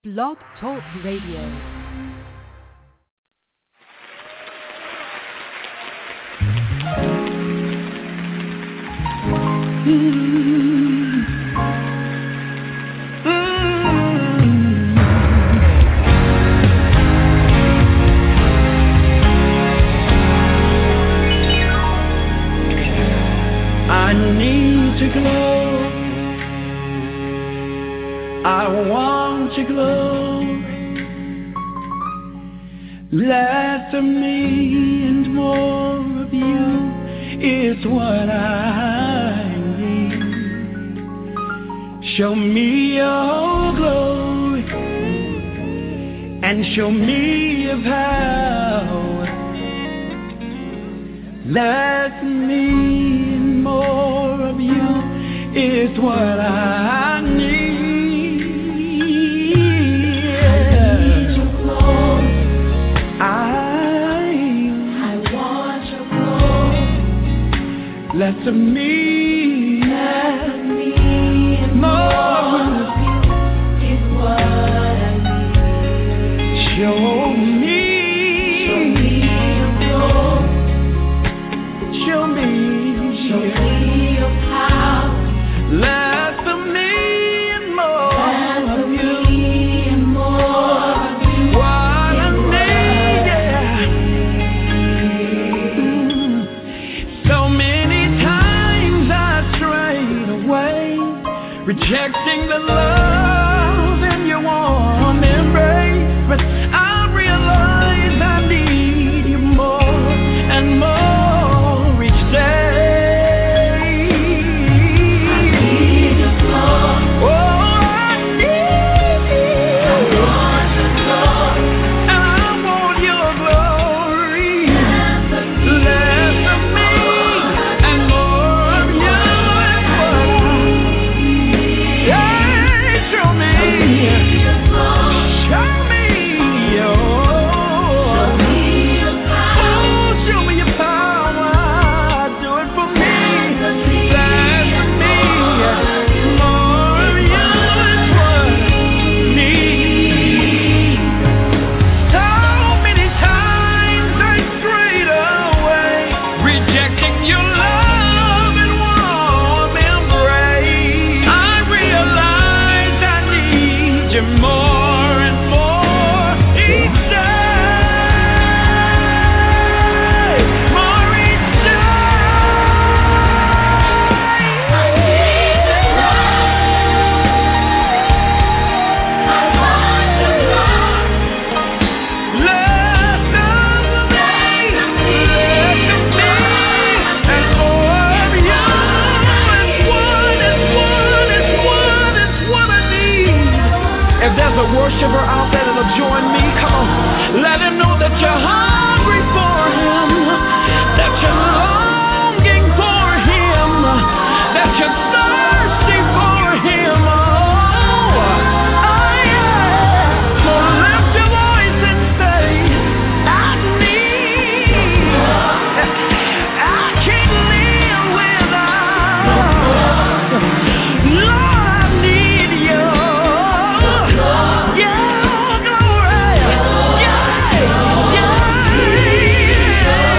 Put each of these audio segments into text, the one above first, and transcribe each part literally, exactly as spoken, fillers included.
Blog Talk Radio. I need to glow. I want to glow. Less of me and more of you is what I need. Show me your glory and show me your power. Less of me and more of you is what I need. Less of me, less of me, and more of you is what I need. Show me, show me your glory. Show me, show me your power. Less of me and more less of you, and more of you. What I need, yeah. So many. Rejecting the love in your warm embrace, but I realize I need you more and more each day. I need your glory. Oh, I need you. I want your glory. And I want your glory. Less of me, less of me and more of you is what I worshiper out there that'll join me. Come on, let him know that you're hungry for him, that you're longing for him, that you're thirsty for him. Oh, oh yeah. So lift your voice and say, I need, I can't live without. Lord, I need you. Yeah.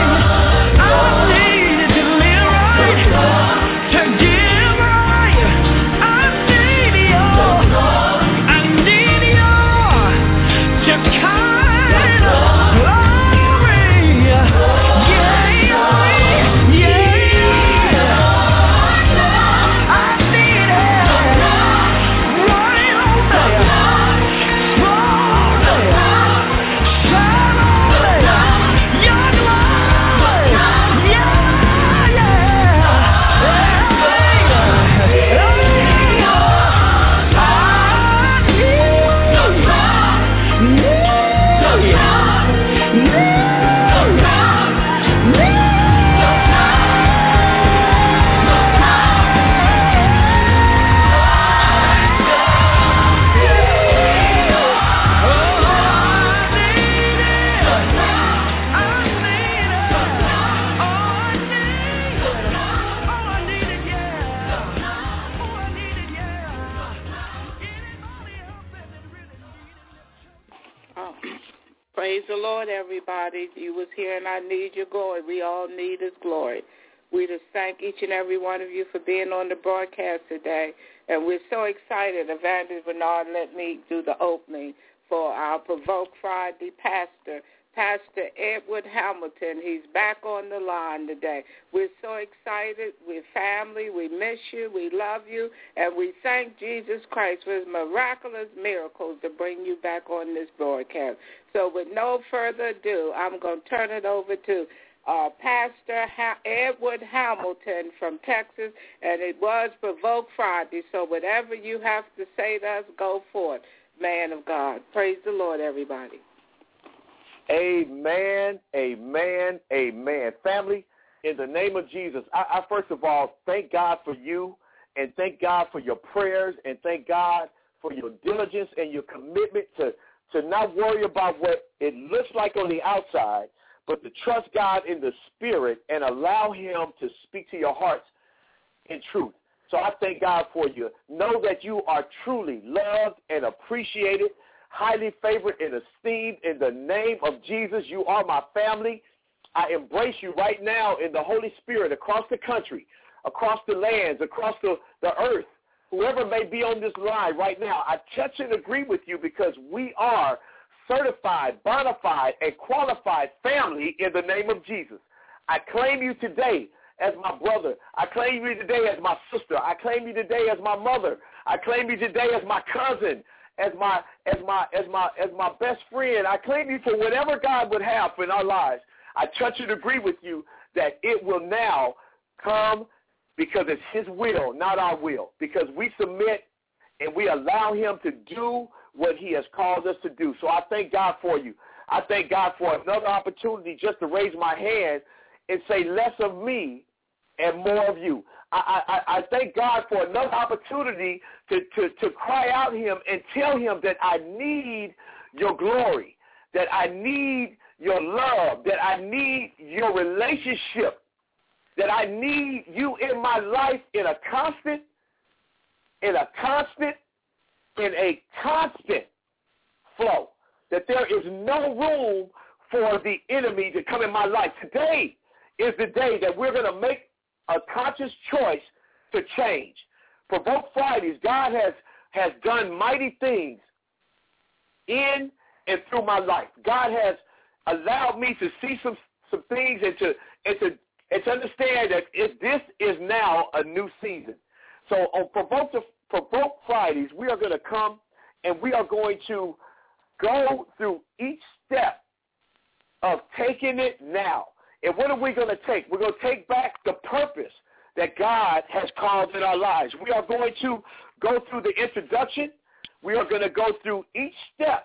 Praise the Lord, everybody. You was here, and I need your glory. We all need his glory. We just thank each and every one of you for being on the broadcast today. And we're so excited. Evangelist Bernard let me do the opening for our Provoke Friday pastor, Pastor Edward Hamilton. He's back on the line today. We're so excited. We're family. We miss you. We love you. And we thank Jesus Christ for his miraculous miracles to bring you back on this broadcast. So with no further ado, I'm going to turn it over to uh, Pastor ha- Edward Hamilton from Texas. And it was Provoke Friday. So whatever you have to say to us, go for it, man of God. Praise the Lord, everybody. Amen, amen, amen. Family, in the name of Jesus, I, I first of all thank God for you and thank God for your prayers and thank God for your diligence and your commitment to, to not worry about what it looks like on the outside, but to trust God in the spirit and allow him to speak to your hearts in truth. So I thank God for you. Know that you are truly loved and appreciated, highly favored and esteemed in the name of Jesus. You are my family. I embrace you right now in the Holy Spirit across the country, across the lands, across the, the earth, whoever may be on this line right now. I touch and agree with you because we are certified, bona fide, and qualified family in the name of Jesus. I claim you today as my brother. I claim you today as my sister. I claim you today as my mother. I claim you today as my cousin. As my as my as my as my best friend. I claim you for whatever God would have in our lives. I touch and agree with you that it will now come because it's his will, not our will. Because we submit and we allow him to do what he has called us to do. So I thank God for you. I thank God for another opportunity just to raise my hand and say less of me and more of you. I, I, I thank God for another opportunity to, to, to cry out him and tell him that I need your glory, that I need your love, that I need your relationship, that I need you in my life in a constant, in a constant, in a constant flow, that there is no room for the enemy to come in my life. Today is the day that we're going to make a conscious choice to change. Provoke Fridays, God has, has done mighty things in and through my life. God has allowed me to see some, some things and to, and, to, and to understand that it, this is now a new season. So on Provoke, Provoke Fridays, we are going to come and we are going to go through each step of taking it now. And what are we going to take? We're going to take back the purpose that God has called in our lives. We are going to go through the introduction. We are going to go through each step,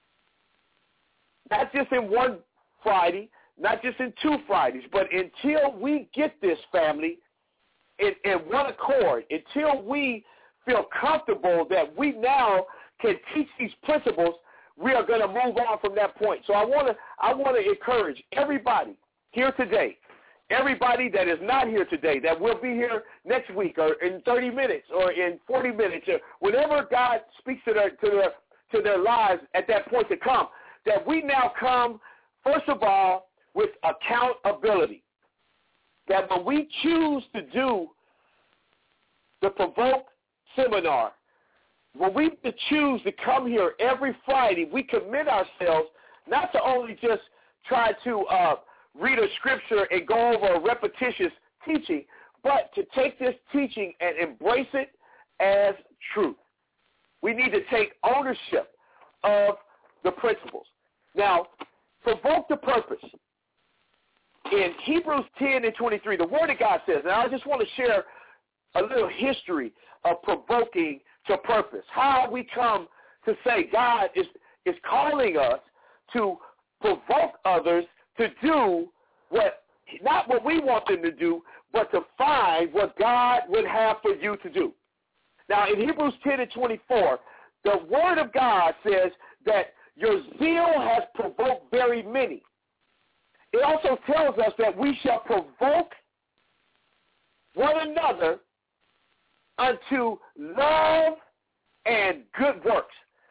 not just in one Friday, not just in two Fridays, but until we get this, family, in, in one accord, until we feel comfortable that we now can teach these principles, we are going to move on from that point. So I want to I want to encourage everybody here today, everybody that is not here today, that will be here next week or in thirty minutes or in forty minutes or whenever God speaks to their, to their, to their lives at that point to come, that we now come, first of all, with accountability. That when we choose to do the Provoke seminar, when we choose to come here every Friday, we commit ourselves not to only just try to uh, read a scripture and go over a repetitious teaching, but to take this teaching and embrace it as truth. We need to take ownership of the principles. Now, provoke the purpose. In Hebrews ten and twenty-three, the Word of God says, and I just want to share a little history of provoking to purpose, how we come to say God is, is calling us to provoke others to do what, not what we want them to do, but to find what God would have for you to do. Now, in Hebrews ten and twenty-four, the Word of God says that your zeal has provoked very many. It also tells us that we shall provoke one another unto love and good works.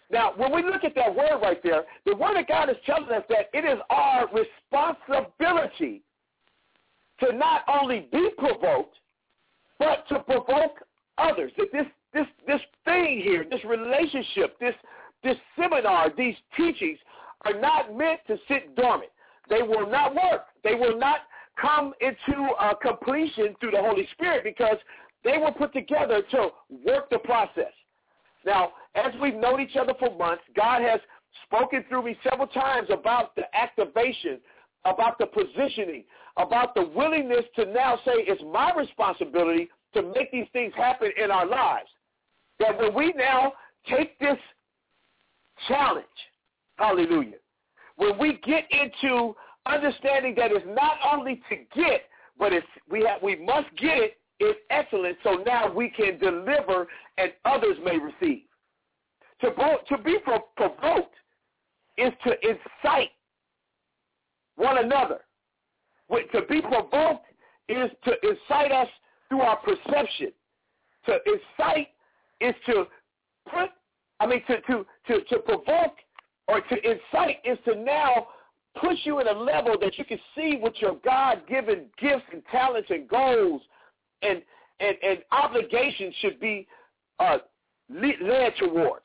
Now, when we look at that word right there, the word of God is telling us that it is our responsibility to not only be provoked, but to provoke others. That this this this thing here, this relationship, this this seminar, these teachings are not meant to sit dormant. They will not work. They will not come into uh, completion through the Holy Spirit because they were put together to work the process. Now, as we've known each other for months, God has spoken through me several times about the activation, about the positioning, about the willingness to now say it's my responsibility to make these things happen in our lives. That when we now take this challenge, hallelujah, when we get into understanding that it's not only to get, but it's we have we must get it in excellence, so now we can deliver and others may receive. To, to be provoked is to incite one another. To be provoked is to incite us through our perception. To incite is to put, I mean, to, to, to, to provoke or to incite is to now push you in a level that you can see what your God-given gifts and talents and goals and and, and obligations should be uh, led towards.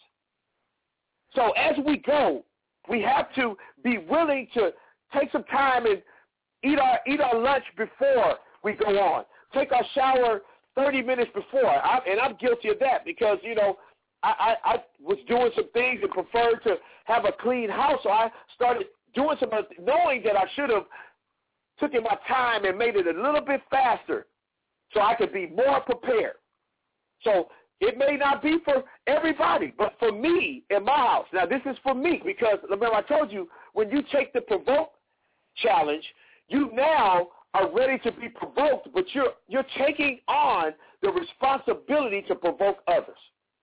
So as we go, we have to be willing to take some time and eat our eat our lunch before we go on. Take our shower thirty minutes before. I, and I'm guilty of that because, you know, I, I, I was doing some things and preferred to have a clean house, so I started doing some, knowing that I should have taken my time and made it a little bit faster so I could be more prepared. So it may not be for everybody, but for me in my house. Now, this is for me because, remember, I told you, when you take the provoke challenge, you now are ready to be provoked, but you're you're taking on the responsibility to provoke others.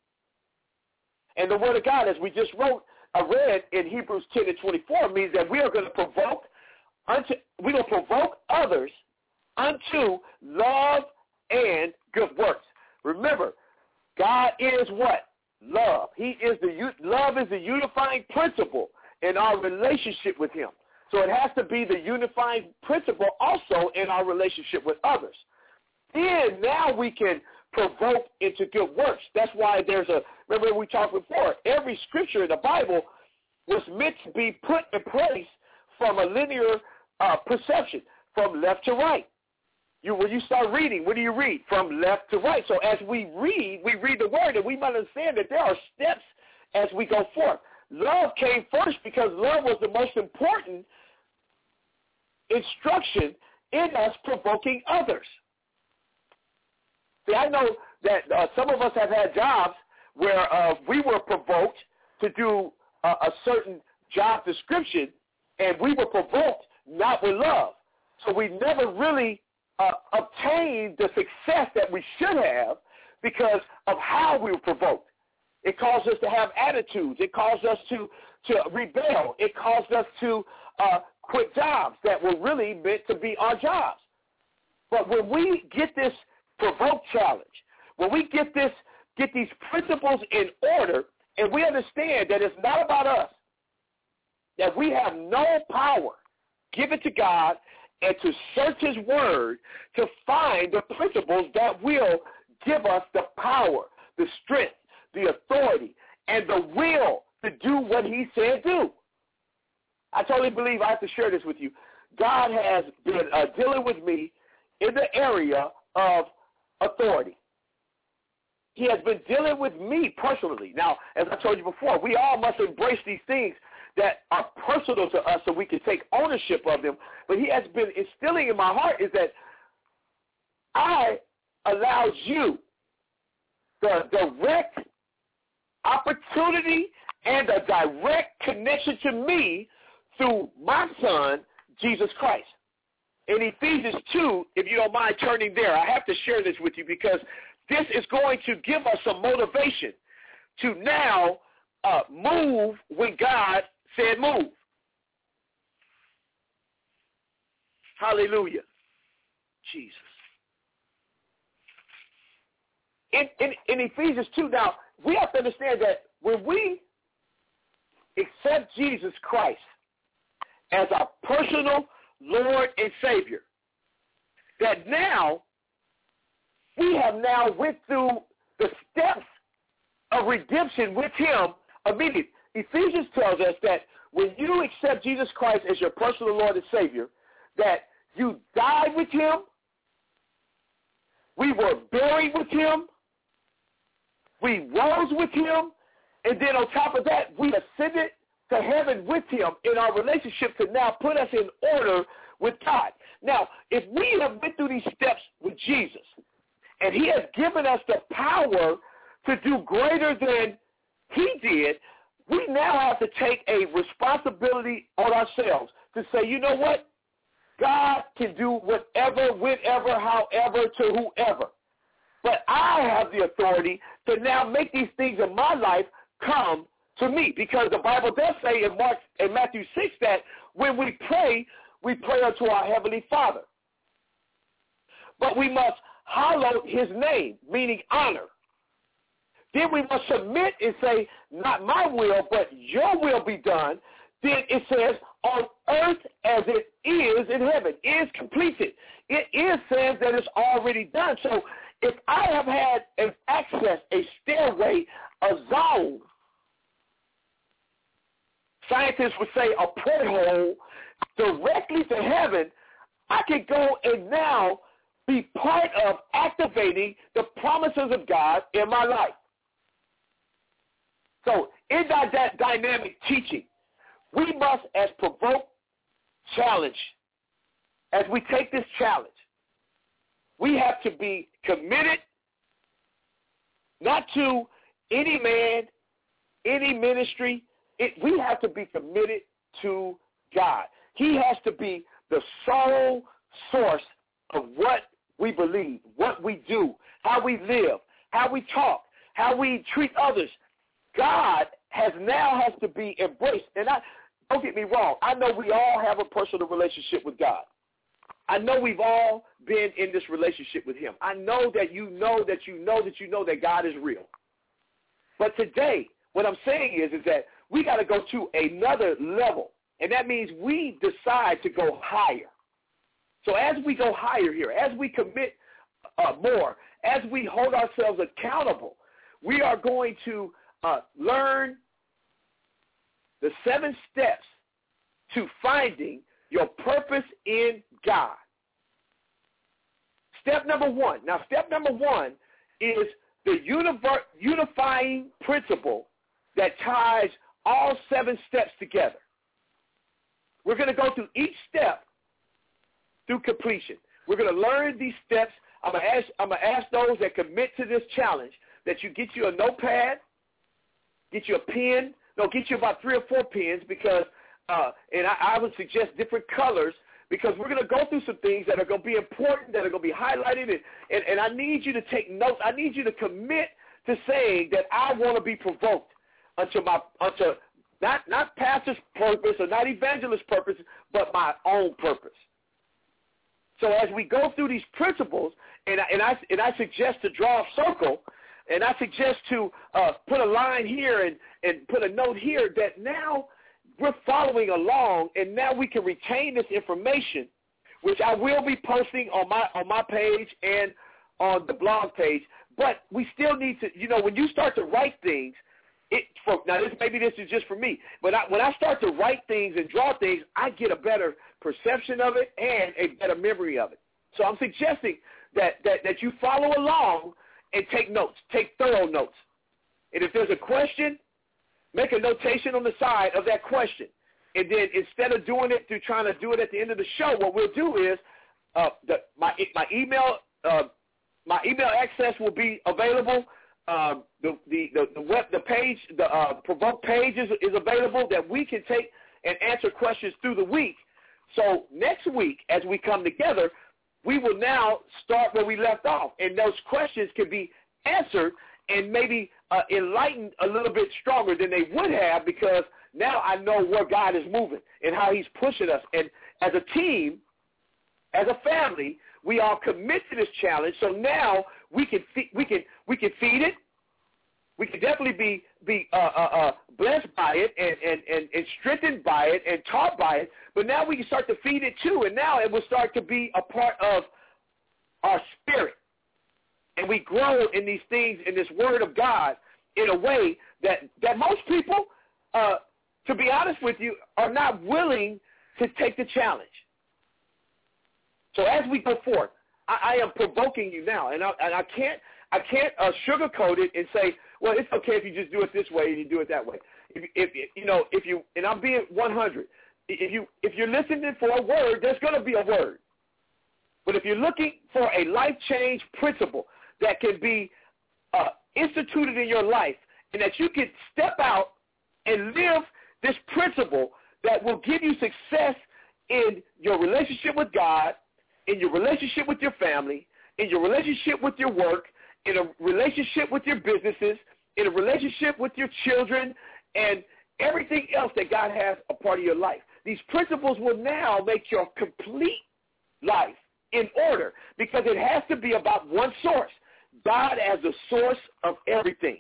And the Word of God, as we just wrote, I read in Hebrews ten and twenty-four, means that we are going to provoke unto we're going to provoke others unto love and good works. Remember, God is what? Love. He is the love is the unifying principle in our relationship with Him. So it has to be the unifying principle also in our relationship with others. Then now we can provoke into good works. That's why there's a, remember we talked before, every scripture in the Bible was meant to be put in place from a linear uh, perception, from left to right. You, when you start reading, what do you read? From left to right. So as we read, we read the word, and we must understand that there are steps as we go forth. Love came first because love was the most important instruction in us provoking others. See, I know that uh, some of us have had jobs where uh, we were provoked to do uh, a certain job description, and we were provoked not with love. So we never really uh, obtained the success that we should have because of how we were provoked. It caused us to have attitudes. It caused us to, to rebel. It caused us to uh, quit jobs that were really meant to be our jobs. But when we get this provoke challenge, when we get this, get these principles in order, and we understand that it's not about us, that we have no power given to God and to search His Word to find the principles that will give us the power, the strength, the authority, and the will to do what He said do. I totally believe I have to share this with you. God has been uh, dealing with me in the area of authority. He has been dealing with me personally. Now, as I told you before, we all must embrace these things that are personal to us so we can take ownership of them. But He has been instilling in my heart is that I allowed you the direct opportunity and a direct connection to me through my Son, Jesus Christ. In Ephesians two, if you don't mind turning there, I have to share this with you because this is going to give us some motivation to now uh, move when God said move. Hallelujah. Jesus. In, in, in Ephesians two, now, we have to understand that when we accept Jesus Christ as our personal Lord and Savior, that now we have now went through the steps of redemption with him immediately. Ephesians tells us that when you accept Jesus Christ as your personal Lord and Savior, that you died with him, we were buried with him, we rose with him, and then on top of that, we ascended to heaven with him in our relationship to now put us in order with God. Now, if we have been through these steps with Jesus, and he has given us the power to do greater than he did, we now have to take a responsibility on ourselves to say, you know what? God can do whatever, whenever, however, to whoever. But I have the authority to now make these things in my life come to me, because the Bible does say in Mark, in Matthew six, that when we pray, we pray unto our Heavenly Father. But we must hallow his name, meaning honor. Then we must submit and say, not my will, but your will be done. Then it says, on earth as it is in heaven. Is completed. It is says that it's already done. So if I have had an access, a stairway, a zone, scientists would say a porthole, directly to heaven, I can go and now be part of activating the promises of God in my life. So in that, that dynamic teaching, we must, as Provoke challenge, as we take this challenge, we have to be committed not to any man, any ministry. It, we have to be committed to God. He has to be the sole source of what we believe, what we do, how we live, how we talk, how we treat others. God has now has to be embraced. And I, don't get me wrong, I know we all have a personal relationship with God. I know we've all been in this relationship with him. I know that you know that you know that you know that God is real. But today, what I'm saying is, is that we got to go to another level. And that means we decide to go higher. So as we go higher here, as we commit uh, more, as we hold ourselves accountable, we are going to uh, learn the seven steps to finding your purpose in God. Step number one. Now, step number one is the univer- unifying principle that ties all seven steps together. We're going to go through each step through completion. We're going to learn these steps. I'm going to ask, I'm going to ask those that commit to this challenge that you get you a notepad, get you a pen. No, get you about three or four pens because, uh, and I, I would suggest different colors because we're going to go through some things that are going to be important, that are going to be highlighted, and, and, and I need you to take notes. I need you to commit to saying that I want to be provoked unto my unto not not pastor's purpose or not evangelist's purpose, but my own purpose. So as we go through these principles, and I, and I and I suggest to draw a circle, and I suggest to uh, put a line here and, and put a note here that now we're following along, and now we can retain this information, which I will be posting on my on my page and on the blog page. But we still need to, you know, when you start to write things, it for now this maybe this is just for me, but I, when I start to write things and draw things, I get a better perception of it and a better memory of it. So I'm suggesting that that, that you follow along and take notes, take thorough notes. And if there's a question, make a notation on the side of that question. And then instead of doing it through trying to do it at the end of the show, what we'll do is uh, the, my my email uh, my email access will be available. Um, the, the, the, the web, the page, the uh, Provoke page is, is available that we can take and answer questions through the week. So next week, as we come together, we will now start where we left off, and those questions can be answered and maybe uh, enlightened a little bit stronger than they would have because now I know where God is moving and how he's pushing us. And as a team, as a family, we all commit to this challenge. So now we can fe- we can we can feed it, we can definitely be be uh, uh, uh, blessed by it and, and, and, and strengthened by it and taught by it, but now we can start to feed it too, and now it will start to be a part of our spirit. And we grow in these things, in this word of God, in a way that, that most people, uh, to be honest with you, are not willing to take the challenge. So as we go forth, I, I am provoking you now, and I, and I can't I can't uh, sugarcoat it and say, well, it's okay if you just do it this way and you do it that way. If, if, if you know, if you and I'm being one hundred. If you if you're listening for a word, there's going to be a word. But if you're looking for a life change principle that can be uh, instituted in your life, and that you can step out and live this principle that will give you success in your relationship with God, in your relationship with your family, in your relationship with your work, in a relationship with your businesses, in a relationship with your children, and everything else that God has a part of your life. These principles will now make your complete life in order, because it has to be about one source, God as the source of everything.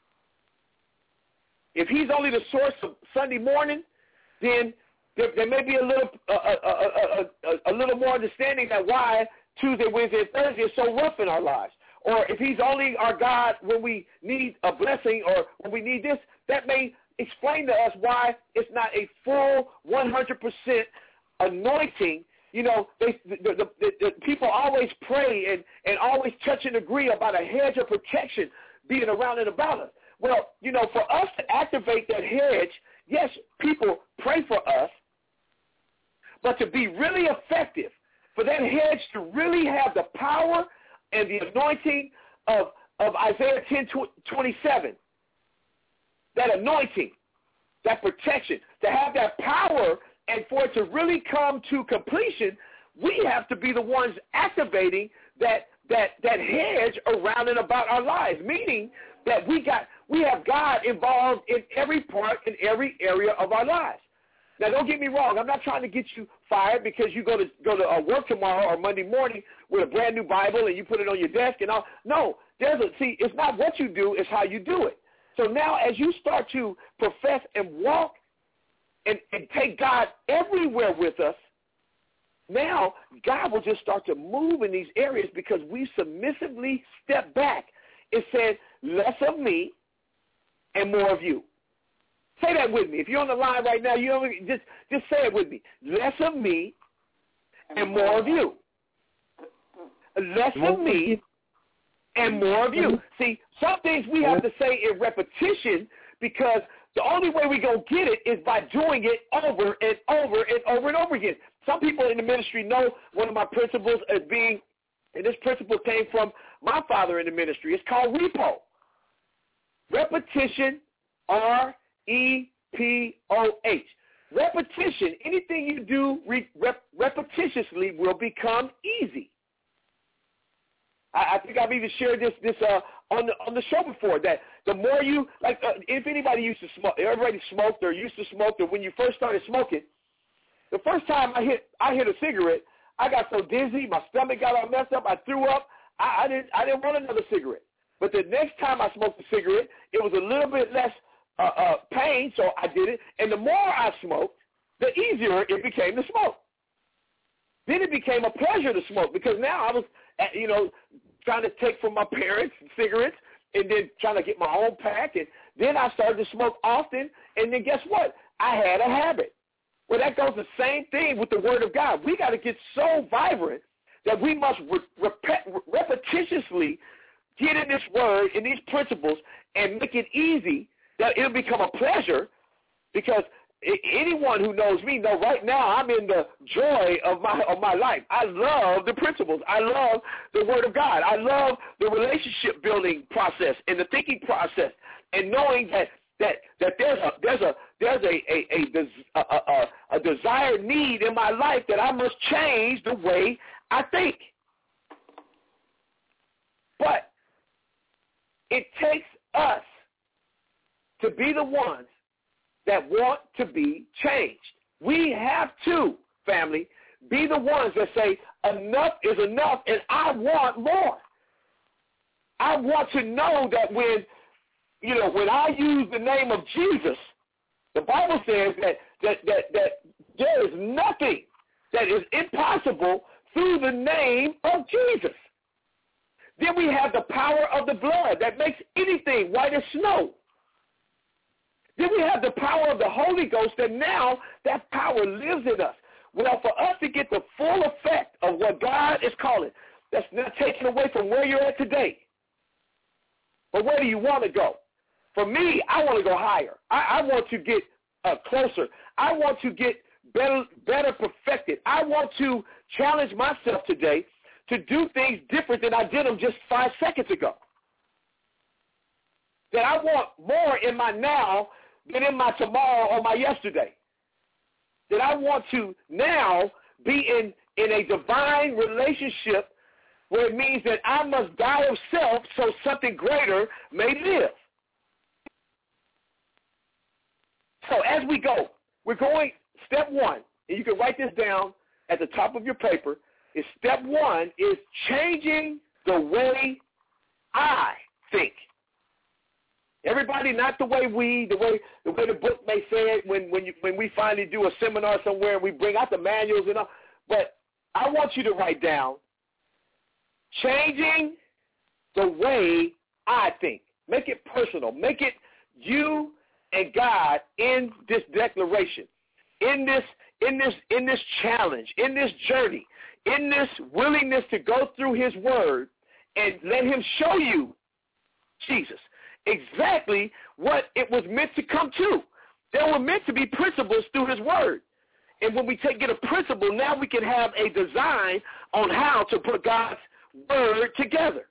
If he's only the source of Sunday morning, then there, there may be a little uh, uh, uh, uh, uh, a little more understanding that why Tuesday, Wednesday, and Thursday is so rough in our lives. Or if he's only our God when we need a blessing or when we need this, that may explain to us why it's not a full one hundred percent anointing. You know, they, the, the, the, the people always pray and, and always touch and agree about a hedge of protection being around and about us. Well, you know, for us to activate that hedge, yes, people pray for us, but to be really effective, for that hedge to really have the power and the anointing of, of Isaiah ten twenty-seven, that anointing, that protection, to have that power, and for it to really come to completion, we have to be the ones activating that that that hedge around and about our lives, meaning that we got we have God involved in every part, in every area of our lives. Now, don't get me wrong. I'm not trying to get you fired because you go to go to uh, work tomorrow or Monday morning with a brand new Bible and you put it on your desk and all. No, there's a see. It's not what you do; it's how you do it. So now, as you start to profess and walk and, and take God everywhere with us, now God will just start to move in these areas because we submissively step back and said, "Less of me and more of you." Say that with me. If you're on the line right now, you know, just just say it with me. Less of me and more of you. Less of me and more of you. See, some things we have to say in repetition because the only way we're going to get it is by doing it over and over and over and over again. Some people in the ministry know one of my principles as being, and this principle came from my father in the ministry. It's called repo. Repetition, R E P O H. Repetition, anything you do re- rep- repetitiously will become easy. I, I think I've even shared this this uh, on the on the show before, that the more you, like uh, if anybody used to smoke, everybody smoked or used to smoke, or when you first started smoking, the first time I hit I hit a cigarette, I got so dizzy, my stomach got all messed up, I threw up, I, I didn't I didn't want another cigarette. But the next time I smoked a cigarette, it was a little bit less Uh, uh, pain, so I did it. And the more I smoked, the easier it became to smoke. Then it became a pleasure to smoke because now I was, you know, trying to take from my parents cigarettes and then trying to get my own pack. And then I started to smoke often. And then guess what? I had a habit. Well, that goes the same thing with the Word of God. We got to get so vibrant that we must re- repet- repetitiously get in this Word, in these principles, and make it easy that it'll become a pleasure, because anyone who knows me know right now I'm in the joy of my of my life. I love the principles. I love the Word of God. I love the relationship building process and the thinking process, and knowing that that that there's a there's a there's a a a, a, a, a desired need in my life that I must change the way I think. But it takes us to be the ones that want to be changed. We have to, family, be the ones that say, enough is enough, and I want more. I want to know that when you know, when I use the name of Jesus, the Bible says that that that, that there is nothing that is impossible through the name of Jesus. Then we have the power of the blood that makes anything white as snow. Then we have the power of the Holy Ghost that now that power lives in us. Well, for us to get the full effect of what God is calling, that's not taken away from where you're at today. But where do you want to go? For me, I want to go higher. I, I want to get uh, closer. I want to get better, better perfected. I want to challenge myself today to do things different than I did them just five seconds ago. That I want more in my now than in my tomorrow or my yesterday. That I want to now be in, in a divine relationship where it means that I must die of self so something greater may live. So as we go, we're going, step one, and you can write this down at the top of your paper, is step one is changing the way I think. Everybody, not the way we, the way the way the book may say it when when you, when we finally do a seminar somewhere and we bring out the manuals and all. But I want you to write down, changing the way I think. Make it personal. Make it you and God in this declaration, in this in this in this challenge, in this journey, in this willingness to go through his word and let him show you Jesus. Exactly what it was meant to come to. There were meant to be principles through his word. And when we take get a principle, now we can have a design on how to put God's word together.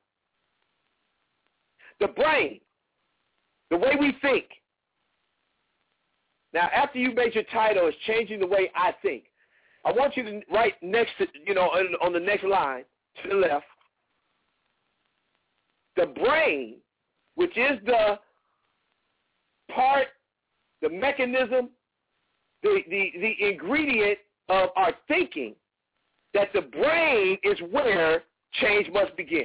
The brain, the way we think. Now, after you made your title is changing the way I think, I want you to write next to, you know, on, on the next line to the left, the brain, which is the part, the mechanism, the, the, the ingredient of our thinking, that the brain is where change must begin.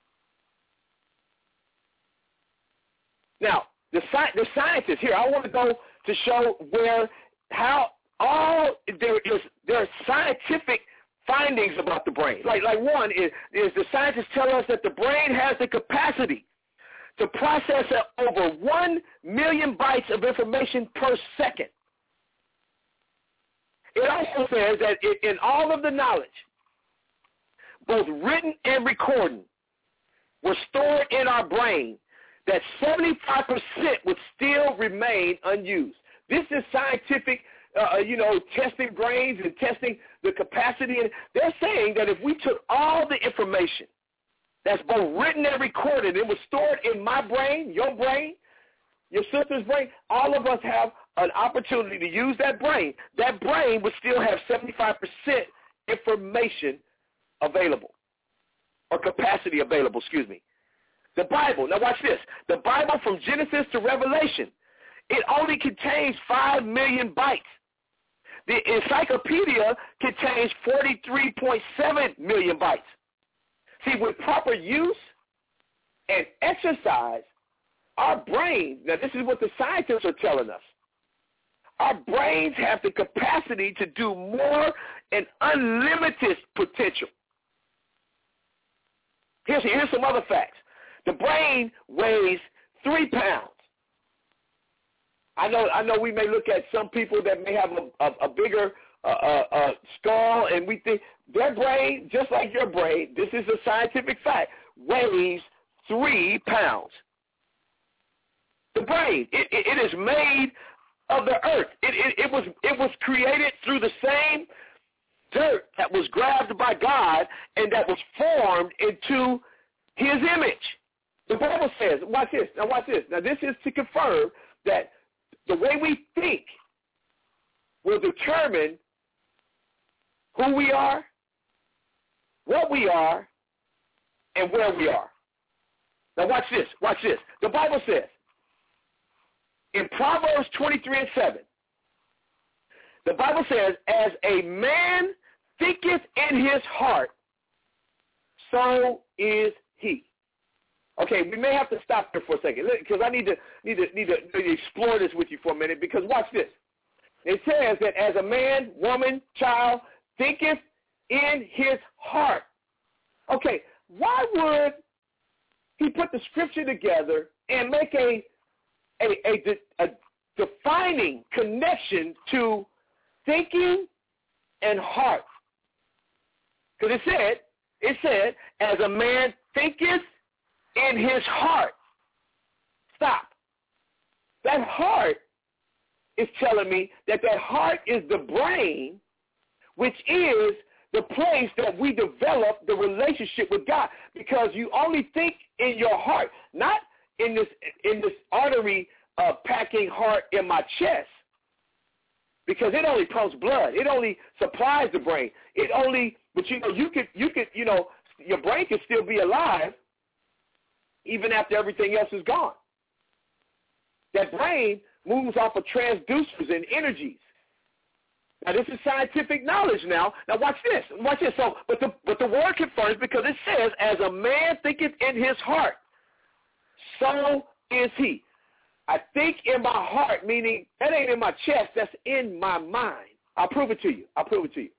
Now, the, sci- the scientists here, I want to go to show where, how all, there is, there are scientific findings about the brain. Like, like one is, is the scientists tell us that the brain has the capacity to process over one million bytes of information per second. It also says that in all of the knowledge, both written and recorded, were stored in our brain, that seventy-five percent would still remain unused. This is scientific, uh, you know, testing brains and testing the capacity. And they're saying that if we took all the information that's both written and recorded, it was stored in my brain, your brain, your sister's brain, all of us have an opportunity to use that brain. That brain would still have seventy-five percent information available, or capacity available, excuse me. The Bible, now watch this. The Bible from Genesis to Revelation, it only contains five million bytes. The encyclopedia contains forty-three point seven million bytes. See, with proper use and exercise, our brains, now this is what the scientists are telling us, our brains have the capacity to do more and unlimited potential. Here's, here's some other facts. The brain weighs three pounds. I know I know we may look at some people that may have a, a, a bigger uh, uh, uh, skull, and we think their brain, just like your brain, this is a scientific fact, weighs three pounds. The brain, it, it, it is made of the earth. It, it, it was it was created through the same dirt that was grabbed by God and that was formed into his image. The Bible says, watch this, now watch this. Now this is to confirm that the way we think will determine who we are, what we are, and where we are. Now watch this, watch this. The Bible says, in Proverbs twenty-three and seven, the Bible says, as a man thinketh in his heart, so is he. Okay, we may have to stop there for a second because I need to need to need to, need to explore this with you for a minute. Because watch this. It says that as a man, woman, child thinketh in his heart. Okay, why would he put the scripture together and make a a, a, a defining connection to thinking and heart? Because it said, it said, as a man thinketh in his heart. Stop. That heart is telling me that that heart is the brain, which is the place that we develop the relationship with God. Because you only think in your heart, not in this in this artery uh, packing heart in my chest. Because it only pumps blood. It only supplies the brain. It only, but you know, you could, you could, you know, your brain could still be alive even after everything else is gone. That brain moves off of transducers and energies. Now, this is scientific knowledge now. Now, watch this. Watch this. So, but the, but the word confirms because it says, as a man thinketh in his heart, so is he. I think in my heart, meaning that ain't in my chest, that's in my mind. I'll prove it to you. I'll prove it to you.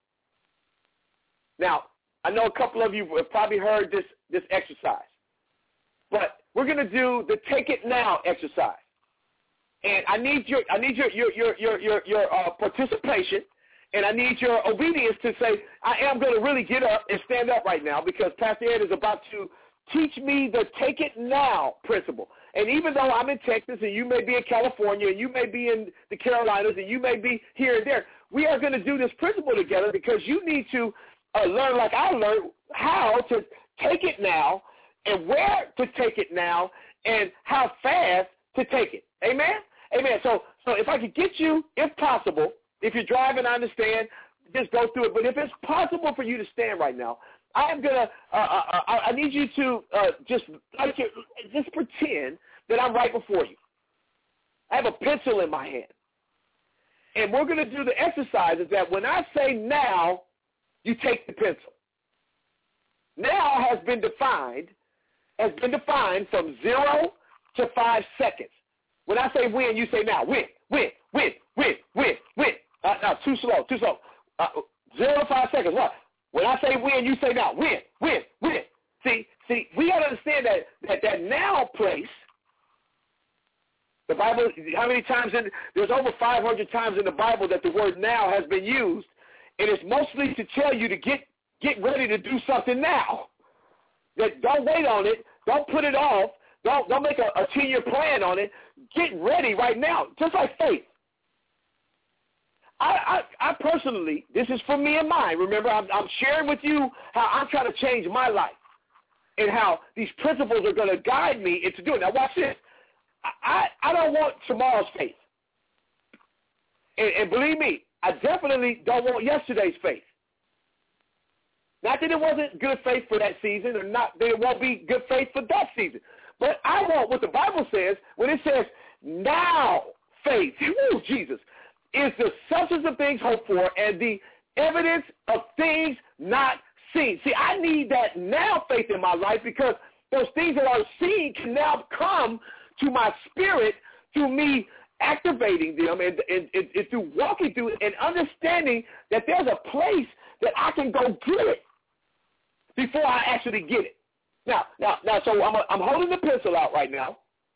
Now, I know a couple of you have probably heard this, this exercise, but we're going to do the take it now exercise. And I need your I need your your your your your, your uh, participation, and I need your obedience to say, I am going to really get up and stand up right now because Pastor Ed is about to teach me the take it now principle. And even though I'm in Texas and you may be in California and you may be in the Carolinas and you may be here and there, we are going to do this principle together because you need to uh, learn like I learned how to take it now and where to take it now and how fast to take it. Amen? Amen. So so if I could get you, if possible, if you're driving, I understand, just go through it. But if it's possible for you to stand right now, I am going to, uh, uh, I, I need you to uh, just like you, just pretend that I'm right before you. I have a pencil in my hand. And we're going to do the exercises that when I say now, you take the pencil. Now has been defined, has been defined from zero to five seconds. When I say win, you say now. Win, win, win, win, win, win. Uh, now, too slow, too slow. Uh, zero to five seconds. What? When I say win, you say now. Win, win, win. See, see, we got to understand that, that that now place, the Bible, how many times in, there's over five hundred times in the Bible that the word now has been used, and it's mostly to tell you to get, get ready to do something now. That don't wait on it. Don't put it off. Don't, don't make a, a ten-year plan on it. Get ready right now, just like faith. I, I, I personally, this is for me and mine. Remember, I'm, I'm sharing with you how I'm trying to change my life and how these principles are going to guide me into doing it. Now, watch this. I, I, I don't want tomorrow's faith. And, and believe me, I definitely don't want yesterday's faith. Not that it wasn't good faith for that season or not that it won't be good faith for that season. But I want what the Bible says when it says now faith. Woo, Jesus. Is the substance of things hoped for and the evidence of things not seen. See, I need that now faith in my life because those things that are seen can now come to my spirit through me activating them and, and, and, and through walking through it and understanding that there's a place that I can go get it before I actually get it. Now, now, now. So I'm, a, I'm holding the pencil out right now,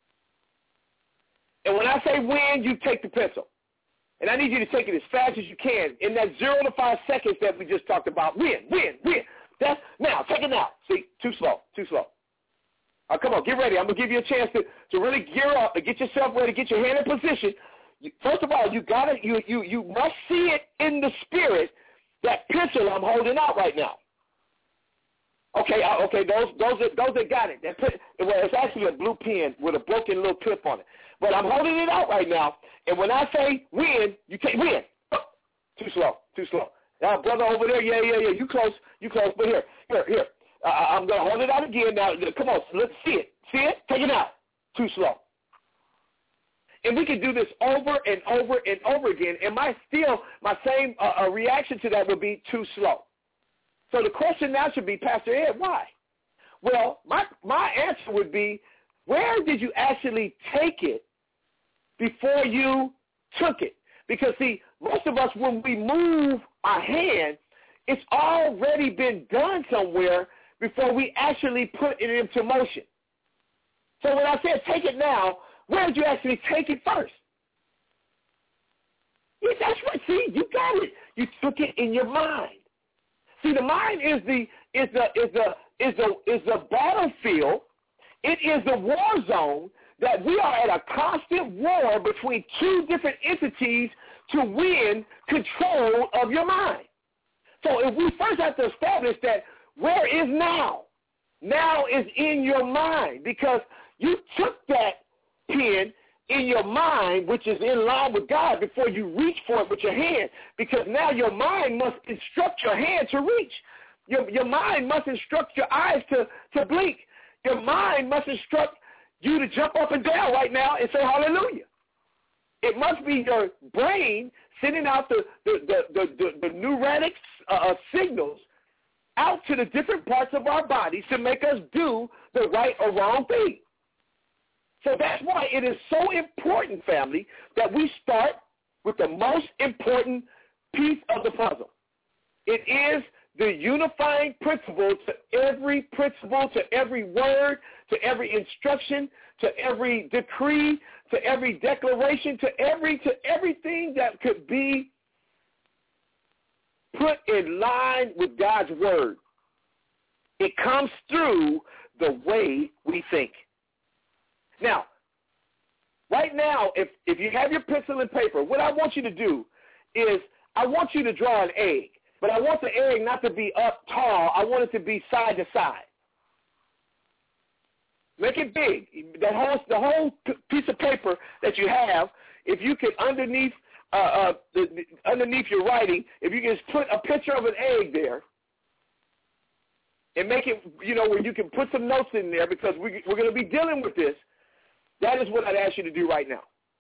and when I say win, you take the pencil. And I need you to take it as fast as you can in that zero to five seconds that we just talked about. Win, win, win. That's now. Take it now. See, too slow, too slow. All right, come on, get ready. I'm gonna give you a chance to, to really gear up and get yourself ready, get your hand in position. First of all, you gotta you you you must see it in the spirit. That pencil I'm holding out right now. Okay, uh, okay. Those those that those that got it. That pen, well, it's actually a blue pen with a broken little tip on it. But I'm holding it out right now. And when I say win, you take win. Oh, too slow, too slow. Now, brother over there, yeah, yeah, yeah. You close, you close. But here, here, here. Uh, I'm going to hold it out again. Now, come on, let's see it. See it? Take it out. Too slow. And we can do this over and over and over again. And my still, my same uh, uh, reaction to that would be too slow. So the question now should be, Pastor Ed, why? Well, my, my answer would be, where did you actually take it before you took it? Because, see, most of us, when we move our hand, it's already been done somewhere before we actually put it into motion. So when I said take it now, where did you actually take it first? Yeah, that's right. See, you got it. You took it in your mind. See, the mind is the is the is the is the is the battlefield. It is the war zone that we are at a constant war between two different entities to win control of your mind. So if we first have to establish that where is now? Now is in your mind, because you took that pen in your mind, which is in line with God, before you reach for it with your hand, because now your mind must instruct your hand to reach. Your, your mind must instruct your eyes to, to blink. Your mind must instruct you to jump up and down right now and say hallelujah. It must be your brain sending out the, the, the, the, the, the neuronic uh, signals out to the different parts of our bodies to make us do the right or wrong thing. So that's why it is so important, family, that we start with the most important piece of the puzzle. It is the unifying principle to every principle, to every word, to every instruction, to every decree, to every declaration, to every to everything that could be put in line with God's word. It comes through the way we think. Now, right now, if, if you have your pencil and paper, what I want you to do is I want you to draw an egg, but I want the egg not to be up tall. I want it to be side to side. Make it big. The whole, the whole piece of paper that you have, if you could underneath uh, uh, the, the, underneath your writing, if you can just put a picture of an egg there, and make it, you know, where you can put some notes in there, because we, we're going to be dealing with this. That is what I'd ask you to do right now.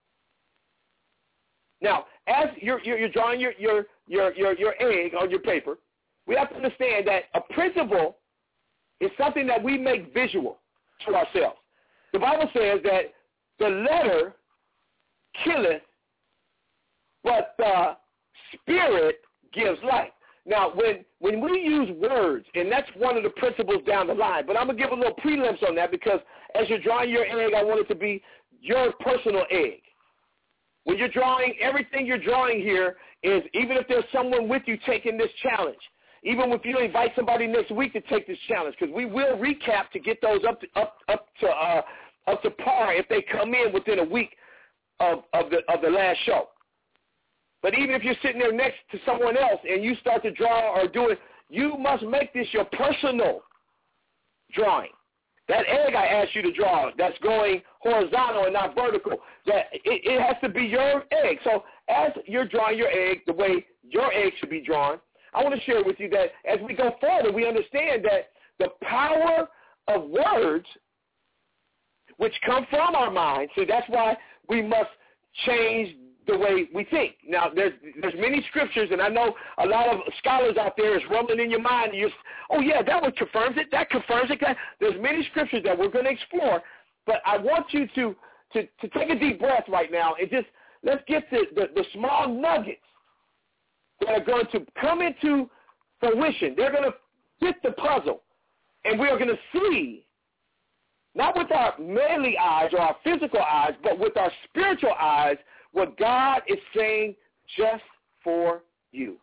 Now, as you're, you're, you're drawing your, your, your, your, your egg on your paper, we have to understand that a principle is something that we make visual to ourselves. The Bible says that the letter killeth, but the spirit gives life. Now, when, when we use words, and that's one of the principles down the line, but I'm going to give a little prelims on that, because as you're drawing your egg, I want it to be your personal egg. When you're drawing, everything you're drawing here is, even if there's someone with you taking this challenge, even if you invite somebody next week to take this challenge, because we will recap to get those up to, up, up to, uh, up to par if they come in within a week of, of, the, of the last show. But even if you're sitting there next to someone else and you start to draw or do it, you must make this your personal drawing. That egg I asked you to draw, that's going horizontal and not vertical, that it, it has to be your egg. So as you're drawing your egg the way your egg should be drawn, I want to share with you that as we go forward, we understand that the power of words, which come from our mind, so that's why we must change the way we think. Now, there's there's many scriptures, and I know a lot of scholars out there is rumbling in your mind. And you're, oh, yeah, that one confirms it. That confirms it. There's many scriptures that we're going to explore, but I want you to, to, to take a deep breath right now and just let's get the, the, the small nuggets that are going to come into fruition. They're going to fit the puzzle, and we are going to see, not with our manly eyes or our physical eyes, but with our spiritual eyes, what God is saying just for you.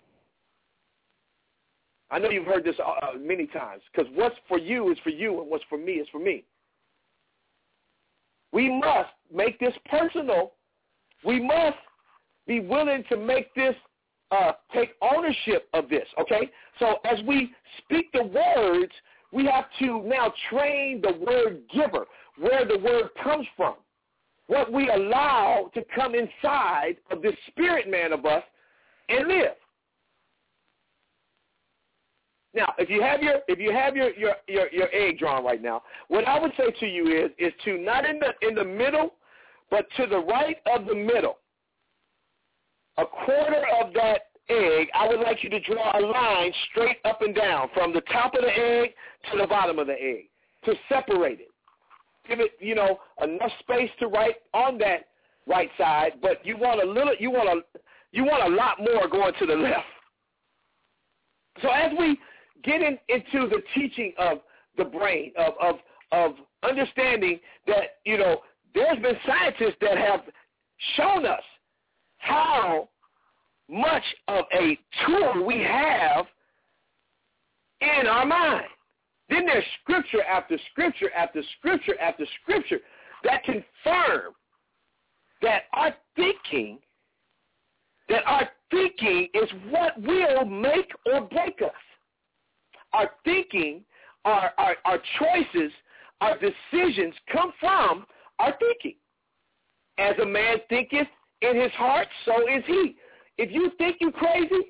I know you've heard this uh, many times, because what's for you is for you, and what's for me is for me. We must make this personal. We must be willing to make this, uh, take ownership of this, okay? So as we speak the words, we have to now train the word giver, where the word comes from, what we allow to come inside of this spirit man of us and live. Now, if you have your if you have your, your, your, your egg drawn right now, what I would say to you is is to not in the in the middle, but to the right of the middle, a quarter of that egg, I would like you to draw a line straight up and down from the top of the egg to the bottom of the egg. to separate it. Give it, you know, enough space to write on that right side, but you want a little, you want a, you want a lot more going to the left. So as we get in, into the teaching of the brain, of, of, of understanding that, you know, there's been scientists that have shown us how much of a tool we have in our mind. Then there's scripture after scripture after scripture after scripture that confirm that our thinking, that our thinking is what will make or break us. Our thinking, our, our, our choices, our decisions come from our thinking. As a man thinketh in his heart, so is he. If you think you're crazy,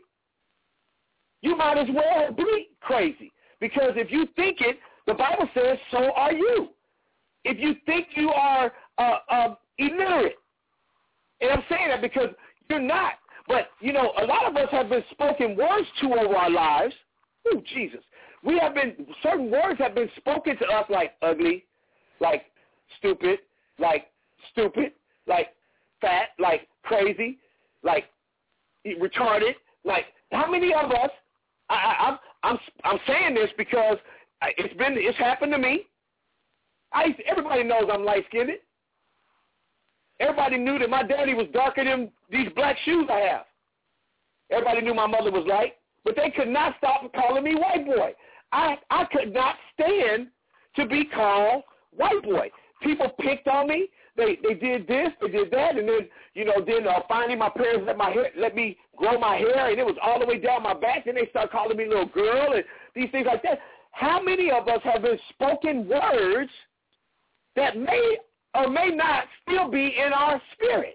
you might as well be crazy. Because if you think it, the Bible says, so are you. If you think you are uh, uh, illiterate, and I'm saying that because you're not. But, you know, a lot of us have been spoken words to over our lives. Oh, Jesus. We have been, certain words have been spoken to us like ugly, like stupid, like stupid, like fat, like crazy, like retarded. Like, how many of us, I, I, I'm, I'm, I'm saying this because it's been, it's happened to me. I used to, everybody knows I'm light-skinned. Everybody knew that my daddy was darker than these black shoes I have. Everybody knew my mother was light, but they could not stop calling me white boy. I, I could not stand to be called white boy. People picked on me. They they did this, they did that, and then, you know, then uh, finally my parents let my hair, let me grow my hair, and it was all the way down my back. Then they started calling me little girl and these things like that. How many of us have been spoken words that may or may not still be in our spirit?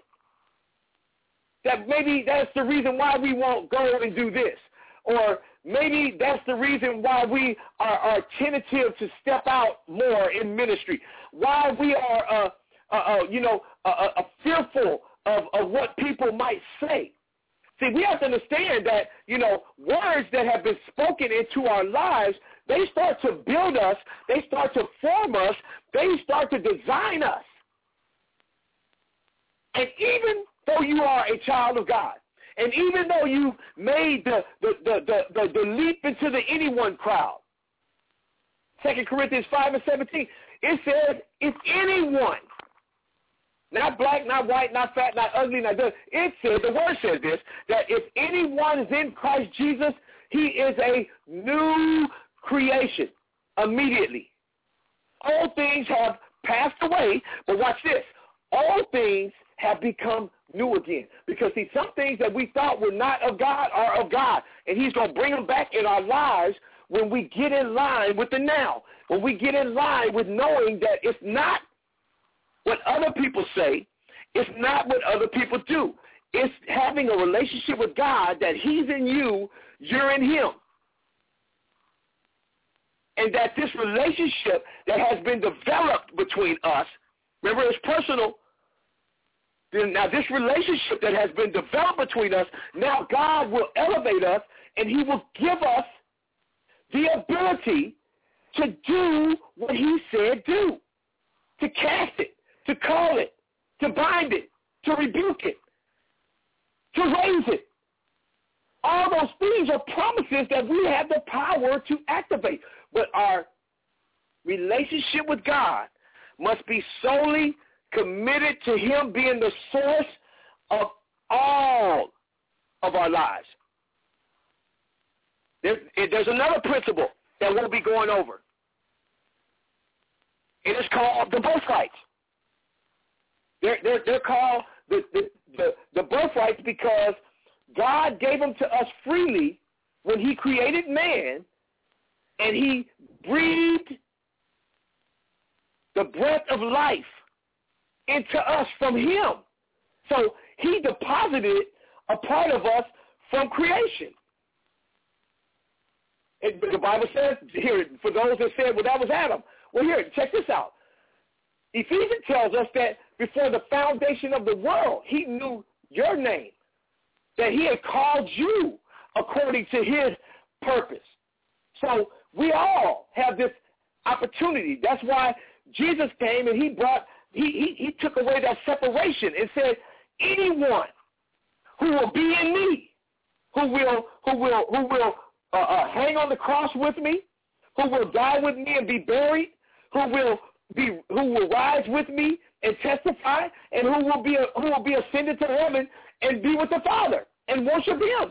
That maybe that's the reason why we won't go and do this. Or maybe that's the reason why we are, are tentative to step out more in ministry. Why we are, uh, uh, uh, you know, uh, uh, fearful of, of what people might say. See, we have to understand that, you know, words that have been spoken into our lives, they start to build us. They start to form us. They start to design us. And even though you are a child of God, and even though you made the, the, the, the, the, the leap into the anyone crowd, Second Corinthians five and seventeen, it says, if anyone, not black, not white, not fat, not ugly, not good, it says, the word says this, that if anyone is in Christ Jesus, he is a new creation immediately. All things have passed away, but watch this, all things have become new again. Because, see, some things that we thought were not of God are of God. And he's going to bring them back in our lives when we get in line with the now. When we get in line with knowing that it's not what other people say. It's not what other people do. It's having a relationship with God that he's in you, you're in him. And that this relationship that has been developed between us, remember, it's personal. Now, this relationship that has been developed between us, now God will elevate us, and he will give us the ability to do what he said do, to cast it, to call it, to bind it, to rebuke it, to raise it. All those things are promises that we have the power to activate. But our relationship with God must be solely committed to him being the source of all of our lives. There, there's another principle that we'll be going over. It is called the birthrights. They're, they're, they're called the, the, the, the birthrights because God gave them to us freely when he created man, and he breathed the breath of life into us from him. So he deposited a part of us from creation. And the Bible says, here, for those that said, well, that was Adam. Well, here, check this out. Ephesians tells us that before the foundation of the world, he knew your name, that he had called you according to his purpose. So we all have this opportunity. That's why Jesus came and he brought, he, he, he took away that separation and said, anyone who will be in me, who will, who will, who will uh, uh, hang on the cross with me, who will die with me and be buried, who will be, who will rise with me and testify, and who will be, who will be ascended to heaven and be with the Father and worship him.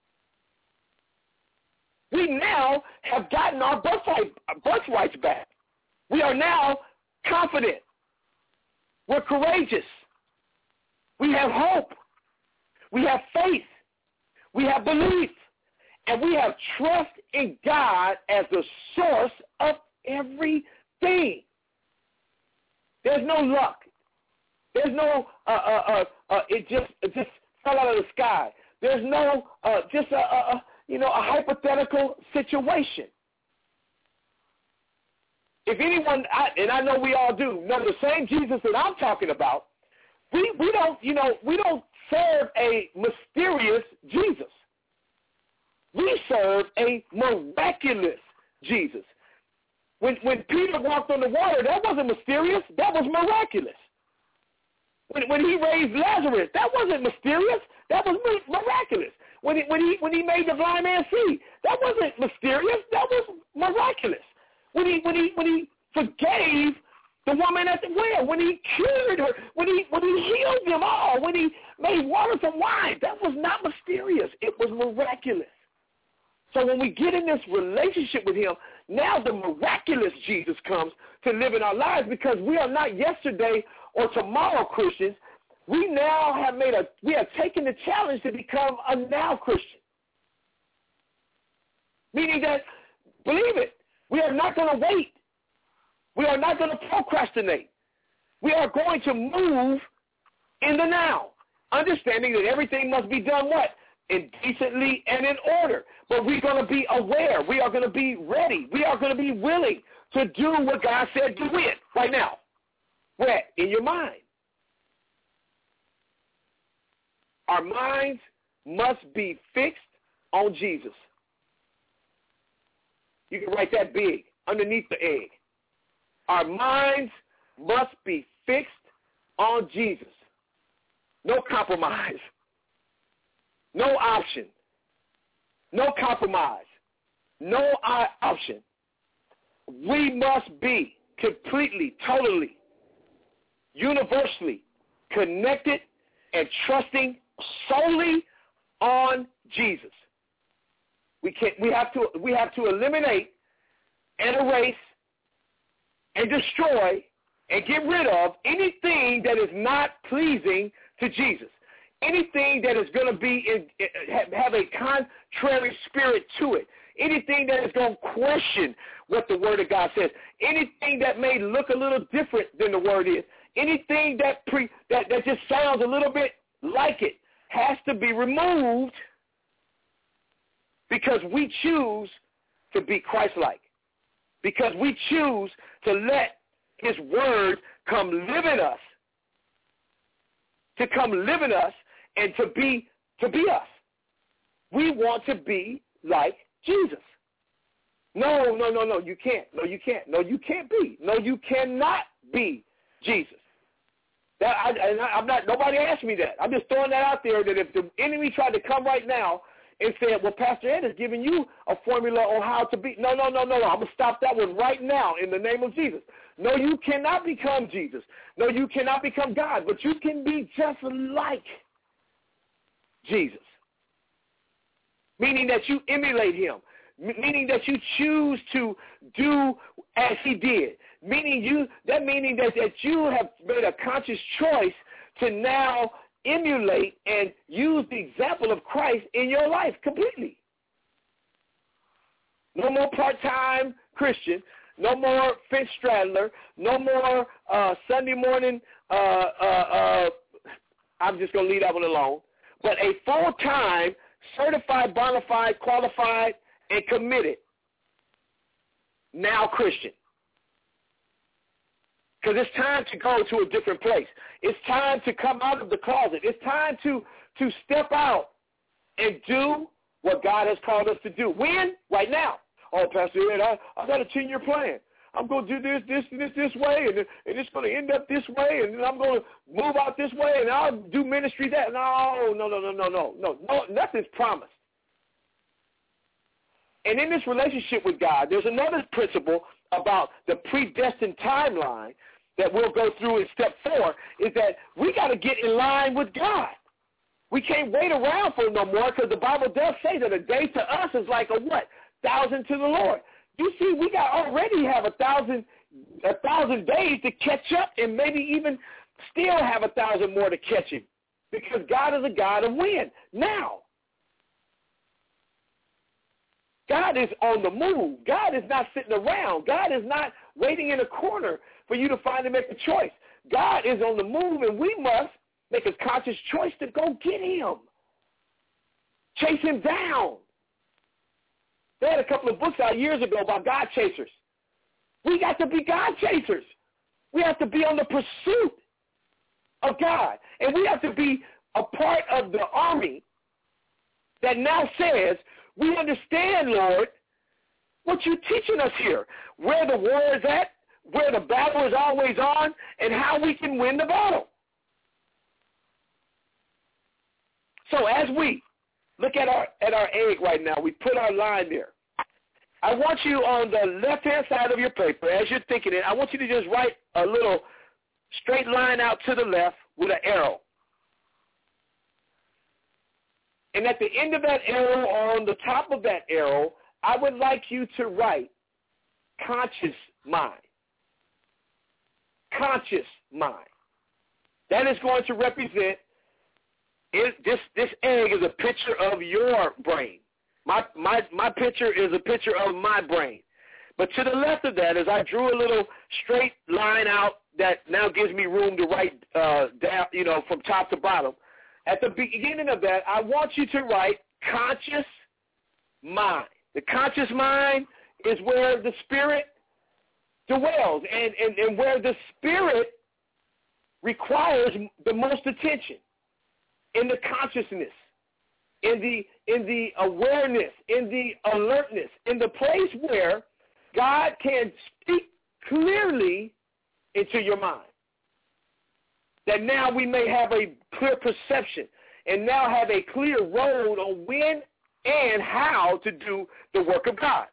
We now have gotten our birthright, birthrights back. We are now confident. We're courageous. We have hope. We have faith. We have belief. And we have trust in God as the source of everything. There's no luck. There's no, uh, uh, uh, uh, it just it just fell out of the sky. There's no, uh, just a, a, you know, a hypothetical situation. If anyone, I, and I know we all do, know the same Jesus that I'm talking about, we, we don't, you know, we don't serve a mysterious Jesus. We serve a miraculous Jesus. When, when Peter walked on the water, that wasn't mysterious. That was miraculous. When, when he raised Lazarus, that wasn't mysterious. That was miraculous. When he, when he, when he made the blind man see, that wasn't mysterious. That was miraculous. When he, when he, when he forgave the woman at the well, when he cured her, when he, when he healed them all, when he made water from wine, that was not mysterious. It was miraculous. So when we get in this relationship with him, now the miraculous Jesus comes to live in our lives, because we are not yesterday or tomorrow Christians. We now have made a, we have taken the challenge to become a now Christian. Meaning that, believe it, we are not going to wait. We are not going to procrastinate. We are going to move in the now, understanding that everything must be done what? Indecently and in order. But we're going to be aware. We are going to be ready. We are going to be willing to do what God said do it right now. Where? In your mind. Our minds must be fixed on Jesus. You can write that big underneath the egg. Our minds must be fixed on Jesus. No compromise. No option. No compromise. No option. We must be completely, totally, universally connected and trusting solely on Jesus. We can we have to we have to eliminate and erase and destroy and get rid of anything that is not pleasing to Jesus. Anything that is going to be in, have a contrary spirit to it. Anything that is going to question what the Word of God says. Anything that may look a little different than the Word is. Anything that pre, that, that just sounds a little bit like it has to be removed, because we choose to be Christ-like. Because we choose to let his Word come live in us. To come live in us and to be to be us. We want to be like Jesus. No, no, no, no, you can't. No, you can't. No, you can't be. No, you cannot be Jesus. That, I, and I, I'm not. Nobody asked me that. I'm just throwing that out there, that if the enemy tried to come right now and said, well, Pastor Ed is giving you a formula on how to be. No, no, no, no, no. I'm going to stop that one right now in the name of Jesus. No, you cannot become Jesus. No, you cannot become God, but you can be just like Jesus. Meaning that you emulate him. Meaning that you choose to do as he did. Meaning you, that meaning that, that you have made a conscious choice to now emulate and use the example of Christ in your life completely. No more part-time Christian. No more fence straddler. No more uh, Sunday morning. Uh, uh, uh, I'm just going to leave that one alone. But a full-time, certified, bona fide, qualified, and committed now Christian. Because it's time to go to a different place. It's time to come out of the closet. It's time to, to step out and do what God has called us to do. When? Right now. Oh, Pastor Ed, I, I got a ten-year plan. I'm going to do this, this, this, this way, and, and it's going to end up this way, and then I'm going to move out this way, and I'll do ministry that. No, no, no, no, no, no, no, no, nothing's promised. And in this relationship with God, there's another principle about the predestined timeline that we'll go through in step four, is that we got to get in line with God. We can't wait around for no more, because the Bible does say that a day to us is like a what? Thousand to the Lord. You see, we got already have a thousand, a thousand days to catch up, and maybe even still have a thousand more to catch him, because God is a God of when? Now. God is on the move. God is not sitting around. God is not waiting in a corner for you to finally make a choice. God is on the move, and we must make a conscious choice to go get him. Chase him down. They had a couple of books out years ago about God chasers. We got to be God chasers. We have to be on the pursuit of God. And we have to be a part of the army that now says, we understand, Lord, what you're teaching us here, where the war is at, where the battle is always on, and how we can win the battle. So as we look at our at our egg right now, we put our line there. I want you on the left-hand side of your paper, as you're thinking it, I want you to just write a little straight line out to the left with an arrow. And at the end of that arrow, or on the top of that arrow, I would like you to write conscious mind. Conscious mind. That is going to represent, it, this, this egg is a picture of your brain. My, my, my picture is a picture of my brain. But to the left of that, as I drew a little straight line out that now gives me room to write uh, down, you know, from top to bottom, at the beginning of that, I want you to write conscious mind. The conscious mind is where the spirit dwells, and, and, and where the spirit requires the most attention, in the consciousness, in the in the awareness, in the alertness, in the place where God can speak clearly into your mind. That now we may have a clear perception and now have a clear road on when and how to do the work of God.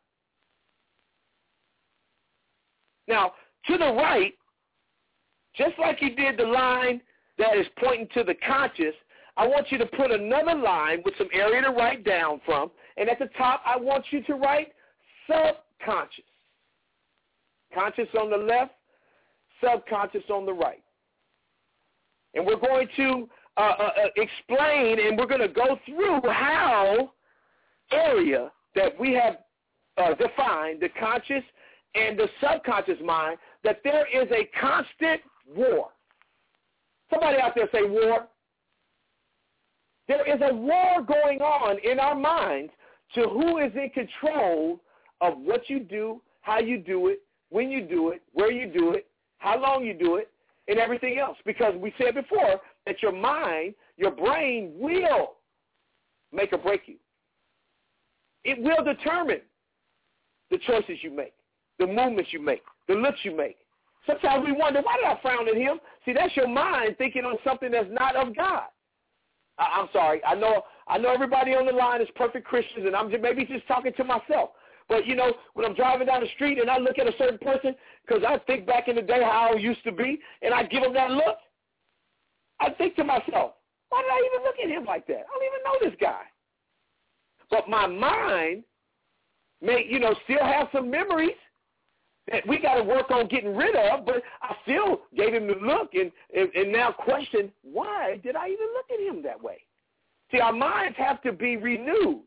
Now, to the right, just like you did the line that is pointing to the conscious, I want you to put another line with some area to write down from, and at the top, I want you to write subconscious. Conscious on the left, subconscious on the right. And we're going to uh, uh, explain, and we're going to go through how area that we have uh, defined, the conscious and the subconscious mind, that there is a constant war. Somebody out there say war. There is a war going on in our minds to who is in control of what you do, how you do it, when you do it, where you do it, how long you do it, and everything else. Because we said before that your mind, your brain will make or break you. It will determine the choices you make, the movements you make, the looks you make. Sometimes we wonder, why did I frown at him? See, that's your mind thinking on something that's not of God. I, I'm sorry. I know I know everybody on the line is perfect Christians, and I'm just, maybe just talking to myself. But, you know, when I'm driving down the street and I look at a certain person, because I think back in the day how I used to be, and I give them that look, I think to myself, why did I even look at him like that? I don't even know this guy. But my mind may, you know, still have some memories that we got to work on getting rid of, but I still gave him the look and, and, and now question, why did I even look at him that way? See, our minds have to be renewed.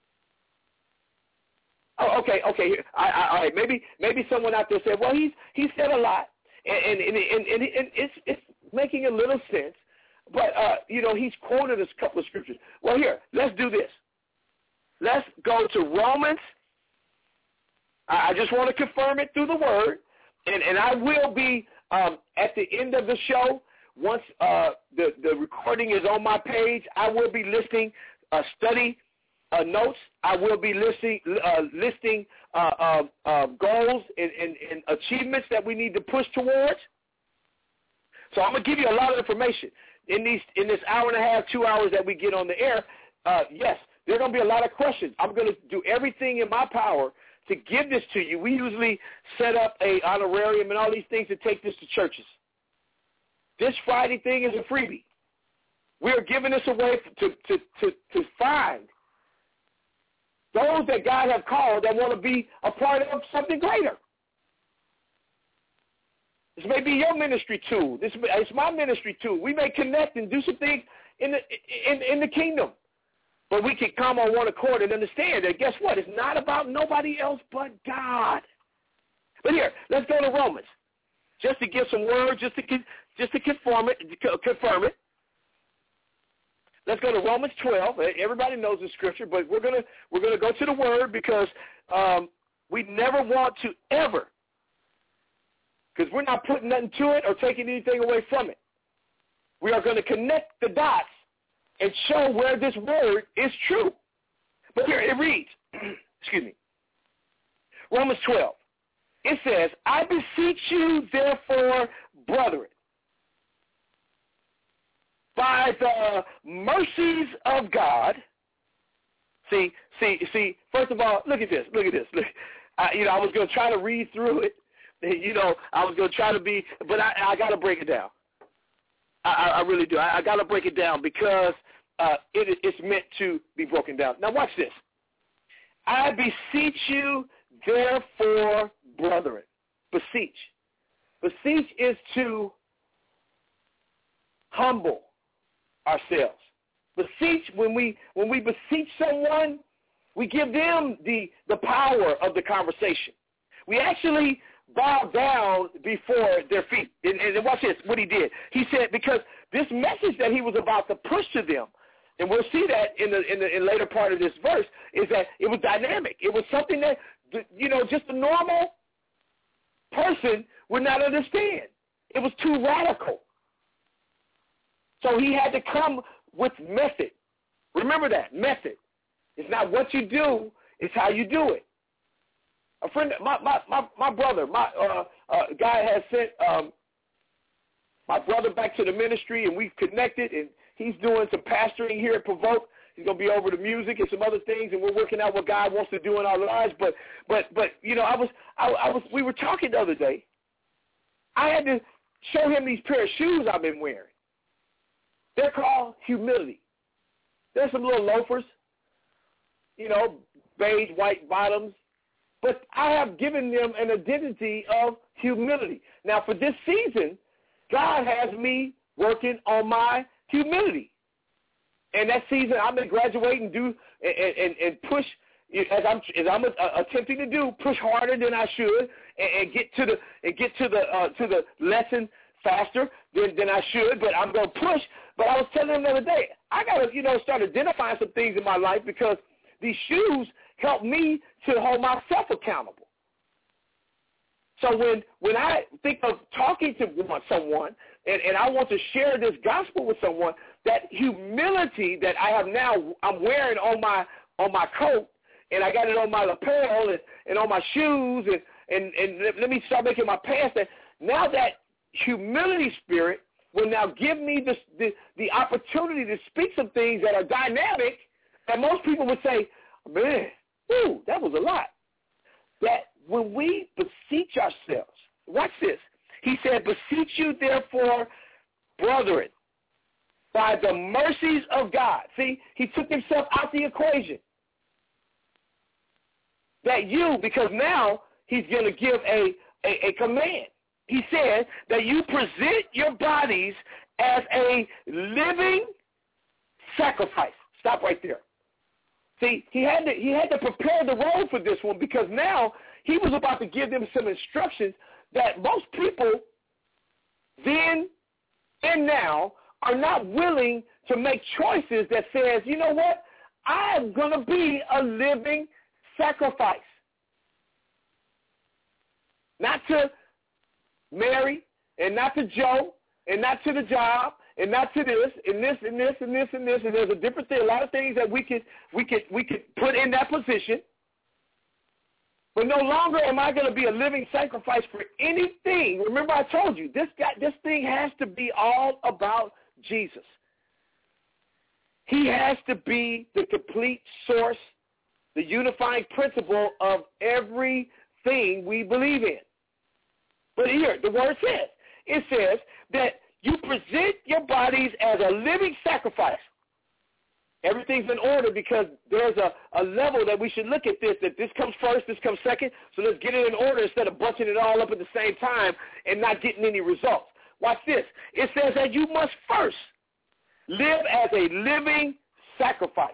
Oh, okay, okay. I, I, all right, maybe maybe someone out there said, well, he's he said a lot, and and, and, and, and, and it's it's making a little sense, but uh, you know, he's quoted us a couple of scriptures. Well, here, let's do this. Let's go to Romans. I just want to confirm it through the word, and, and I will be um, at the end of the show, once uh, the, the recording is on my page, I will be listing uh, study uh, notes. I will be listing uh, listing uh, uh, uh, goals and, and, and achievements that we need to push towards. So I'm going to give you a lot of information. In these in this hour and a half, two hours that we get on the air, uh, yes, there are going to be a lot of questions. I'm going to do everything in my power to give this to you. We usually set up a honorarium and all these things to take this to churches. This Friday thing is a freebie. We are giving this away to, to, to, to find those that God have called that want to be a part of something greater. This may be your ministry too. This it's my ministry too. We may connect and do some things in the in, in the kingdom, but we can come on one accord and understand that. Guess what? It's not about nobody else but God. But here, let's go to Romans, just to give some words, just to just to confirm it. Confirm it. Let's go to Romans twelve. Everybody knows the scripture, but we're gonna we're gonna go to the word because um, we never want to ever, because we're not putting nothing to it or taking anything away from it. We are going to connect the dots and show where this word is true. But here it reads, excuse me, Romans twelve. It says, "I beseech you, therefore, brethren, by the mercies of God." See, see, see. First of all, look at this. Look at this. Look, I, you know, I was going to try to read through it. You know, I was going to try to be, but I, I got to break it down. I, I really do. I, I got to break it down because uh, it, it's meant to be broken down. Now, watch this. "I beseech you, therefore, brethren." Beseech. Beseech is to humble ourselves. Beseech, when we when we beseech someone, we give them the, the power of the conversation. We actually bow down before their feet. And, and watch this, what he did. He said, because this message that he was about to push to them, and we'll see that in the in the in later part of this verse, is that it was dynamic. It was something that, you know, just a normal person would not understand. It was too radical. So he had to come with method. Remember that, method. It's not what you do, it's how you do it. A friend, my my my, my brother, my uh, uh, guy has sent um, my brother back to the ministry, and we've connected, and he's doing some pastoring here at Provoke. He's gonna be over the music and some other things, and we're working out what God wants to do in our lives. But but but you know, I was I, I was we were talking the other day. I had to show him these pair of shoes I've been wearing. They're called humility. There's some little loafers, you know, beige white bottoms. But I have given them an identity of humility. Now, for this season, God has me working on my humility. And that season, I've been graduating, do and, and, and push as I'm as I'm uh, attempting to do, push harder than I should, and, and get to the and get to the uh, to the lesson faster than, than I should. But I'm gonna push. But I was telling them the other day, I gotta you know start identifying some things in my life because these shoes help me to hold myself accountable. So when when I think of talking to someone and, and I want to share this gospel with someone, that humility that I have now, I'm wearing on my on my coat, and I got it on my lapel and, and on my shoes, and, and, and let me start making my pants. That now that humility spirit will now give me the, the, the opportunity to speak some things that are dynamic that most people would say, man, ooh, that was a lot. That when we beseech ourselves, watch this. He said, beseech you, therefore, brethren, by the mercies of God. See, he took himself out the equation. That you, because now he's going to give a, a, a command. He said that you present your bodies as a living sacrifice. Stop right there. See, he had to he had to prepare the road for this one because now he was about to give them some instructions that most people then and now are not willing to make choices that says, you know what, I'm going to be a living sacrifice. Not to Mary and not to Joe and not to the job and not to this, and this, and this, and this, and this, and there's a different thing, a lot of things that we could, we could, we could put in that position. But no longer am I going to be a living sacrifice for anything. Remember, I told you, this guy, this thing has to be all about Jesus. He has to be the complete source, the unifying principle of everything we believe in. But here, the word says, it says that you present your bodies as a living sacrifice. Everything's in order because there's a, a level that we should look at this, that this comes first, this comes second, so let's get it in order instead of bunching it all up at the same time and not getting any results. Watch this. It says that you must first live as a living sacrifice.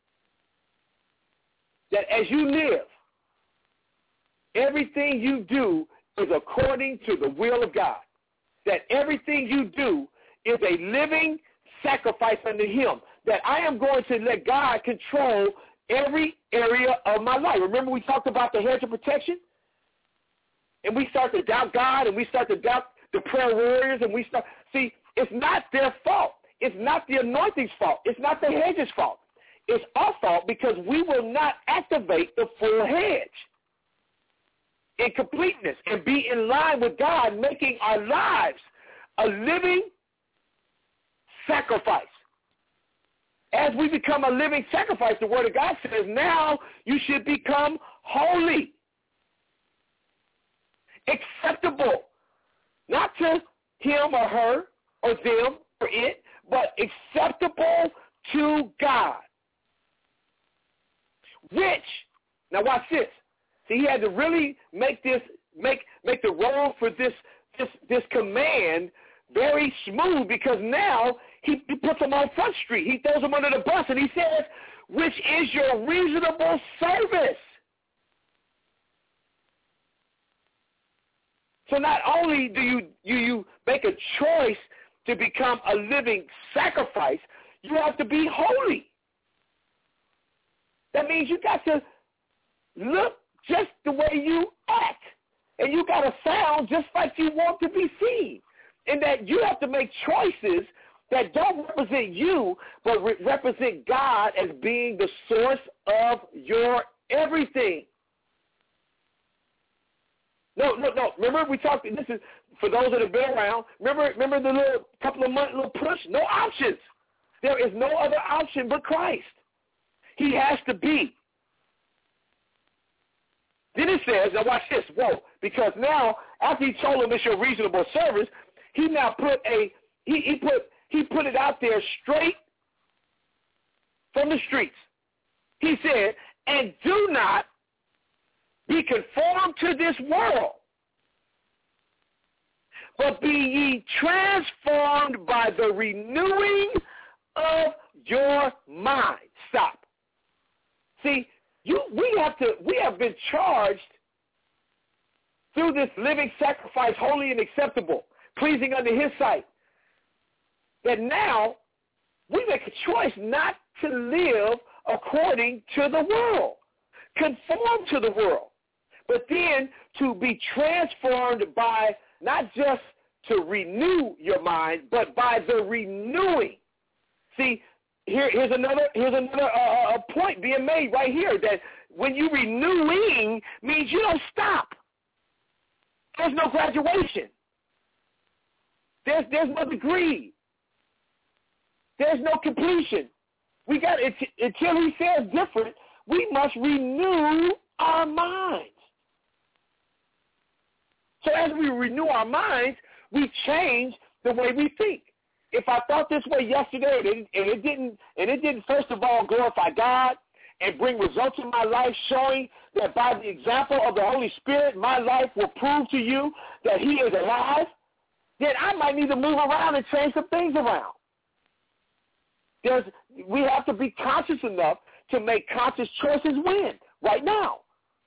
That as you live, everything you do is according to the will of God. That everything you do is a living sacrifice unto him. That I am going to let God control every area of my life. Remember we talked about the hedge of protection? And we start to doubt God, and we start to doubt the prayer warriors, and we start, see, it's not their fault. It's not the anointing's fault. It's not the hedge's fault. It's our fault because we will not activate the full hedge in completeness and be in line with God, making our lives a living sacrifice. As we become a living sacrifice, the Word of God says, now you should become holy, acceptable, not to him or her or them or it, but acceptable to God. Which, now watch this. See, he had to really make this, make make the road for this this this command very smooth, because now he, he puts them on Front Street. He throws them under the bus, and he says, which is your reasonable service. So not only do you, you, you make a choice to become a living sacrifice, you have to be holy. That means you got to look just the way you act, and you got to sound just like you want to be seen. And that you have to make choices that don't represent you, but re- represent God as being the source of your everything. No, no, no. Remember we talked, this is for those that have been around. Remember, remember the little couple of months, little push? No options. There is no other option but Christ. He has to be. Then it says, now watch this, whoa, because now after he told him it's your reasonable service, he now put a he, he put he put it out there straight from the streets. He said, and do not be conformed to this world, but be ye transformed by the renewing of your mind. Stop. See, you we have to we have been charged through this living sacrifice, holy and acceptable, pleasing unto his sight, that now we make a choice not to live according to the world, conform to the world, but then to be transformed by not just to renew your mind, but by the renewing. See, here, here's another here's another uh, point being made right here, that when you renewing means you don't stop. There's no graduation. There's there's no degree. There's no completion. We got it until he says different. We must renew our minds. So as we renew our minds, we change the way we think. If I thought this way yesterday and it, and it didn't, and it didn't first of all glorify God and bring results in my life, showing that by the example of the Holy Spirit, my life will prove to you that he is alive, then I might need to move around and change some things around. There's, we have to be conscious enough to make conscious choices when, right now.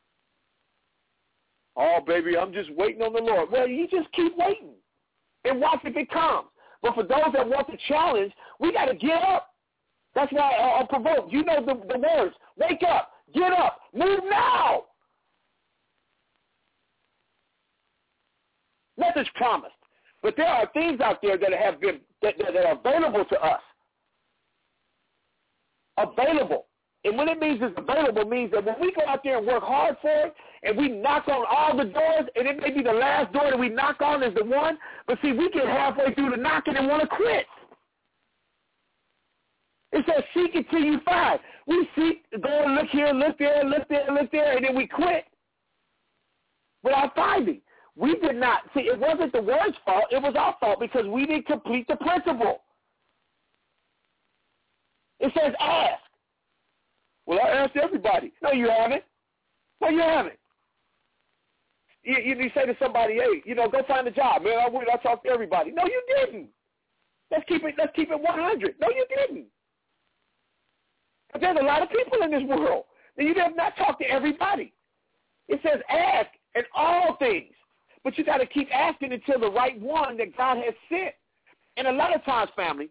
Oh, baby, I'm just waiting on the Lord. Well, you just keep waiting and watch if it comes. But for those that want the challenge, we got to get up. That's why I, I provoke. You know the, the words. Wake up. Get up. Move now. Nothing's promised. But there are things out there that have been that, that are available to us. Available. And when it means it's available, it means that when we go out there and work hard for it, and we knock on all the doors, and it may be the last door that we knock on is the one, but see, we get halfway through the knocking and want to quit. It says, seek it till you find. We seek, go and look here, look there, look there, look there, and then we quit without finding. We did not. See, it wasn't the word's fault. It was our fault because we didn't complete the principle. It says ask. Well, I asked everybody. No, you haven't. No, you haven't. You, you, you say to somebody, hey, you know, go find a job. Man, I went, I talked to everybody. No, you didn't. Let's keep it, let's keep it one hundred. No, you didn't. But there's a lot of people in this world. You have not talked to everybody. It says ask in all things. But you got to keep asking until the right one that God has sent. And a lot of times, family,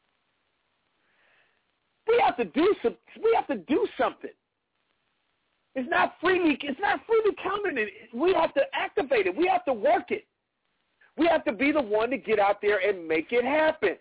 we have to do some. We have to do something. It's not freely. It's not freely coming. We have to activate it. We have to work it. We have to be the one to get out there and make it happen.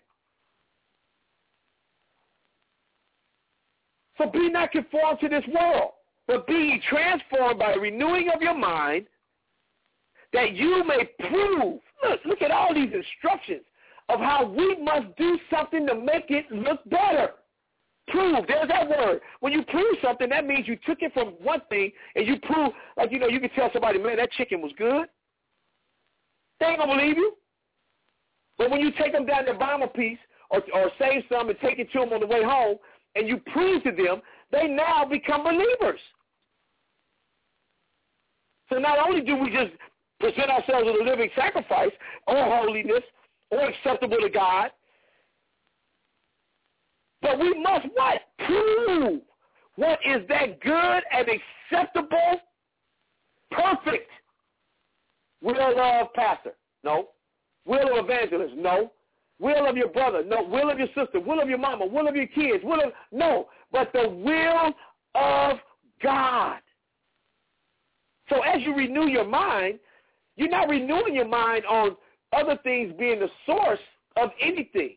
So be not conformed to this world, but be ye transformed by renewing of your mind, that you may prove. Look, look at all these instructions of how we must do something to make it look better. Prove. There's that word. When you prove something, that means you took it from one thing and you prove, like, you know, you can tell somebody, man, that chicken was good. They ain't going to believe you. But when you take them down to buy them a piece or, or save some and take it to them on the way home and you prove to them, they now become believers. So not only do we just present ourselves as a living sacrifice or holiness or acceptable to God, but we must what? Prove what is that good and acceptable, perfect will of pastor. No. Will of evangelist. No. Will of your brother. No. Will of your sister. Will of your mama. Will of your kids. Will of, no. But the will of God. So as you renew your mind, you're not renewing your mind on other things being the source of anything.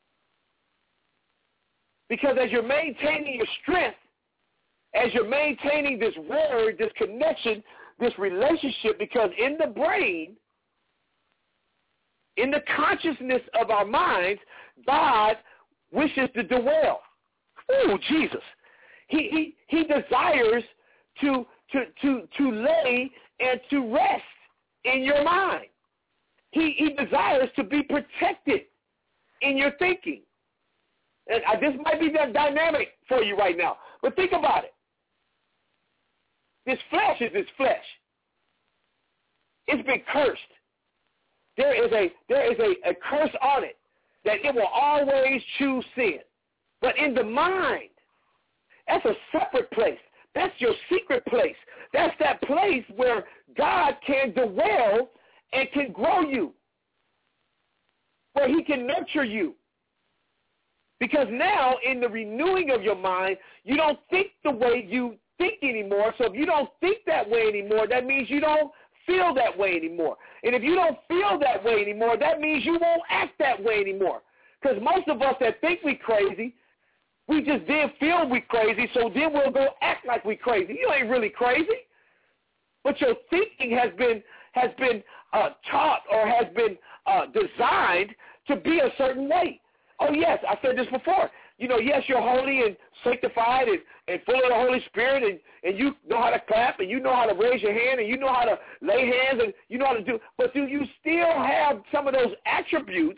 Because as you're maintaining your strength, as you're maintaining this word, this connection, this relationship, because in the brain, in the consciousness of our minds, God wishes to dwell. Oh, Jesus. He, he, he desires to, to, to, to lay and to rest in your mind. He, he desires to be protected in your thinking. And uh, this might be that dynamic for you right now. But think about it. This flesh is this flesh. It's been cursed. There is a there is a, a curse on it that it will always choose sin. But in the mind, that's a separate place. That's your secret place. That's that place where God can dwell and can grow you, where he can nurture you. Because now, in the renewing of your mind, you don't think the way you think anymore. So if you don't think that way anymore, that means you don't feel that way anymore. And if you don't feel that way anymore, that means you won't act that way anymore. Because most of us that think we crazy, we just then feel we crazy, so then we'll go act like we crazy. You ain't really crazy. But your thinking has been has been uh, taught or has been uh, designed to be a certain way. Oh, yes, I said this before. You know, yes, you're holy and sanctified and, and full of the Holy Spirit, and, and you know how to clap, and you know how to raise your hand, and you know how to lay hands, and you know how to do, but do you still have some of those attributes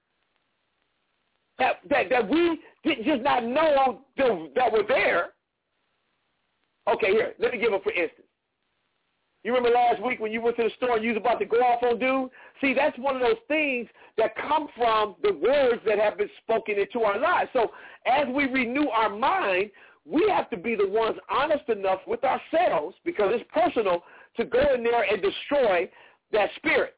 that that, that we did just not know that were there? Okay, here, let me give them for instance. You remember last week when you went to the store and you was about to go off on dude? See, that's one of those things that come from the words that have been spoken into our lives. So as we renew our mind, we have to be the ones honest enough with ourselves, because it's personal, to go in there and destroy that spirit.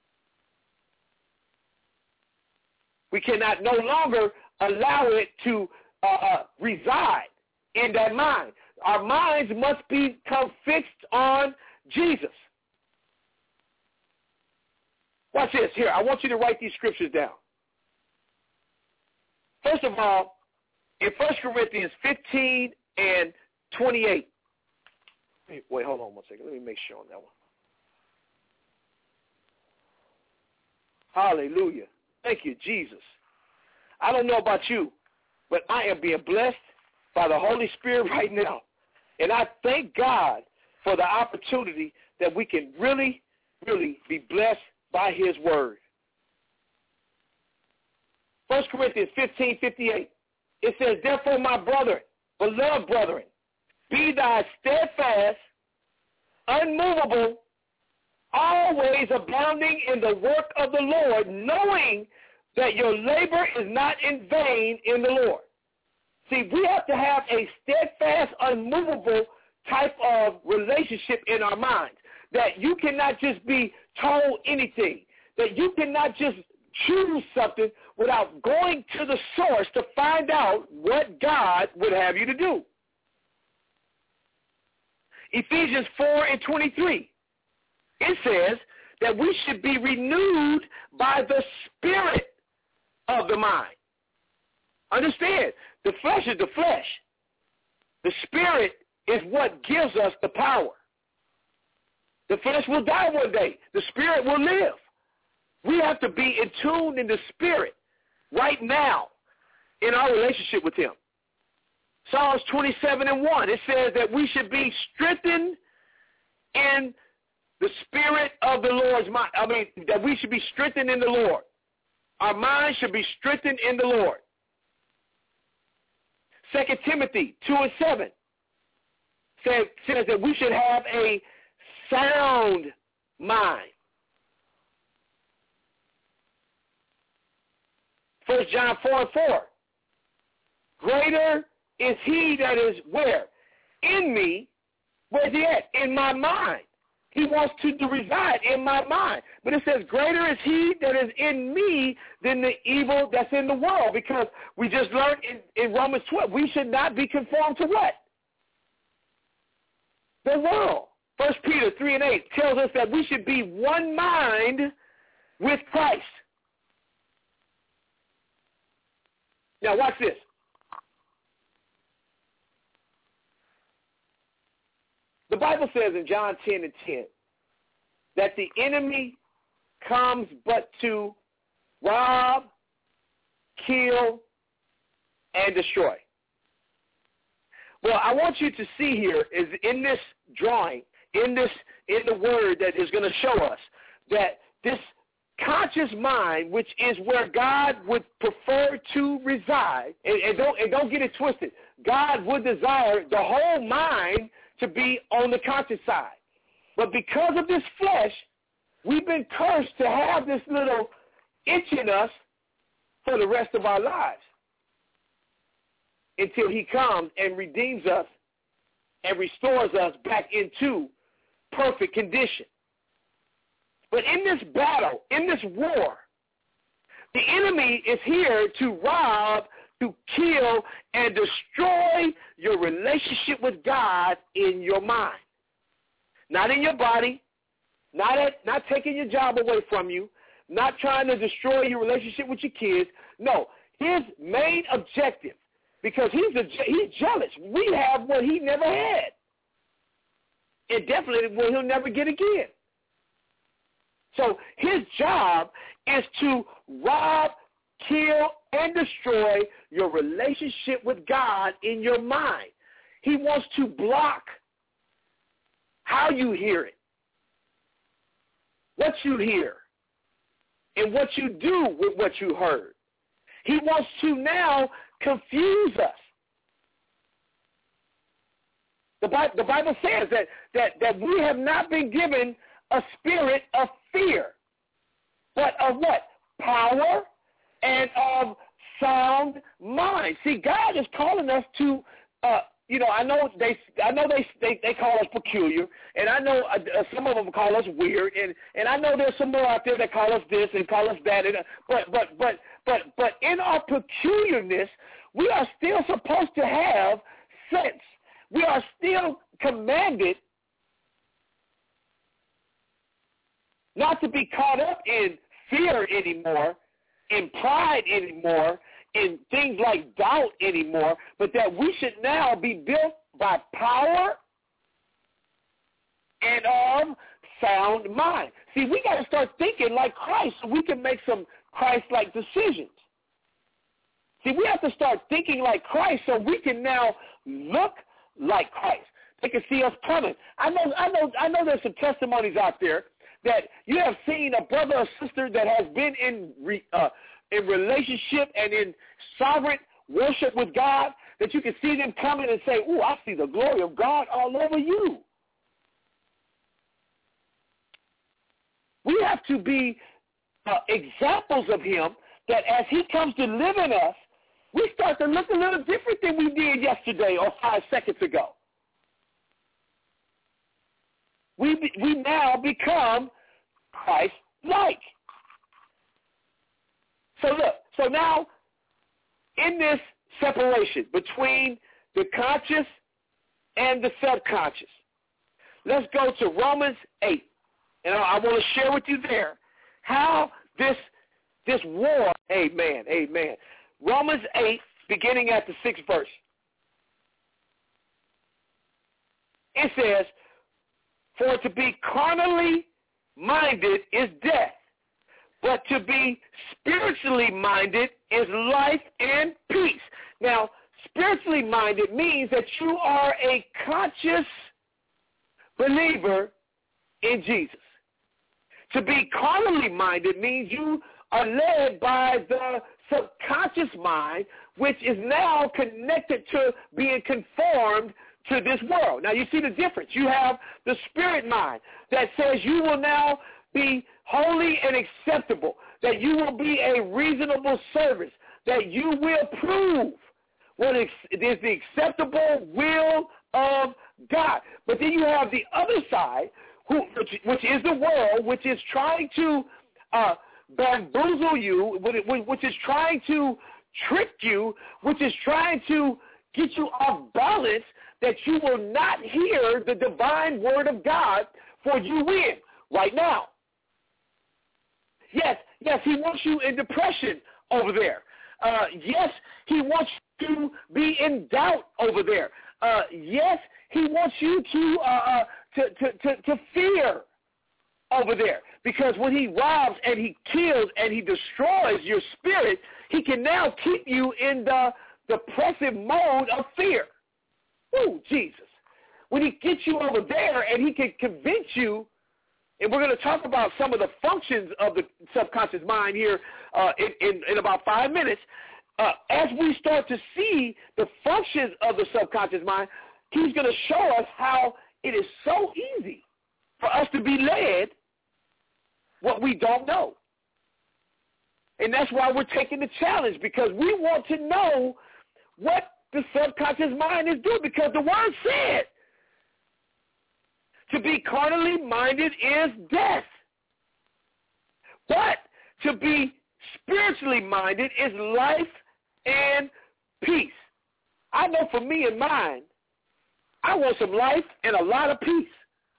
We cannot no longer allow it to uh, uh, reside in that mind. Our minds must become fixed on Jesus. Watch this. Here, I want you to write these scriptures down. First of all, in First Corinthians fifteen and twenty-eight. Wait, wait, hold on one second. Let me make sure on that one. Hallelujah. Thank you, Jesus. I don't know about you, but I am being blessed by the Holy Spirit right now. And I thank God for the opportunity that we can really, really be blessed by his word. First Corinthians fifteen fifty-eight. It says, therefore, my brethren, beloved brethren, be thou steadfast, unmovable, always abounding in the work of the Lord, knowing that your labor is not in vain in the Lord. See, we have to have a steadfast, unmovable type of relationship in our minds, that you cannot just be told anything, that you cannot just choose something without going to the source to find out what God would have you to do. Ephesians four and twenty-three, it says that we should be renewed by the spirit of the mind. Understand, the flesh is the flesh. The spirit is what gives us the power. The flesh will die one day. The spirit will live. We have to be in tune in the spirit right now in our relationship with him. Psalms twenty-seven and one, it says that we should be strengthened in the spirit of the Lord's mind. I mean, that we should be strengthened in the Lord. Our mind should be strengthened in the Lord. Second Timothy two and seven says, says that we should have a sound mind. First John four and four. Greater is he that is where? In me. Where's he at? In my mind. He wants to, to reside in my mind. But it says, greater is he that is in me than the evil that's in the world. Because we just learned in, in Romans twelve, we should not be conformed to what? The world. First Peter three and eight tells us that we should be one mind with Christ. Now watch this. The Bible says in John ten and ten that the enemy comes but to rob, kill, and destroy. Well, I want you to see here is in this drawing, in this in the word that is going to show us that this conscious mind, which is where God would prefer to reside, and, and don't and don't get it twisted. God would desire the whole mind to be on the conscious side. But because of this flesh, we've been cursed to have this little itch in us for the rest of our lives until he comes and redeems us and restores us back into perfect condition. But in this battle, in this war, the enemy is here to rob, to kill, and destroy your relationship with God in your mind. Not in your body, not at, not taking your job away from you, not trying to destroy your relationship with your kids. No, his main objective, because he's a, he's jealous. We have what he never had, and definitely what he'll never get again. So his job is to rob, kill, and destroy your relationship with God in your mind. He wants to block how you hear it, what you hear, and what you do with what you heard. He wants to now confuse us. The Bible, the Bible says that, that, that we have not been given a spirit of fear, but of what? Power and of sound mind. See, God is calling us to, uh, you know, I know they, I know they, they, they call us peculiar, and I know uh, some of them call us weird, and, and I know there's some more out there that call us this and call us that, and, but, but, but, but, but in our peculiarness, we are still supposed to have sense. We are still commanded not to be caught up in fear anymore, in pride anymore, in things like doubt anymore, but that we should now be built by power and of sound mind. See, we got to start thinking like Christ so we can make some Christ-like decisions. See, we have to start thinking like Christ so we can now look like Christ. They can see us coming. I know, I know, I know. There's some testimonies out there that you have seen a brother or sister that has been in re, uh, in relationship and in sovereign worship with God, that you can see them coming and say, "Ooh, I see the glory of God all over you." We have to be uh, examples of him, that as he comes to live in us, we start to look a little different than we did yesterday or five seconds ago. We, be, we now become Christ-like. So look, so now in this separation between the conscious and the subconscious, let's go to Romans eight. And I want to share with you there how this this war, amen, amen. Romans eight, beginning at the sixth verse. It says, "For to be carnally minded is death, but to be spiritually minded is life and peace." Now, spiritually minded means that you are a conscious believer in Jesus. To be carnally minded means you are led by the subconscious mind, which is now connected to being conformed to this world. Now, you see the difference. You have the spirit mind that says you will now be holy and acceptable, that you will be a reasonable service, that you will prove what is the acceptable will of God. But then you have the other side, Who, which, which is the world, which is trying to uh, bamboozle you, which is trying to trick you, which is trying to get you off balance, that you will not hear the divine word of God for you win right now. Yes, yes, he wants you in depression over there. Uh, yes, he wants you to be in doubt over there. Uh, yes, he wants you to, uh, uh, to, to, to, to fear over there. Because when he robs and he kills and he destroys your spirit, he can now keep you in the depressive mode of fear. Ooh, Jesus. When he gets you over there and he can convince you, and we're going to talk about some of the functions of the subconscious mind here uh, in, in, in about five minutes. Uh, as we start to see the functions of the subconscious mind, he's going to show us how it is so easy for us to be led what we don't know. And that's why we're taking the challenge, because we want to know what the subconscious mind is doing, because the word said, to be carnally minded is death. But to be spiritually minded is life and peace. I know for me and mine, I want some life and a lot of peace.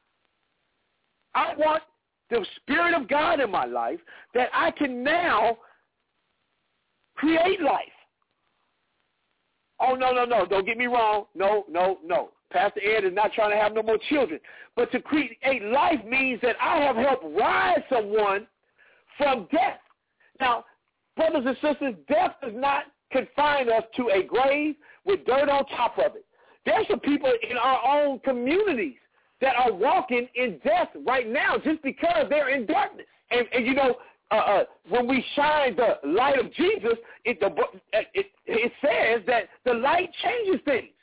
I want the Spirit of God in my life that I can now create life. Oh, no, no, no. Don't get me wrong. No, no, no. Pastor Ed is not trying to have no more children. But to create life means that I have helped rise someone from death. Now, brothers and sisters, death does not confine us to a grave with dirt on top of it. There's some people in our own communities that are walking in death right now just because they're in darkness. And, and you know, uh, uh, when we shine the light of Jesus, it, the, it, it says that the light changes things.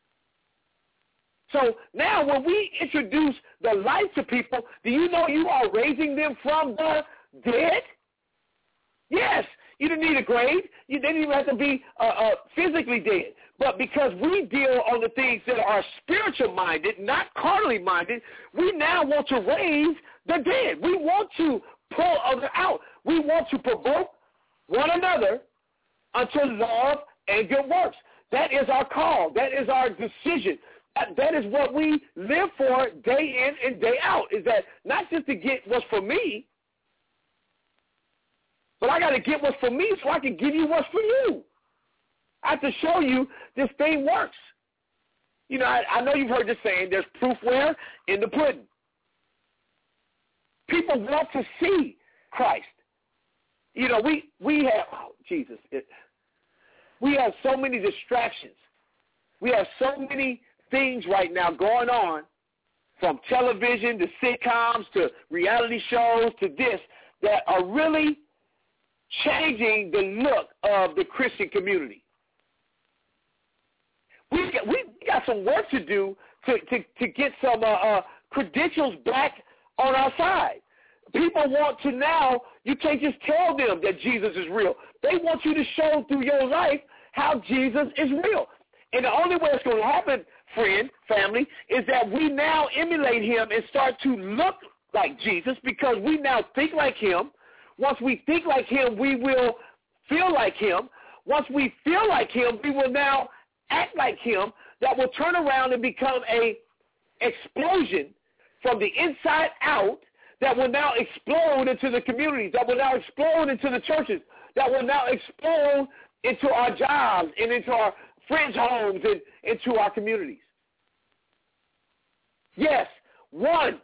So now when we introduce the light to people, do you know you are raising them from the dead? Yes. You didn't need a grave. You didn't even have to be uh, uh, physically dead. But because we deal on the things that are spiritual-minded, not carnally-minded, we now want to raise the dead. We want to pull others out. We want to provoke one another unto love and good works. That is our call. That is our decision. That, that is what we live for day in and day out, is that not just to get what's for me, But I got to get what's for me so I can give you what's for you. I have to show you this thing works. You know, I, I know you've heard this saying, there's proof where? In the pudding. People want to see Christ. You know, we, we have, oh, Jesus, it, we have so many distractions. We have so many things right now going on, from television to sitcoms to reality shows to this, that are really changing the look of the Christian community. We got, we got some work to do to, to, to get some uh, uh, credentials back on our side. People want to now, you can't just tell them that Jesus is real. They want you to show through your life how Jesus is real. And the only way it's going to happen, friend, family, is that we now emulate him and start to look like Jesus, because we now think like him. Once we think like him, we will feel like him. Once we feel like him, we will now act like him. That will turn around and become a explosion from the inside out, that will now explode into the communities, that will now explode into the churches, that will now explode into our jobs and into our friends' homes and into our communities. Yes, one.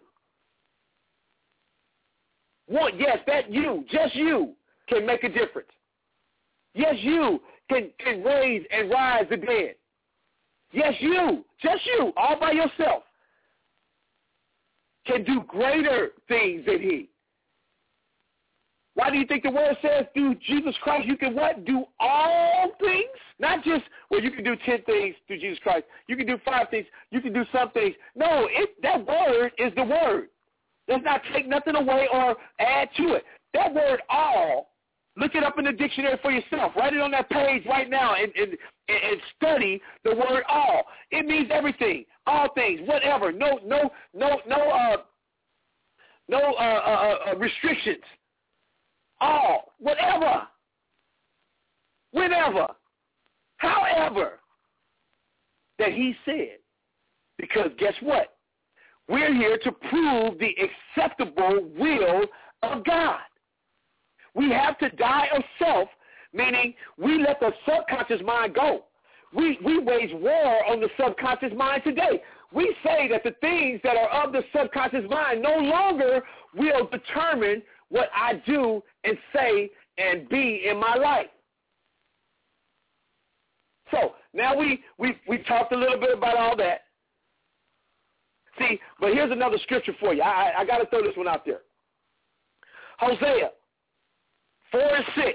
One, yes, that you, just you, can make a difference. Yes, you can, can raise and rise the dead. Yes, you, just you, all by yourself, can do greater things than he. Why do you think the word says through Jesus Christ you can what? Do all things? Not just, well, you can do ten things through Jesus Christ. You can do five things. You can do some things. No, it, that word is the word. Does not take nothing away or add to it. That word all, look it up in the dictionary for yourself. Write it on that page right now and, and, and study the word all. It means everything, all things, whatever. No, no, no, no, uh, no uh, uh, uh, restrictions. All, whatever, whenever, however, that he said. Because guess what? We're here to prove the acceptable will of God. We have to die of self, meaning we let the subconscious mind go. We, we wage war on the subconscious mind today. We say that the things that are of the subconscious mind no longer will determine what I do and say and be in my life. So now we, we, we talked a little bit about all that. See, but here's another scripture for you. I, I got to throw this one out there. Hosea four and six.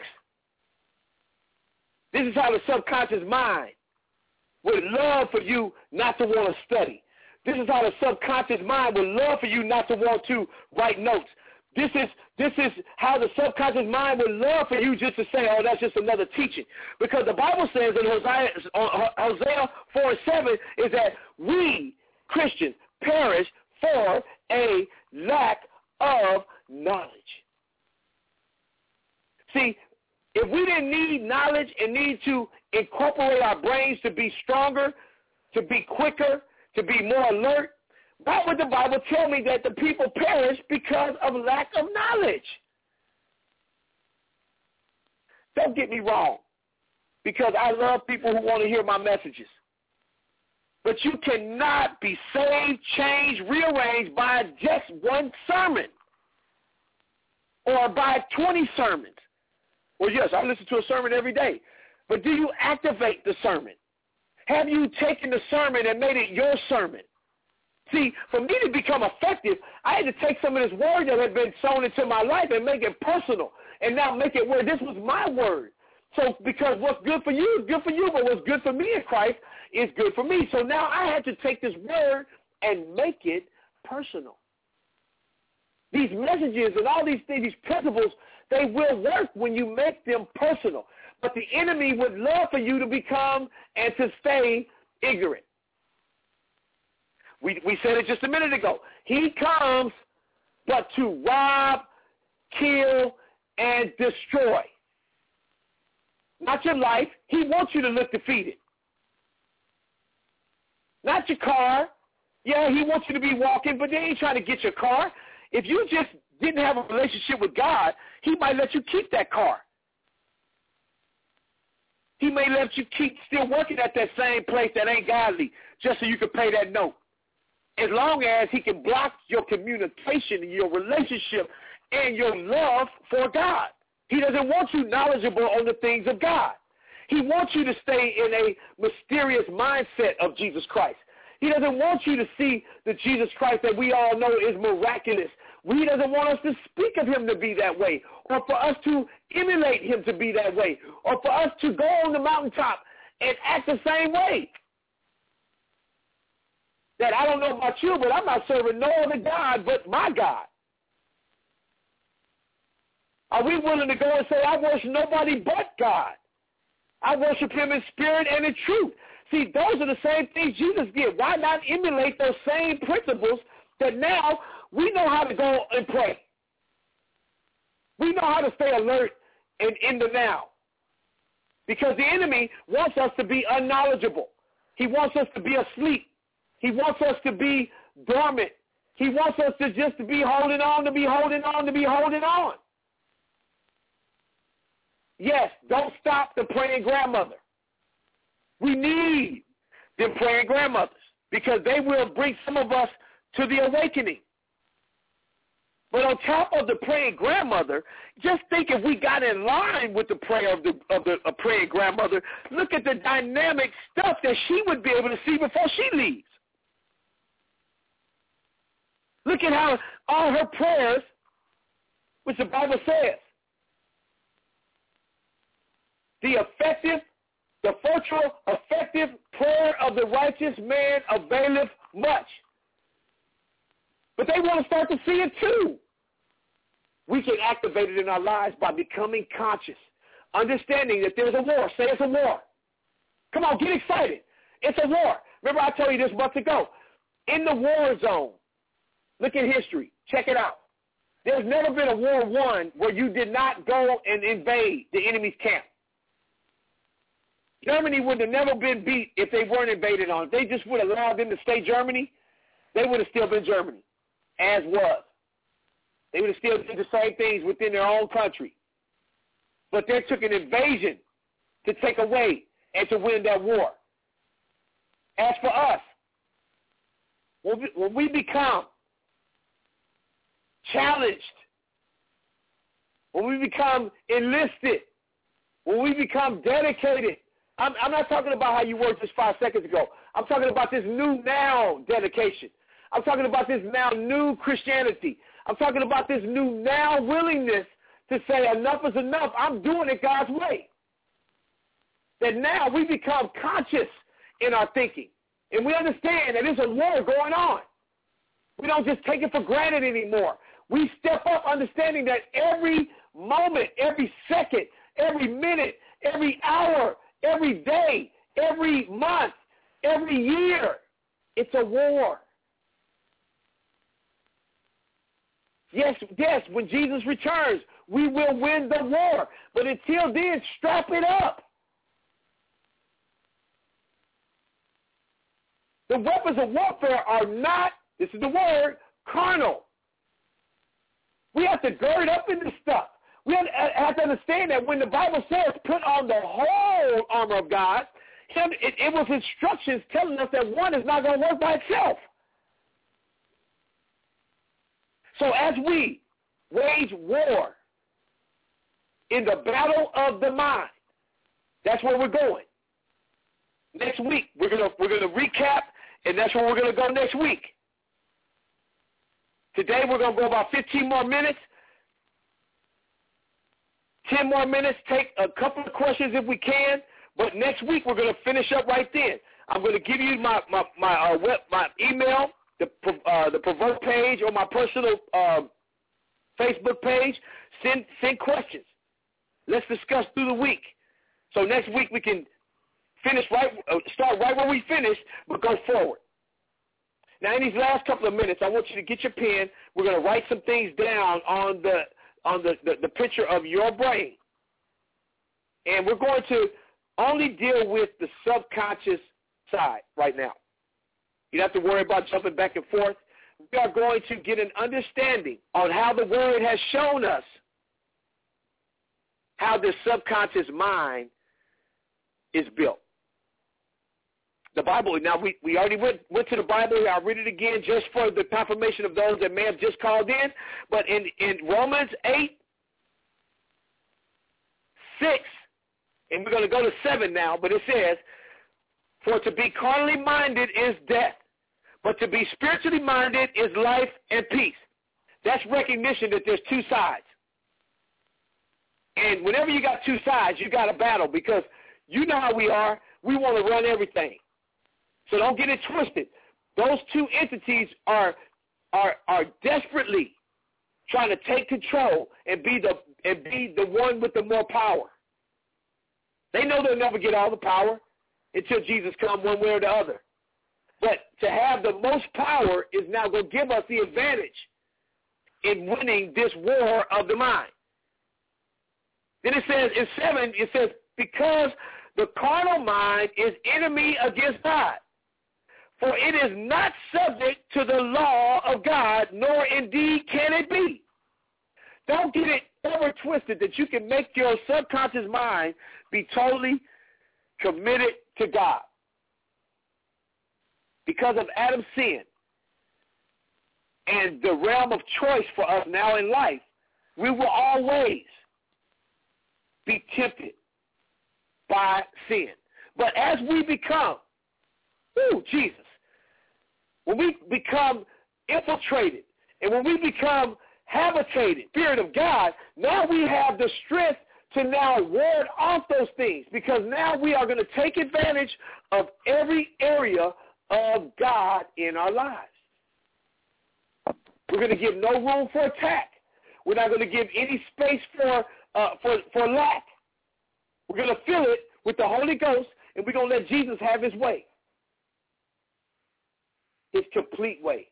This is how the subconscious mind would love for you not to want to study. This is how the subconscious mind would love for you not to want to write notes. This is this is how the subconscious mind would love for you just to say, oh, that's just another teaching. Because the Bible says in Hosea, Hosea four and seven is that we, Christians, perish for a lack of knowledge. See, if we didn't need knowledge and need to incorporate our brains to be stronger, to be quicker, to be more alert, why would the Bible tell me that the people perish because of lack of knowledge? Don't get me wrong, because I love people who want to hear my messages. But you cannot be saved, changed, rearranged by just one sermon or by twenty sermons. Well, yes, I listen to a sermon every day. But do you activate the sermon? Have you taken the sermon and made it your sermon? See, for me to become effective, I had to take some of this word that had been sown into my life and make it personal and now make it where this was my word. So because what's good for you is good for you, but what's good for me in Christ is good for me. So now I had to take this word and make it personal. These messages and all these things, these principles, they will work when you make them personal. But the enemy would love for you to become and to stay ignorant. We, we said it just a minute ago. He comes but to rob, kill, and destroy. Not your life. He wants you to look defeated. Not your car. Yeah, he wants you to be walking, but they ain't trying to get your car. If you just didn't have a relationship with God, he might let you keep that car. He may let you keep still working at that same place that ain't godly just so you can pay that note. As long as he can block your communication, your relationship, and your love for God. He doesn't want you knowledgeable on the things of God. He wants you to stay in a mysterious mindset of Jesus Christ. He doesn't want you to see the Jesus Christ that we all know is miraculous. He doesn't want us to speak of him to be that way, or for us to emulate him to be that way, or for us to go on the mountaintop and act the same way. That I don't know about you, but I'm not serving no other God but my God. Are we willing to go and say, I worship nobody but God? I worship him in spirit and in truth. See, those are the same things Jesus did. Why not emulate those same principles that now we know how to go and pray? We know how to stay alert and in the now. Because the enemy wants us to be unknowledgeable. He wants us to be asleep. He wants us to be dormant. He wants us to just to be holding on, to be holding on, to be holding on. Yes, don't stop the praying grandmother. We need them praying grandmothers because they will bring some of us to the awakening. But on top of the praying grandmother, just think if we got in line with the prayer of the of the a praying grandmother, look at the dynamic stuff that she would be able to see before she leaves. Look at how all her prayers, which the Bible says, the effective, the virtual, effective prayer of the righteous man availeth much. But they want to start to see it too. We can activate it in our lives by becoming conscious, understanding that there's a war. Say it's a war. Come on, get excited. It's a war. Remember I told you this months ago. In the war zone, look at history. Check it out. There's never been a war won where you did not go and invade the enemy's camp. Germany would have never been beat if they weren't invaded on. If they just would have allowed them to stay Germany, they would have still been Germany, as was. They would have still did the same things within their own country. But they took an invasion to take away and to win that war. As for us, when we, when we become challenged, when we become enlisted, when we become dedicated, I'm, I'm not talking about how you were just five seconds ago. I'm talking about this new now dedication. I'm talking about this now new Christianity. I'm talking about this new now willingness to say enough is enough. I'm doing it God's way. That now we become conscious in our thinking. And we understand that there's a war going on. We don't just take it for granted anymore. We step up understanding that every moment, every second, every minute, every hour, every day, every month, every year, it's a war. Yes, yes, when Jesus returns, we will win the war. But until then, strap it up. The weapons of warfare are not, this is the word, carnal. We have to gird up in this stuff. We have to understand that when the Bible says put on the whole armor of God, it, it was instructions telling us that one is not going to work by itself. So as we wage war in the battle of the mind, that's where we're going. Next week, we're going to we're going to recap, and that's where we're going to go next week. Today, we're going to go about fifteen more minutes. ten more minutes, take a couple of questions if we can, but next week we're going to finish up right then. I'm going to give you my my my, uh, web, my email, the uh, the Provoke page, or my personal uh, Facebook page. Send send questions. Let's discuss through the week. So next week we can finish right, uh, start right where we finished, but go forward. Now in these last couple of minutes, I want you to get your pen. We're going to write some things down on the on the, the, the picture of your brain. And we're going to only deal with the subconscious side right now. You don't have to worry about jumping back and forth. we are going to get an understanding on how the Word has shown us how this subconscious mind is built. The Bible, now we, we already went, went to the Bible. I'll read it again just for the confirmation of those that may have just called in. But in, in Romans eight, six, and we're going to go to seven now, but it says, for to be carnally minded is death, but to be spiritually minded is life and peace. That's recognition that there's two sides. And whenever you got two sides, you got a battle, because you know how we are. We want to run everything. So don't get it twisted. Those two entities are are are desperately trying to take control and be the and be the one with the more power. They know they'll never get all the power until Jesus comes one way or the other. But to have the most power is now going to give us the advantage in winning this war of the mind. Then it says in seven, it says, because the carnal mind is enemy against God. For it is not subject to the law of God, nor indeed can it be. Don't get it ever twisted that you can make your subconscious mind be totally committed to God. Because of Adam's sin and the realm of choice for us now in life, we will always be tempted by sin. But as we become, ooh, Jesus, when we become infiltrated and when we become habitated, Spirit of God, now we have the strength to now ward off those things, because now we are going to take advantage of every area of God in our lives. We're going to give no room for attack. We're not going to give any space for uh, for, for lack. We're going to fill it with the Holy Ghost, and we're going to let Jesus have his way. His complete way.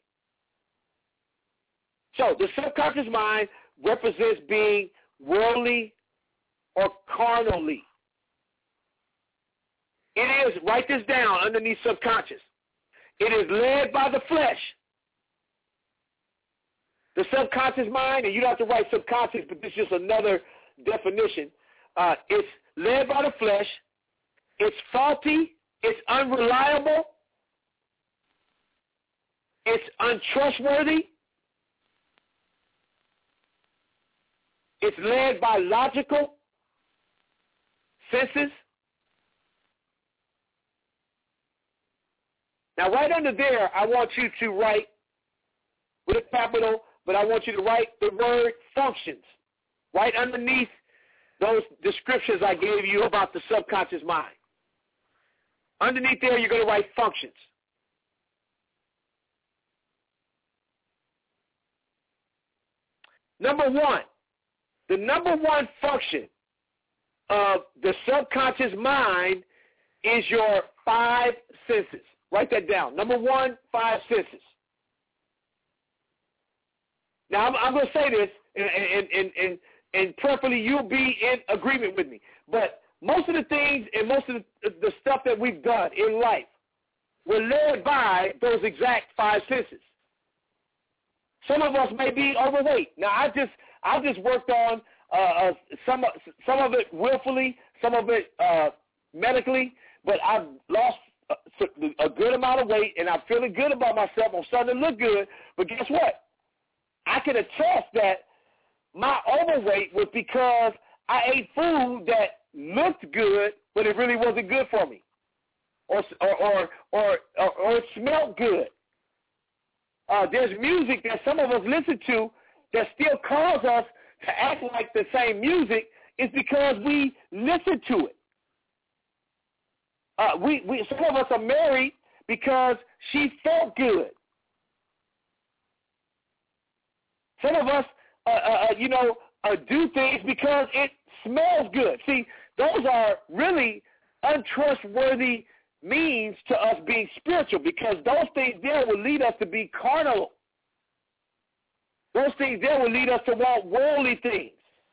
So the subconscious mind represents being worldly or carnally. It is, write this down underneath subconscious. It is led by the flesh. The subconscious mind, and you don't have to write subconscious, but this is just another definition. Uh, it's led by the flesh. It's faulty. It's unreliable. It's untrustworthy. It's led by logical senses. Now, right under there, I want you to write with a capital, but I want you to write the word functions right underneath those descriptions I gave you about the subconscious mind. Underneath there, you're going to write functions. Number one, the number one function of the subconscious mind is your five senses. Write that down. Number one, five senses. Now, I'm, I'm going to say this, and, and, and, and, and preferably you'll be in agreement with me. But most of the things and most of the, the stuff that we've done in life were led by those exact five senses. Some of us may be overweight. Now, I just I just worked on uh, uh, some some of it willfully, some of it uh, medically, but I've lost a, a good amount of weight, and I'm feeling good about myself. I'm starting to look good. But guess what? I can attest that my overweight was because I ate food that looked good, but it really wasn't good for me, or or or or, or, or it smelled good. Uh, there's music that some of us listen to that still cause us to act like the same music. Is because we listen to it. Uh, we, we some of us are married because she felt good. Some of us, uh, uh, you know, uh, do things because it smells good. See, those are really untrustworthy means to us being spiritual, because those things there will lead us to be carnal. Those things there will lead us to want worldly things.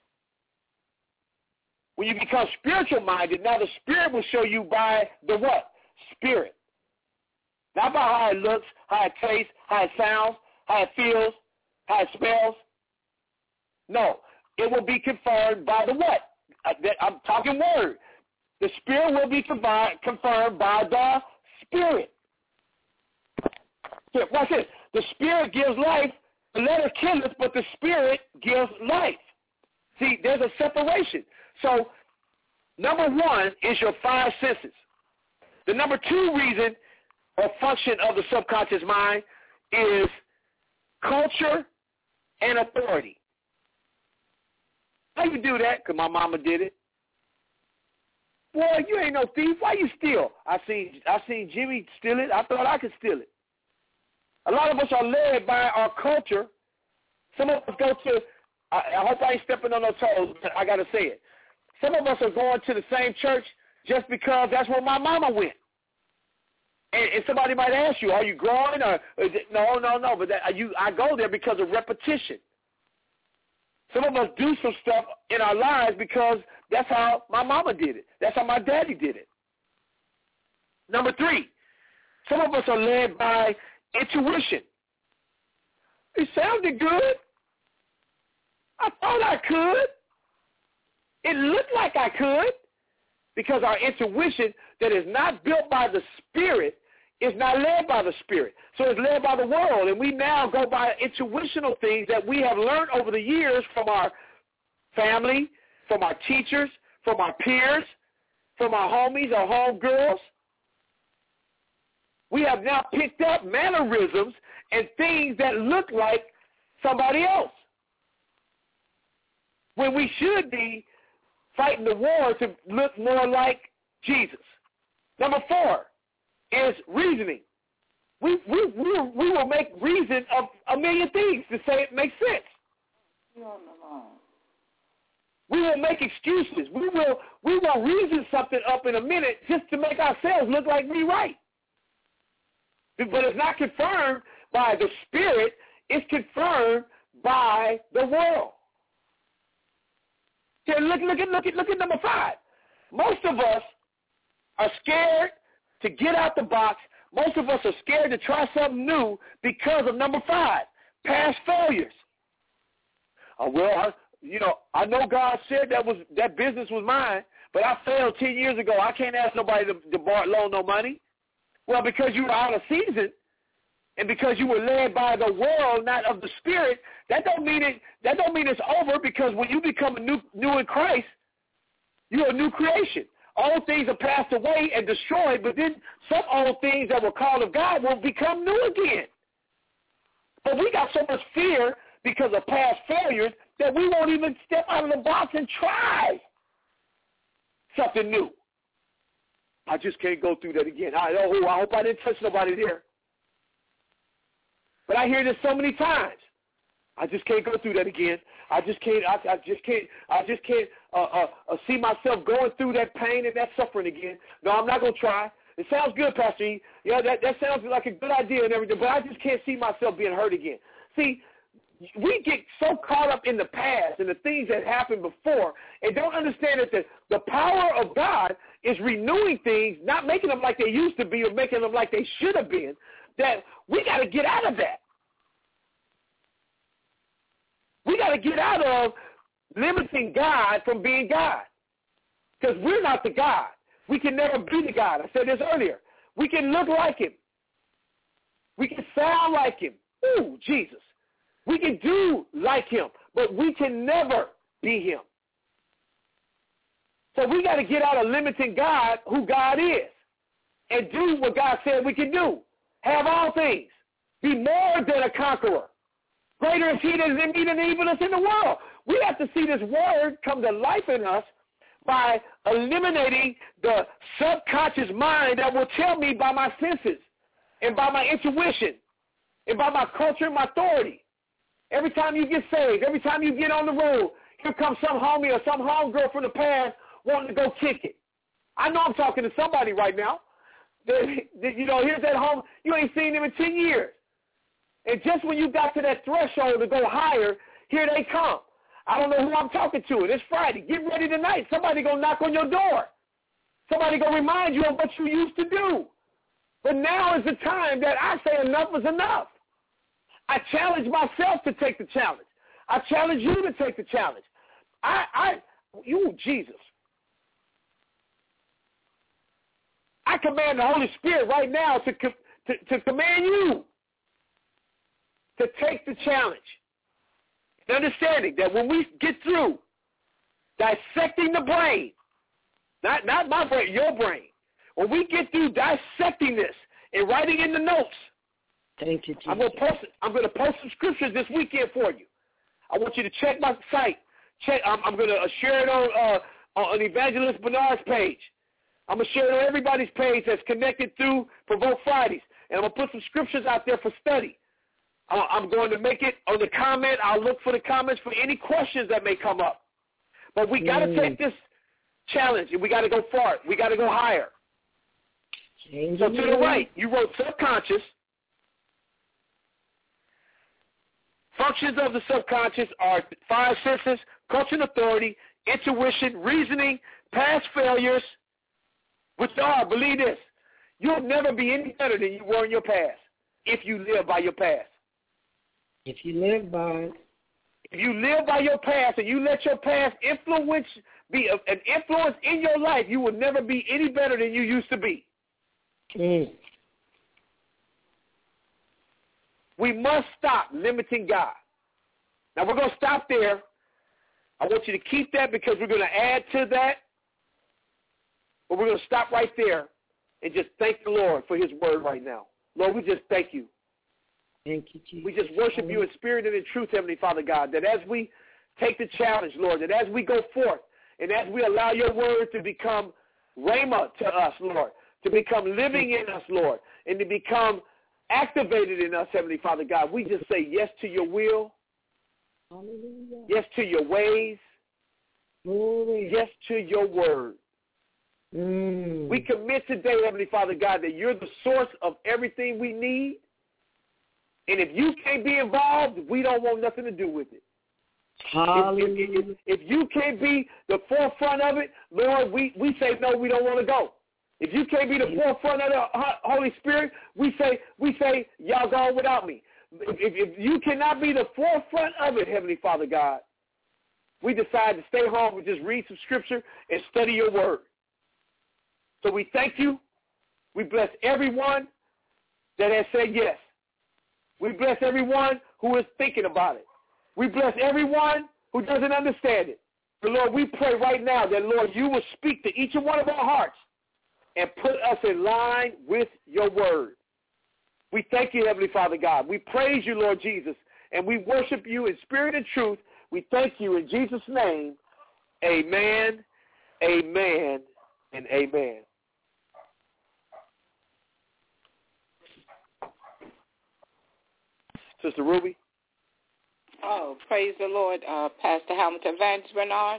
When you become spiritual-minded, now the Spirit will show you by the what? Spirit. Not by how it looks, how it tastes, how it sounds, how how it feels, how it smells. No, it will be confirmed by the what? I'm talking word. The Spirit will be confirmed by the Spirit. Here, watch this. The Spirit gives life. The letter killeth, but the Spirit gives life. See, there's a separation. So, number one is your five senses. The number two reason or function of the subconscious mind is culture and authority. How you do that? Because my mama did it. Boy, you ain't no thief. Why you steal? I seen I seen Jimmy steal it. I thought I could steal it. A lot of us are led by our culture. Some of us go to, I, I hope I ain't stepping on no toes, but I got to say it. Some of us are going to the same church just because that's where my mama went. And, and somebody might ask you, are you growing? Or, or is it, no, no, no. But that, you, I go there because of repetition. Some of us do some stuff in our lives because that's how my mama did it. That's how my daddy did it. Number three, some of us are led by intuition. It sounded good. I thought I could. It looked like I could, because our intuition that is not built by the Spirit is not led by the Spirit. So it's led by the world, and we now go by intuitional things that we have learned over the years from our family, from our teachers, from our peers, from our homies, our homegirls. We have now picked up mannerisms and things that look like somebody else, when we should be fighting the war to look more like Jesus. Number four is reasoning. We, we, we, we will make reason of a million things to say it makes sense. You're on the line. We will make excuses. We will, we will reason something up in a minute just to make ourselves look like we right. But it's not confirmed by the Spirit. It's confirmed by the world. Here, look, look at, look at, look at number five. Most of us are scared to get out the box. Most of us are scared to try something new because of number five, past failures. Oh, well, I, you know, I know God said that was that business was mine, but I failed ten years ago. I can't ask nobody to, to borrow, loan no money. Well, because you were out of season, and because you were led by the world, not of the Spirit, that don't mean it. That don't mean it's over. Because when you become a new, new in Christ, you're a new creation. Old things are passed away and destroyed, but then some old things that were called of God will become new again. But we got so much fear because of past failures that we won't even step out of the box and try something new. I just can't go through that again. I, oh, I hope I didn't touch nobody there. But I hear this so many times. I just can't go through that again. I just can't. I, I just can't. I just can't uh, uh, uh, see myself going through that pain and that suffering again. No, I'm not gonna try. It sounds good, Pastor E. Yeah, that that sounds like a good idea and everything. But I just can't see myself being hurt again. See, we get so caught up in the past and the things that happened before, and don't understand that the the power of God is renewing things, not making them like they used to be or making them like they should have been. That we got to get out of that. We got to get out of limiting God from being God, because we're not the God. We can never be the God. I said this earlier. We can look like him. We can sound like him. Ooh, Jesus. We can do like him, but we can never be him. So we got to get out of limiting God, who God is, and do what God said we can do. Have all things. Be more than a conqueror. Greater is he that is in me than even us in the world. We have to see this word come to life in us by eliminating the subconscious mind that will tell me by my senses and by my intuition and by my culture and my authority. Every time you get saved, every time you get on the road, here comes some homie or some homegirl from the past wanting to go kick it. I know I'm talking to somebody right now. You know, here's that home. You ain't seen them in ten years. And just when you got to that threshold to go higher, here they come. I don't know who I'm talking to. And it's Friday. Get ready tonight. Somebody going to knock on your door. Somebody going to remind you of what you used to do. But now is the time that I say enough is enough. I challenge myself to take the challenge. I challenge you to take the challenge. I, I, you, Jesus. I command the Holy Spirit right now to, to, to command you to take the challenge. Understanding that when we get through dissecting the brain, not, not my brain, your brain, when we get through dissecting this and writing in the notes, thank you, Jesus. I'm going to post, I'm going to post some scriptures this weekend for you. I want you to check my site. Check. I'm, I'm going to share it on, uh, on Evangelist Bernard's page. I'm going to share it on everybody's page that's connected through Provoke Fridays. And I'm going to put some scriptures out there for study. I'm going to make it on the comment. I'll look for the comments for any questions that may come up. But we got to mm. take this challenge, and we got to go far. We got to go higher. Change so to the right, you wrote subconscious. Functions of the subconscious are five senses, culture and authority, intuition, reasoning, past failures, which are, believe this, you'll never be any better than you were in your past if you live by your past. If you live by If you live by your past and you let your past influence be a, an influence in your life, you will never be any better than you used to be. Mm. We must stop limiting God. Now, we're going to stop there. I want you to keep that because we're going to add to that. But we're going to stop right there and just thank the Lord for his word right now. Lord, we just thank you. Thank you, Jesus. We just worship you in spirit and in truth, Heavenly Father God, that as we take the challenge, Lord, that as we go forth and as we allow your word to become rhema to us, Lord, to become living in us, Lord, and to become activated in us, Heavenly Father God, we just say yes to your will, Hallelujah. Yes to your ways, Glory. Yes to your word. Mm. We commit today, Heavenly Father God, that you're the source of everything we need. And if you can't be involved, we don't want nothing to do with it. Hallelujah. If, if, if, if you can't be the forefront of it, Lord, we, we say, no, we don't want to go. If you can't be the forefront of the Holy Spirit, we say, we say, y'all go without me. If, if you cannot be the forefront of it, Heavenly Father God, we decide to stay home and just read some scripture and study your word. So we thank you. We bless everyone that has said yes. We bless everyone who is thinking about it. We bless everyone who doesn't understand it. But Lord, we pray right now that, Lord, you will speak to each and one of our hearts and put us in line with your word. We thank you, Heavenly Father God. We praise you, Lord Jesus, and we worship you in spirit and truth. We thank you in Jesus' name. Amen, amen, and amen. Sister Ruby? Oh, praise the Lord, uh, Pastor Hamilton. Evangelist Bernard?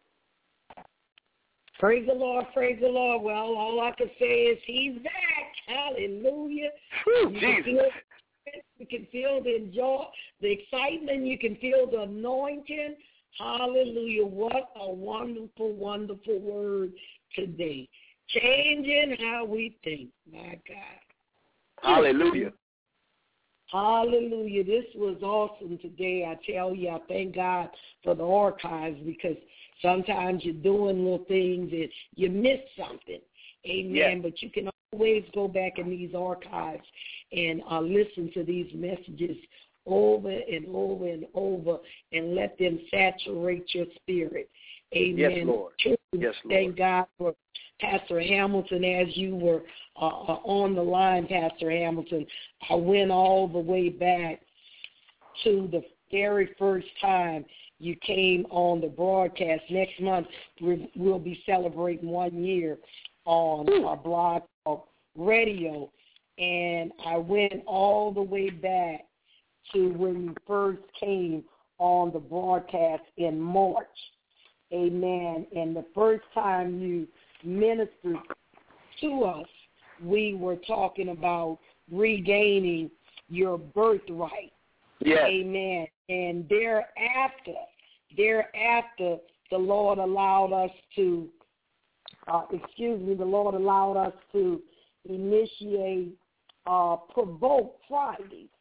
Praise the Lord, praise the Lord. Well, all I can say is he's back. Hallelujah. Whew, you Jesus. Can feel, you can feel the joy, the excitement. You can feel the anointing. Hallelujah. What a wonderful, wonderful word today. Changing how we think. My God. Hallelujah. Hallelujah. This was awesome today. I tell you, I thank God for the archives because sometimes you're doing little things and you miss something. Amen. Yes. But you can always go back in these archives and uh, listen to these messages over and over and over and let them saturate your spirit. Amen. Yes, Lord. Yes, Lord. Thank God for Pastor Hamilton, as you were uh, on the line, Pastor Hamilton. I went all the way back to the very first time you came on the broadcast. Next month, we'll be celebrating one year on our Blog Talk Radio. And I went all the way back to when you first came on the broadcast in March. Amen. And the first time you ministered to us, we were talking about regaining your birthright. Yes. Amen. And thereafter, thereafter, the Lord allowed us to, uh, excuse me, the Lord allowed us to initiate uh, Provoke Fridays.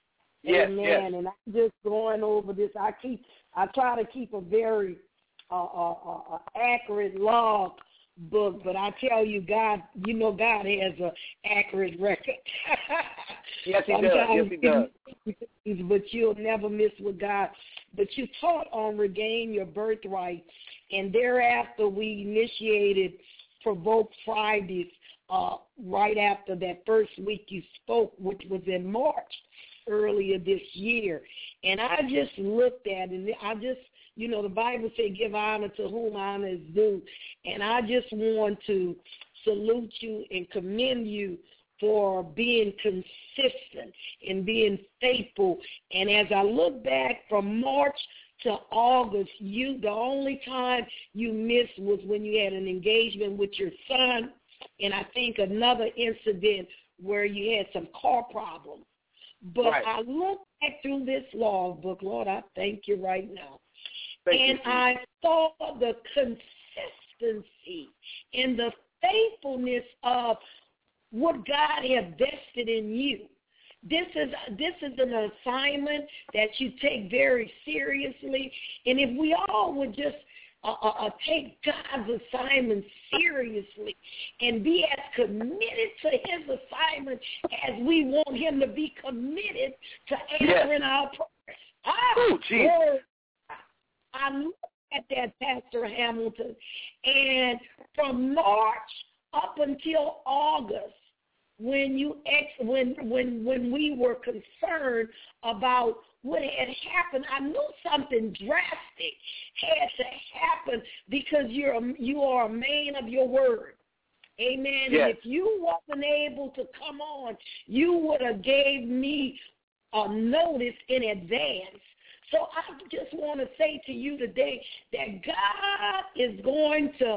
Yes, Amen. yes. And I'm just going over this. I keep, I try to keep a very uh, uh, uh, accurate log book, but I tell you, God, you know, God has an accurate record. Yes, he does. Yes, he does. But you'll never miss with God. But you taught on Regain Your Birthright, and thereafter we initiated Provoke Fridays uh, right after that first week you spoke, which was in March earlier this year. And I just looked at it, and I just, you know, the Bible said give honor to whom honor is due. And I just want to salute you and commend you for being consistent and being faithful. And as I look back from March to August, you the only time you missed was when you had an engagement with your son, and I think another incident where you had some car problems. But right. I look back through this law book, Lord, I thank you right now. Thank and you, I saw the consistency and the faithfulness of what God has vested in you. This is this is an assignment that you take very seriously, and if we all would just uh, uh, take God's assignment seriously and be as committed to His assignment as we want Him to be committed to answering yes. our prayers. Oh, geez. I look at that, Pastor Hamilton, and from March up until August, when you ex, when when when we were concerned about what had happened, I knew something drastic had to happen because you're a, you are a man of your word. Amen. Yes. And if you wasn't able to come on, you would have gave me a notice in advance. So I just want to say to you today that God is going to,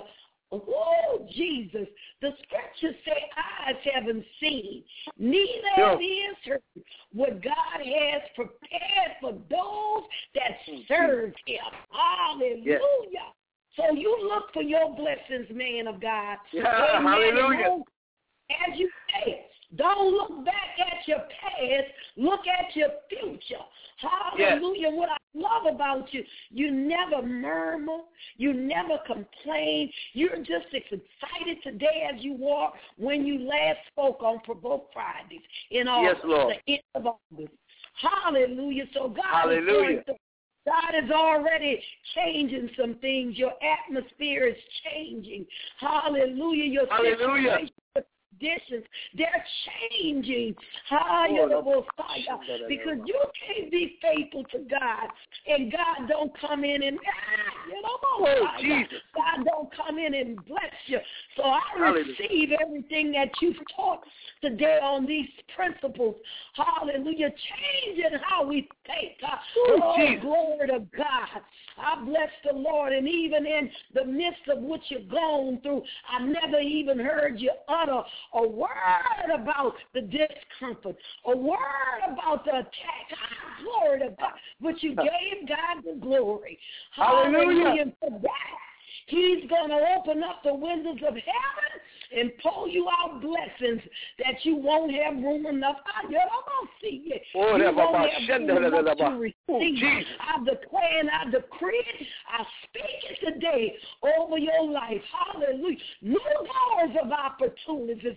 oh, Jesus, the scriptures say eyes haven't seen, neither have ears heard what God has prepared for those that serve Him. Hallelujah. Yes. So you look for your blessings, man of God. Yeah, hallelujah. As you say, don't look back at your past. Look at your future. Hallelujah. Yes. What I love about you, you never murmur. You never complain. You're just as excited today as you were when you last spoke on Provoke Fridays in August, yes, Lord. the end of August. Hallelujah. So God Hallelujah. is going to God is already changing some things. Your atmosphere is changing. Hallelujah. Your Hallelujah. Conditions, they're changing. Hallelujah. Because you can't be faithful to God and God don't come in and you know, oh, Jesus. God don't come in and bless you. So I receive Hallelujah. Everything that you've taught today on these principles. Hallelujah. Changing how we think. Oh, oh glory to God. I bless the Lord, and even in the midst of what you're going through, I never even heard you utter a word about the discomfort, a word about the attack. Ah, glory to God. But you gave God the glory. Hallelujah. Hallelujah. And for that, He's going to open up the windows of heaven and pull you out blessings that you won't have room enough. I don't see it. Oh, you won't have room enough to receive. Oh, I declare and I decree it. I speak it today over your life. Hallelujah. New doors of opportunities.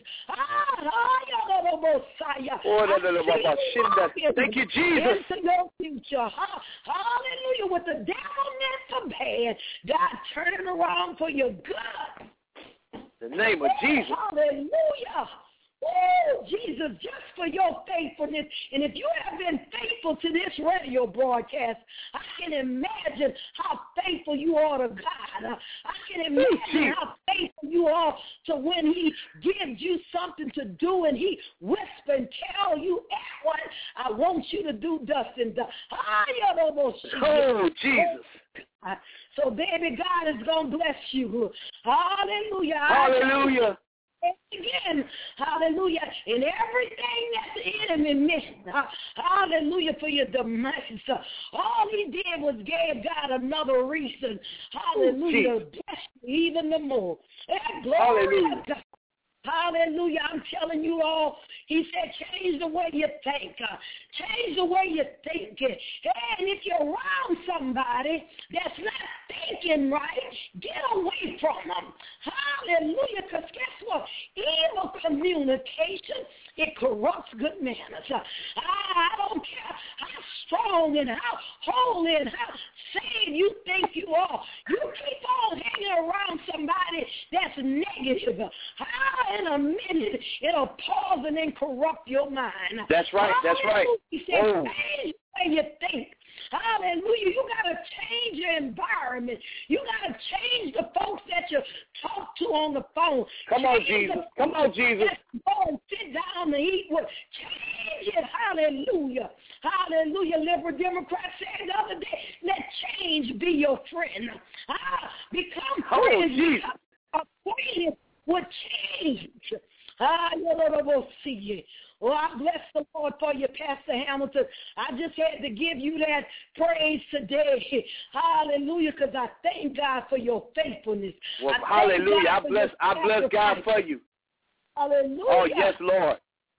Oh, thank you, Jesus. Into your future. Hallelujah. With the devil meant for bad, God turning around for your good. In the name of oh, Jesus. Hallelujah. Oh, Jesus, just for your faithfulness. And if you have been faithful to this radio broadcast, I can imagine how faithful you are to God. I can imagine how faithful you are to when He gives you something to do and He whisper and tell you, what I want you to do, Dustin. Oh, Jesus. So, baby, God is going to bless you. Hallelujah. Hallelujah. Again, hallelujah, and everything that the enemy missed, hallelujah, for your demise. All he did was gave God another reason, hallelujah, to bless you even the more. And glory hallelujah. to God. Hallelujah. I'm telling you all, he said, change the way you think. Uh, change the way you think. And if you're around somebody that's not thinking right, get away from them. Hallelujah. Because guess what? Evil communication, it corrupts good manners. Uh, I, I don't care how strong and how holy and how saved you think you are. You keep on hanging around somebody that's negative. How in a minute, it'll pause and then corrupt your mind. That's right. That's right. He said, oh. Change the way you think. Hallelujah. You got to change your environment. You got to change the folks that you talk to on the phone. Come on, Jesus. Come on, Jesus. Go and sit down and eat with. Change it. Hallelujah. Hallelujah. Liberal Democrats said the other day, let change be your friend. Ah, become friends. Oh, acquainted with change. Ah, you'll see you. Oh, I bless the Lord for you, Pastor Hamilton. I just had to give you that praise today. Hallelujah, because I thank God for your faithfulness. Well, I hallelujah. I bless I bless God for you. Hallelujah. Oh, yes, Lord.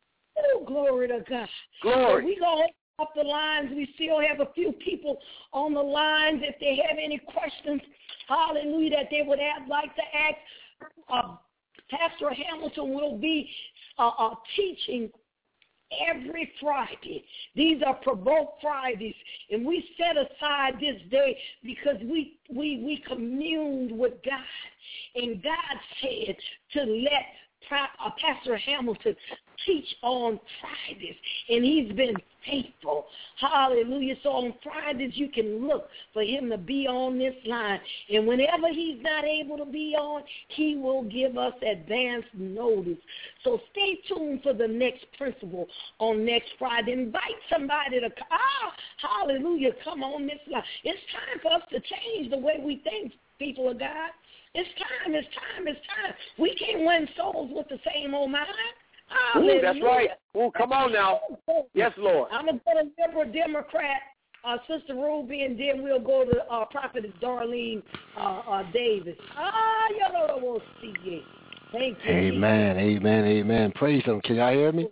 Oh, glory to God. Glory. So we going to up the lines. We still have a few people on the lines. If they have any questions, hallelujah, that they would have like to ask, uh, Pastor Hamilton will be uh, uh, teaching every Friday. These are Provoke Fridays, and we set aside this day because we we we communed with God, and God said to let uh, Pastor Hamilton teach on Fridays, and he's been faithful. Hallelujah. So on Fridays, you can look for him to be on this line. And whenever he's not able to be on, he will give us advance notice. So stay tuned for the next principle on next Friday. Invite somebody to, ah, hallelujah, come on this line. It's time for us to change the way we think, people of God. It's time, it's time, it's time. We can't win souls with the same old mind. Ooh, that's right. Ooh, come on now. Yes, Lord. I'm going to go to Liberal Democrat, uh, Sister Ruby, and then we'll go to uh, Prophetess Darlene uh, uh, Davis. Ah, you know we'll see you. Thank you. Amen, Jesus. amen, amen. Praise him. Can y'all hear me?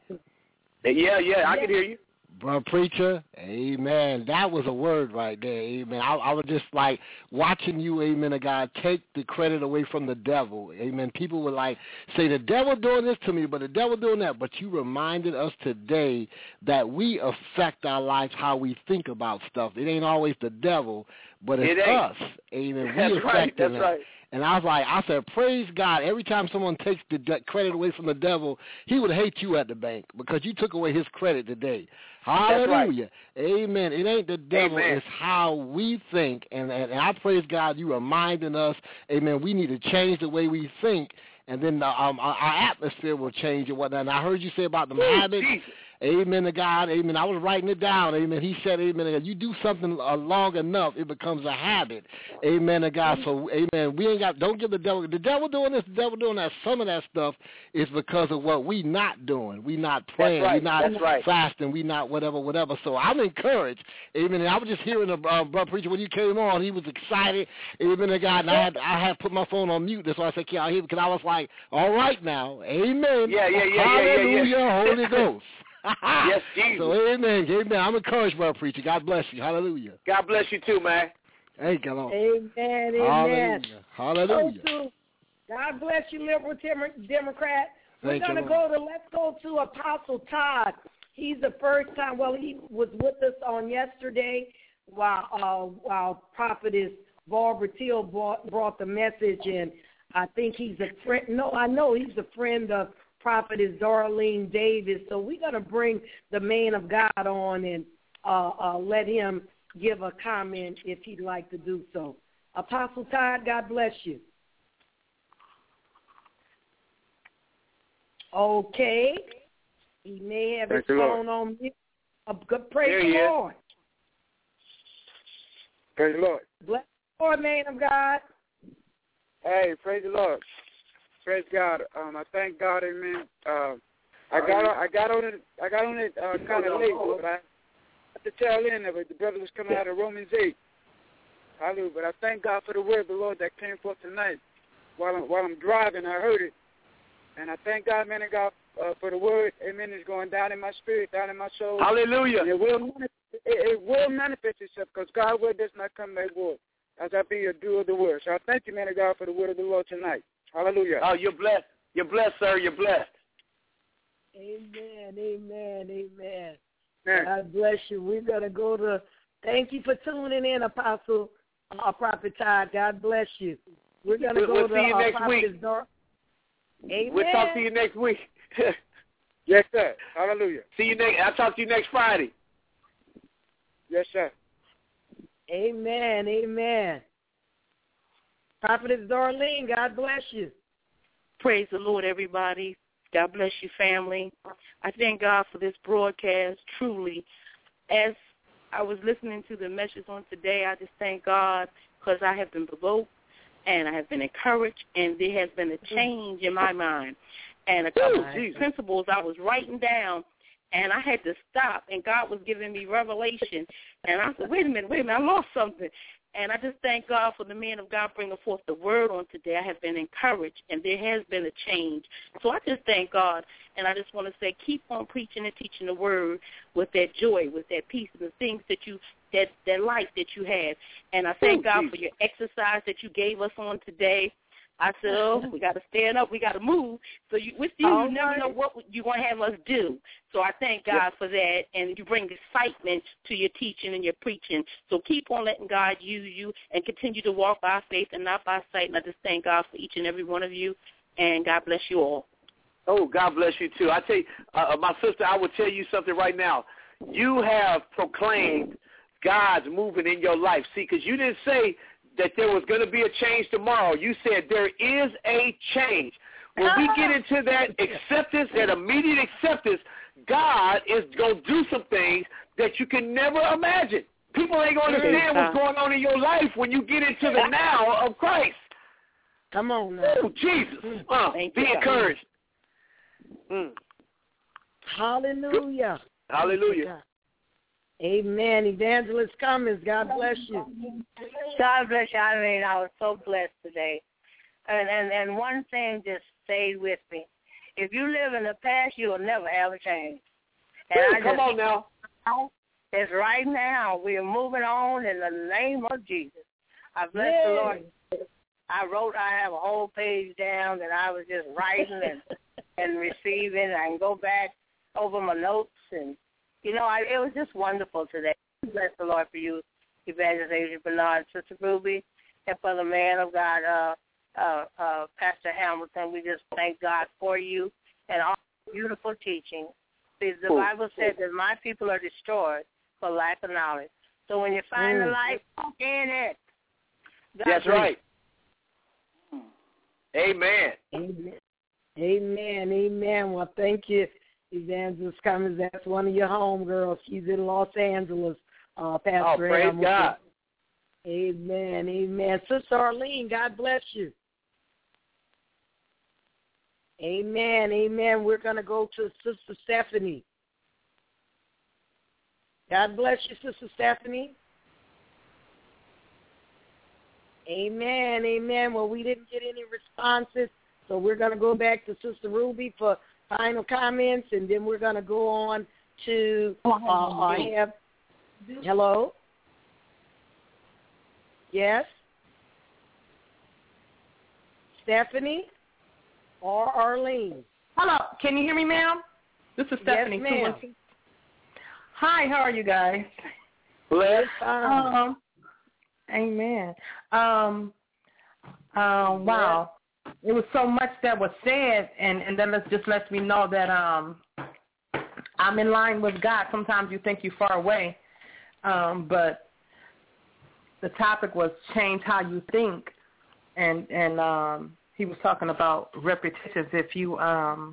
Yeah, yeah, I can hear you. Brother Preacher, amen. That was a word right there, amen. I, I was just like watching you, amen, of God, take the credit away from the devil, amen. People would like say, the devil doing this to me, but the devil doing that. But you reminded us today that we affect our lives, how we think about stuff. It ain't always the devil, but it's it us, amen. We that's affect right, that's it. right. And I was like, I said, praise God. Every time someone takes the de- credit away from the devil, he would hate you at the bank because you took away his credit today. Hallelujah. Right. Amen. It ain't the devil. Amen. It's how we think. And, and, and I praise God, you reminding us, amen, we need to change the way we think. And then the, um, our, our atmosphere will change and whatnot. And I heard you say about them Ooh, habits. Jesus. Amen to God. Amen. I was writing it down. Amen. He said, amen, you do something uh, long enough, it becomes a habit. Amen to God. So, amen, we ain't got, don't give the devil, the devil doing this, the devil doing that. Some of that stuff is because of what we not doing. We not praying. Right. We not That's right. fasting. We not whatever, whatever. So I'm encouraged. Amen. And I was just hearing the uh, brother preacher when you came on. He was excited. Amen to God. And I had, I had put my phone on mute. That's why I said, can I hear? Because I was like, all right now. Amen. Yeah, yeah, yeah, Hallelujah, yeah, yeah. Holy Ghost. Yes, Jesus. So amen, amen. I'm encouraged, brother preacher. God bless you. Hallelujah. God bless you too, man. Hey, come on. Amen, amen. Hallelujah. Hallelujah. God bless you, Liberal Democrat. We're going to go to, let's go to Apostle Todd. He's the first time, well, he was with us on yesterday while, uh, while Prophetess Barbara Till brought, brought the message, and I think he's a friend. No, I know he's a friend of Prophetess Darlene Davis. So we're going to bring the man of God on and uh, uh, let him give a comment if he'd like to do so. Apostle Todd, God bless you. Okay. He may have his phone on mute. Uh, good praise the Lord. Praise the Lord. Bless the Lord, man of God. Hey, praise the Lord. Praise God. Um, I thank God, amen. Uh, I got on, I got on it, I got on it uh, kind of late, but I at the tail end of it, the brother was coming out of Romans eight. Hallelujah. But I thank God for the word of the Lord that came forth tonight. While I'm, while I'm driving, I heard it, And I thank God, man of God, uh, for the word. Amen. It's going down in my spirit, down in my soul. Hallelujah. And it will manifest, it, it will manifest itself because God's word does not come back void. As I be a doer of the word. So I thank you, man of God, for the word of the Lord tonight. Hallelujah. Oh, you're blessed. You're blessed, sir. You're blessed. Amen, amen, amen. Man. God bless you. We're going to go to, thank you for tuning in, Apostle, uh, Prophet Todd. God bless you. We're going to We'll, go we'll to see you uh, next Prophet's week. Door. Amen. We'll talk to you next week. Yes, sir. Hallelujah. See you next. I'll talk to you next Friday. Yes, sir. Amen, amen. Prophetess Darlene, God bless you. Praise the Lord, everybody. God bless you, family. I thank God for this broadcast, truly. As I was listening to the message on today, I just thank God because I have been provoked and I have been encouraged, and there has been a change in my mind. And a couple of principles I was writing down, and I had to stop, and God was giving me revelation. And I said, wait a minute, wait a minute, I lost something. And I just thank God for the man of God bringing forth the word on today. I have been encouraged, and there has been a change. So I just thank God, and I just want to say keep on preaching and teaching the word with that joy, with that peace, and the things that you, that, that light that you have. And I thank God for your exercise that you gave us on today. I said, oh, we got to stand up. We got to move. So you, with you, you never know what you're going to have us do. So I thank God for that, and you bring excitement to your teaching and your preaching. So keep on letting God use you and continue to walk by faith and not by sight. And I just thank God for each and every one of you, and God bless you all. Oh, God bless you, too. I tell you, uh, my sister, I will tell you something right now. You have proclaimed God's moving in your life. See, because you didn't say that there was going to be a change tomorrow. You said there is a change. When we get into that acceptance, that immediate acceptance, God is going to do some things that you can never imagine. People ain't going to understand what's going on in your life when you get into the now of Christ. Come on now. Oh, Jesus. Uh, be encouraged. Mm. Hallelujah. Hallelujah. Amen. Evangelist Cummins, God bless you. God bless you. I mean, I was so blessed today. And, and, and one thing just stayed with me. If you live in the past, you will never ever change. And Ooh, I come just, on now. It's right now. We are moving on in the name of Jesus. I bless Yay. the Lord. I wrote, I have a whole page down that I was just writing and, and receiving. I can go back over my notes. And, you know, I, it was just wonderful today. Bless the Lord for you, Evangelist Adrian Bernard, Sister Ruby, and for the man of God, uh, uh, uh, Pastor Hamilton. We just thank God for you and all beautiful teaching. See, the Bible says that my people are destroyed for lack of knowledge. So when you find mm. the light, walk in it. God That's bless. right. Amen. Amen. Amen. Amen. Well, thank you, Evangelist Cummins. That's one of your homegirls. She's in Los Angeles, uh, Pastor Oh, praise Hamilton. God. Amen. Amen. Sister Arlene, God bless you. Amen. Amen. We're going to go to Sister Stephanie. God bless you, Sister Stephanie. Amen. Amen. Well, we didn't get any responses, so we're going to go back to Sister Ruby for final comments, and then we're going to go on to uh, uh, have. Hello? Yes? Stephanie or Arlene? Hello. Can you hear me, ma'am? This is Stephanie. Yes, ma'am. Hi, how are you guys? Bless. Um, amen. Um, um, wow. It was so much that was said, and, and then it just lets me know that um, I'm in line with God. Sometimes you think you're far away, um, but the topic was change how you think, and and um, he was talking about repetitions. If you, um,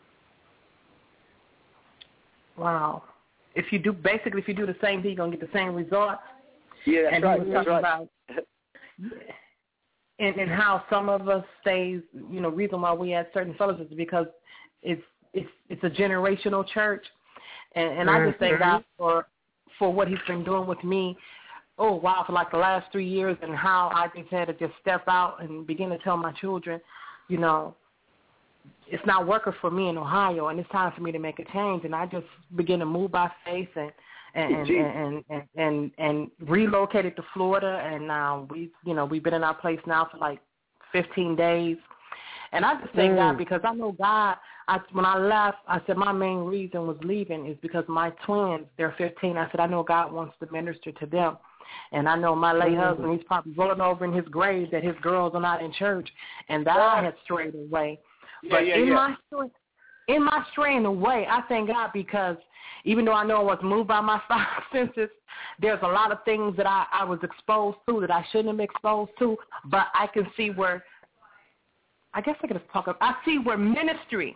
wow, if you do, basically if you do the same thing, you're going to get the same results. Yeah, that's and right. he was That's talking right. about and, and how some of us stays, you know, reason why we had certain fellowships is because it's it's it's a generational church, and, and I just thank God for for what He's been doing with me. Oh wow, for like the last three years, and how I just had to just step out and begin to tell my children, you know, it's not working for me in Ohio, and it's time for me to make a change. And I just began to move by faith and and and and, and, and, and relocated to Florida. And now we, you know, we've been in our place now for like fifteen days. And I just thank mm. God because I know God. I, when I left, I said my main reason was leaving is because my twins, they're fifteen. I said I know God wants to minister to them. And I know my late mm. husband, he's probably rolling over in his grave that his girls are not in church and that I had strayed away. Yeah, but yeah, in yeah. my in my straying away, I thank God because even though I know I was moved by my five senses, there's a lot of things that I, I was exposed to that I shouldn't have been exposed to. But I can see where, I guess I could just talk about, I see where ministry,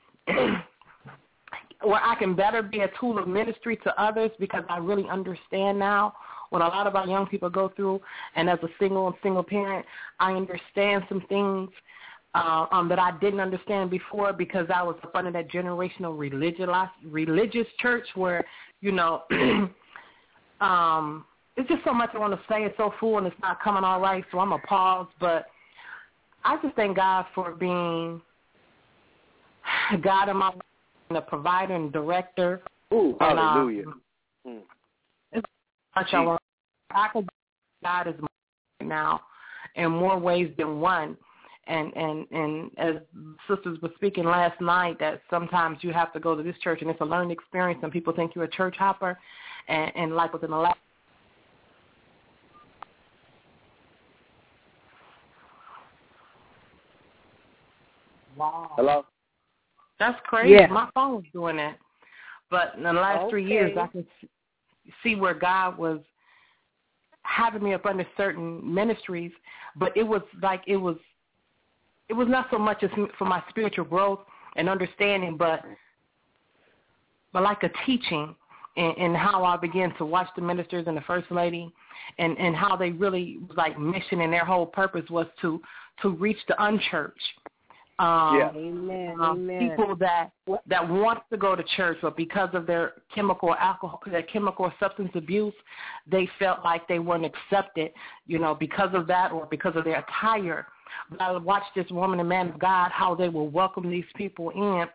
where I can better be a tool of ministry to others because I really understand now what a lot of our young people go through. And as a single and single parent, I understand some things Uh, um, that I didn't understand before because I was up under that generational religious religious church where, you know, um, it's just so much I want to say. It's so full and it's not coming all right, so I'm going to pause. But I just thank God for being God in my life and a provider and director. Ooh, and, hallelujah. Um, mm. It's much I want. I can God is right now in more ways than one. And, and and as sisters were speaking last night, that sometimes you have to go to this church and it's a learning experience and people think you're a church hopper. And, and like within the last. Wow. Hello? That's crazy. Yeah. My phone was doing that. But in the last okay. three years, I can see where God was having me up under certain ministries. But it was like it was, It was not so much as for my spiritual growth and understanding, but but like a teaching in, in how I began to watch the ministers and the First Lady and, and how they really, like, mission and their whole purpose was to, to reach the unchurched. Um, yeah. Amen. Um, Amen. People that that want to go to church, but because of their chemical alcohol, their chemical or substance abuse, they felt like they weren't accepted, you know, because of that or because of their attire. But I watched this woman and man of God, how they will welcome these people in,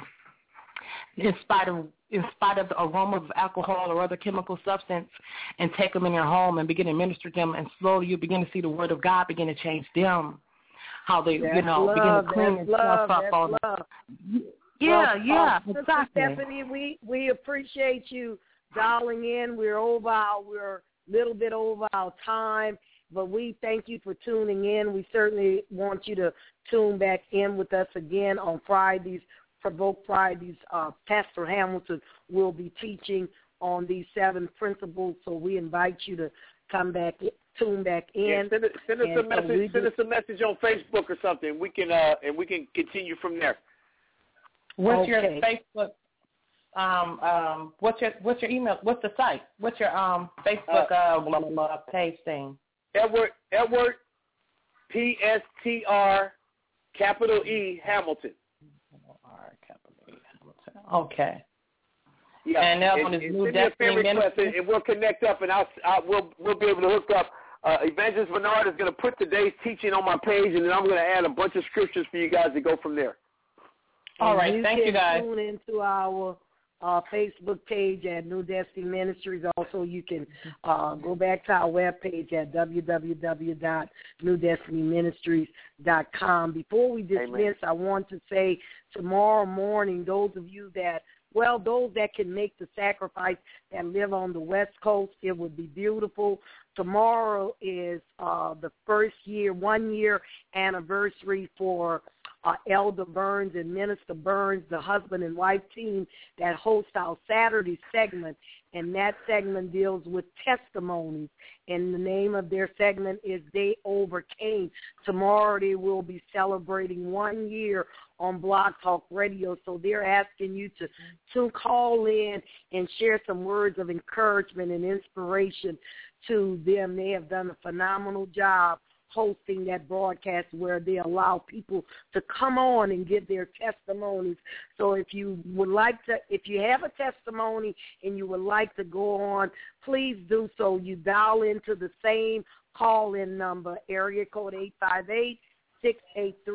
in spite of in spite of the aroma of alcohol or other chemical substance, and take them in their home and begin to minister to them. And slowly you begin to see the word of God begin to change them, how they, that's you know, love, begin to clean themselves up. That's on love. Yeah, well, yeah, uh, exactly. Stephanie, we, we appreciate you dialing in. We're over our, we're a little bit over our time, but we thank you for tuning in. We certainly want you to tune back in with us again on Fridays, Provoke Fridays. Uh, Pastor Hamilton will be teaching on these seven principles, so we invite you to come back, tune back in. Yeah, send, it, send us a message. Send us a message on Facebook or something. We can uh, and we can continue from there. What's okay. your Facebook? Um, um, what's your what's your email? What's the site? What's your um Facebook uh, uh blah, blah, blah, page thing? Edward Edward P S T R capital E Hamilton. R capital E Hamilton. Okay. Yeah, and that and, one is and New send me a friend request, and, Ministry. and we'll connect up, and I'll, I'll we'll we'll be able to hook up. Uh, Evangelist Bernard is going to put today's teaching on my page, and then I'm going to add a bunch of scriptures for you guys to go from there. All right, you thank you guys. Tune into our uh, Facebook page at New Destiny Ministries. Also, you can uh, go back to our webpage at w w w dot new destiny ministries dot com. Before we dismiss, Amen. I want to say tomorrow morning, those of you that Well, those that can make the sacrifice that live on the West Coast, it would be beautiful. Tomorrow is uh, the first year, one-year anniversary for uh, Elder Burns and Minister Burns, the husband and wife team that host our Saturday segment, and that segment deals with testimonies. And the name of their segment is They Overcame. Tomorrow they will be celebrating one year on Blog Talk Radio, so they're asking you to, to call in and share some words of encouragement and inspiration to them. They have done a phenomenal job hosting that broadcast where they allow people to come on and give their testimonies. So if you would like to, if you have a testimony and you would like to go on, please do so. You dial into the same call-in number, area code eight five eight, six eight three,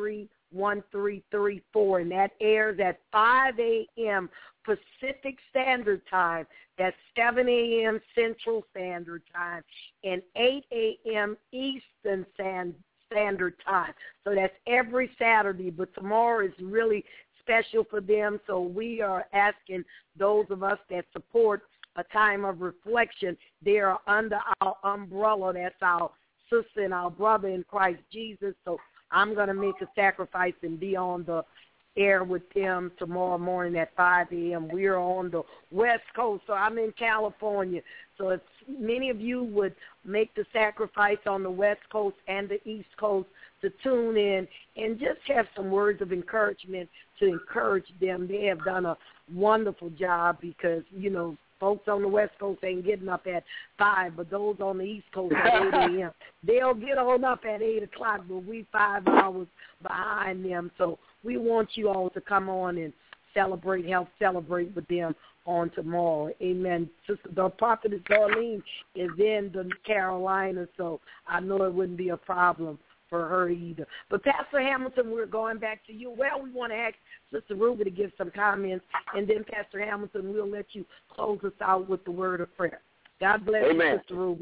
one three three four, and that airs at five a.m. Pacific Standard Time. That's seven a.m. Central Standard Time and eight a.m. Eastern Standard Time. So that's every Saturday, but tomorrow is really special for them. So we are asking those of us that support a time of reflection, they are under our umbrella. That's our sister and our brother in Christ Jesus. So I'm going to make a sacrifice and be on the air with them tomorrow morning at five a.m. We're on the West Coast, so I'm in California. So if many of you would make the sacrifice on the West Coast and the East Coast to tune in and just have some words of encouragement to encourage them. They have done a wonderful job because, you know, folks on the West Coast ain't getting up at five, but those on the East Coast at eight a.m. They'll get on up at eight o'clock, but we five hours behind them. So we want you all to come on and celebrate, help celebrate with them on tomorrow. Amen. Sister, the prophetess Darlene is in the Carolinas, so I know it wouldn't be a problem for her either. But Pastor Hamilton, we're going back to you. Well, we want to ask Sister Ruby to give some comments, and then Pastor Hamilton, we'll let you close us out with the word of prayer. God bless Amen. you, Sister Ruby.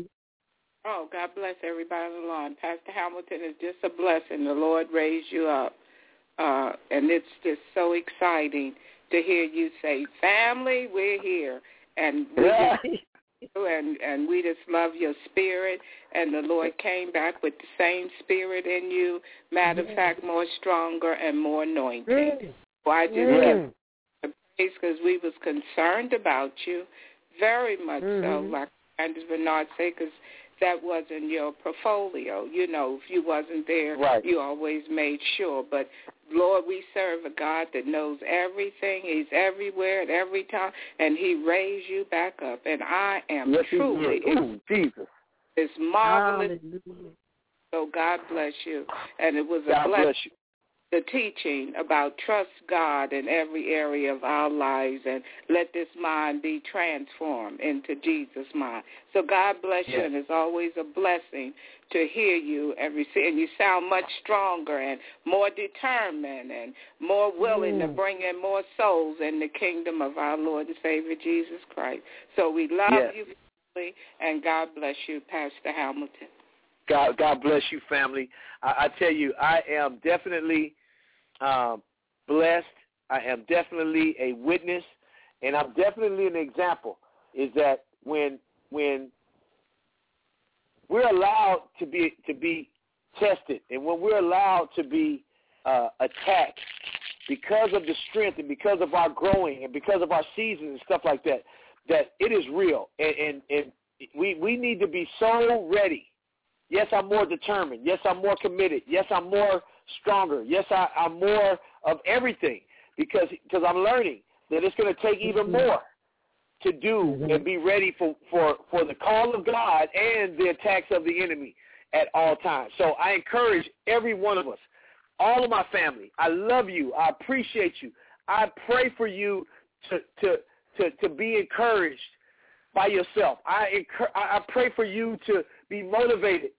Oh, God bless everybody on the line. Pastor Hamilton is just a blessing. The Lord raised you up, uh, and it's just so exciting to hear you say, family, we're here. And we yeah. just, and, and we just love your spirit, and the Lord came back with the same spirit in you, matter of fact, more stronger and more anointed. Mm. So I just mm. give the praise because we was concerned about you, very much mm-hmm. so, like Candace Bernard said, because that wasn't your portfolio. You know, if you wasn't there, right. you always made sure. But, Lord, we serve a God that knows everything. He's everywhere at every time, and he raised you back up. And I am yes, truly, Ooh, Jesus. It's marvelous. Hallelujah. So God bless you. And it was a God blessing. bless you. The teaching about trust God in every area of our lives and let this mind be transformed into Jesus' mind. So God bless yes. you, and it's always a blessing to hear you and receive. And you sound much stronger and more determined and more willing mm. to bring in more souls in the kingdom of our Lord and Savior Jesus Christ. So we love yes. you, family, and God bless you, Pastor Hamilton. God, God bless you, family. I, I tell you, I am definitely um, blessed. I am definitely a witness, and I'm definitely an example. Is that when when we're allowed to be to be tested, and when we're allowed to be uh, attacked because of the strength and because of our growing and because of our seasons and stuff like that, that it is real, and and, and we we need to be so ready. Yes, I'm more determined. Yes, I'm more committed. Yes, I'm more stronger. Yes, I, I'm more of everything because because I'm learning that it's going to take even more to do and be ready for, for, for the call of God and the attacks of the enemy at all times. So I encourage every one of us, all of my family. I love you. I appreciate you. I pray for you to to to, to be encouraged by yourself. I I pray for you to be motivated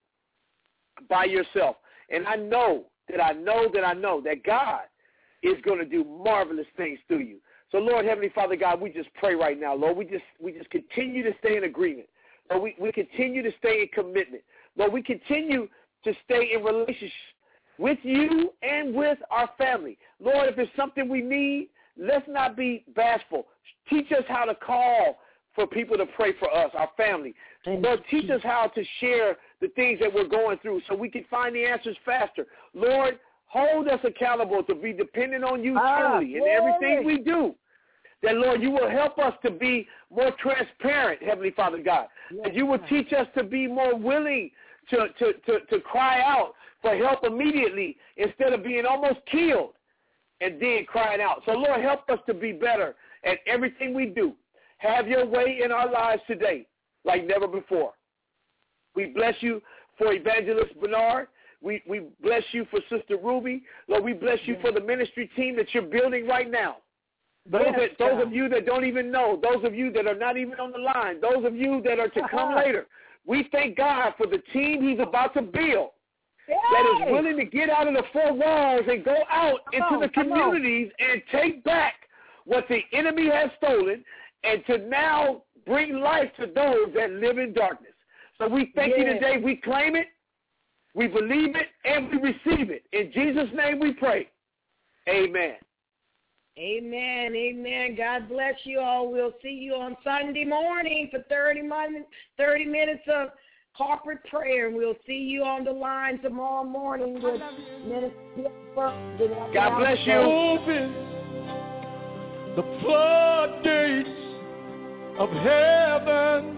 by yourself. And I know that I know that I know that God is going to do marvelous things through you. So, Lord, Heavenly Father God, we just pray right now, Lord. We just we just continue to stay in agreement. Lord, we, we continue to stay in commitment. Lord, we continue to stay in relationship with you and with our family. Lord, if it's something we need, let's not be bashful. Teach us how to call for people to pray for us, our family. Lord, teach us how to share the things that we're going through so we can find the answers faster. Lord, hold us accountable to be dependent on you ah, truly in everything we do. That, Lord, you will help us to be more transparent, Heavenly Father God. Yes. That you will teach us to be more willing to, to, to, to cry out for help immediately instead of being almost killed and then crying out. So, Lord, help us to be better at everything we do. Have your way in our lives today like never before. We bless you for Evangelist Bernard. We, we bless you for Sister Ruby. Lord, we bless you for the ministry team that you're building right now. Those, that, those of you that don't even know, those of you that are not even on the line, those of you that are to come later, we thank God for the team he's about to build. Yay. that is willing to get out of the four walls and go out come into on, the communities and take back what the enemy has stolen and to now bring life to those that live in darkness. So we thank yes. you today. We claim it, we believe it, and we receive it. In Jesus' name we pray. Amen. Amen. Amen. God bless you all. We'll see you on Sunday morning for thirty minutes of corporate prayer. And we'll see you on the line tomorrow morning with Minister. God bless you. Open the floodgates of heaven.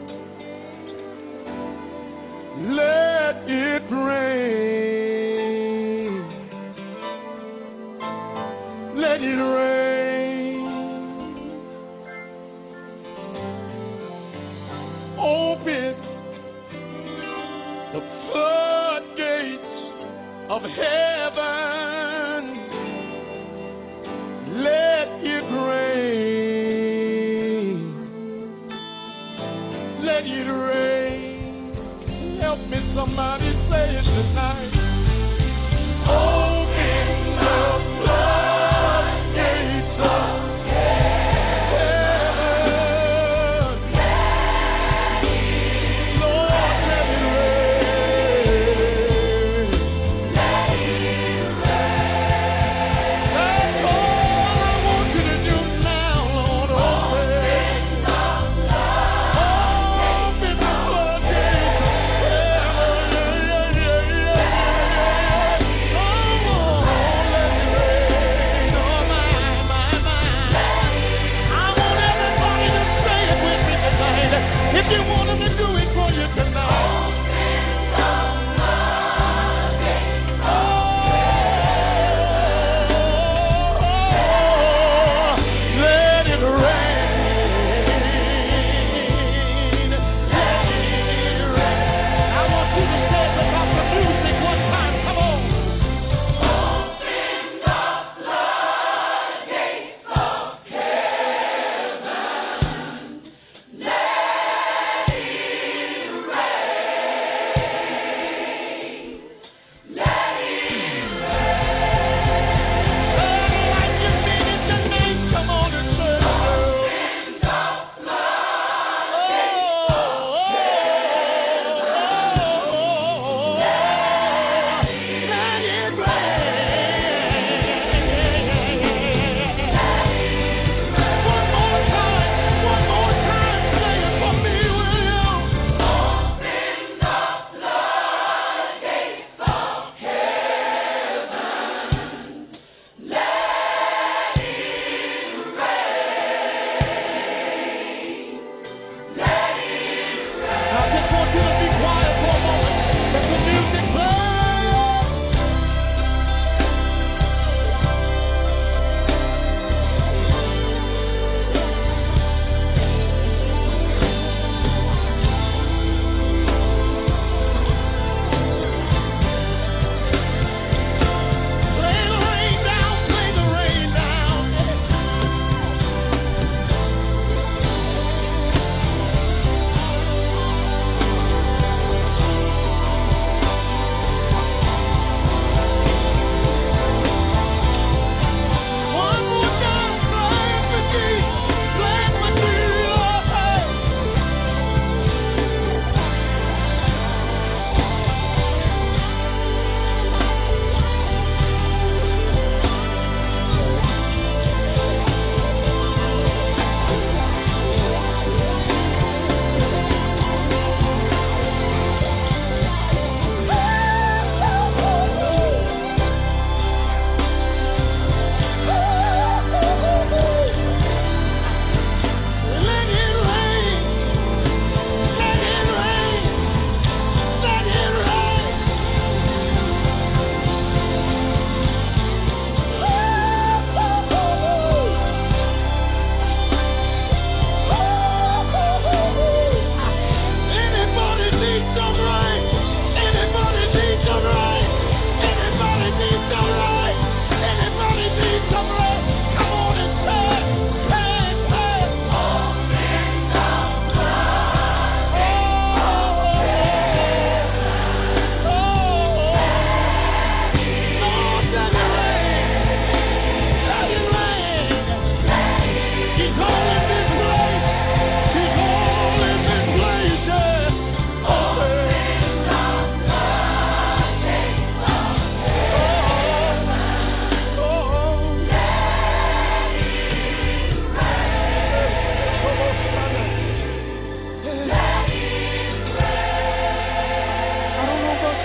Let it rain. Let it rain. Open the floodgates of heaven. Let it rain. Let it rain. Help me, somebody say it tonight. Open the floodgates of Oh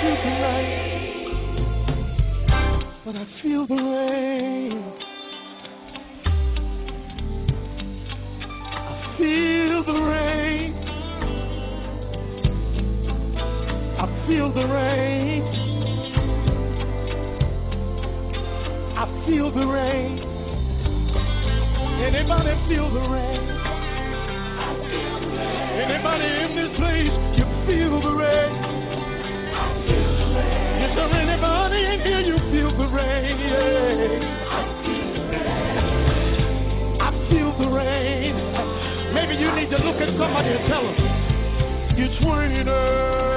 feel the rain, but I feel the rain. I feel the rain. I feel the rain. I feel the rain. Anybody feel the rain? Anybody in this place, you feel the rain? Is there anybody in here, you feel the rain? Yeah. I feel the rain. Maybe you need to look at somebody and tell them, you're twenty.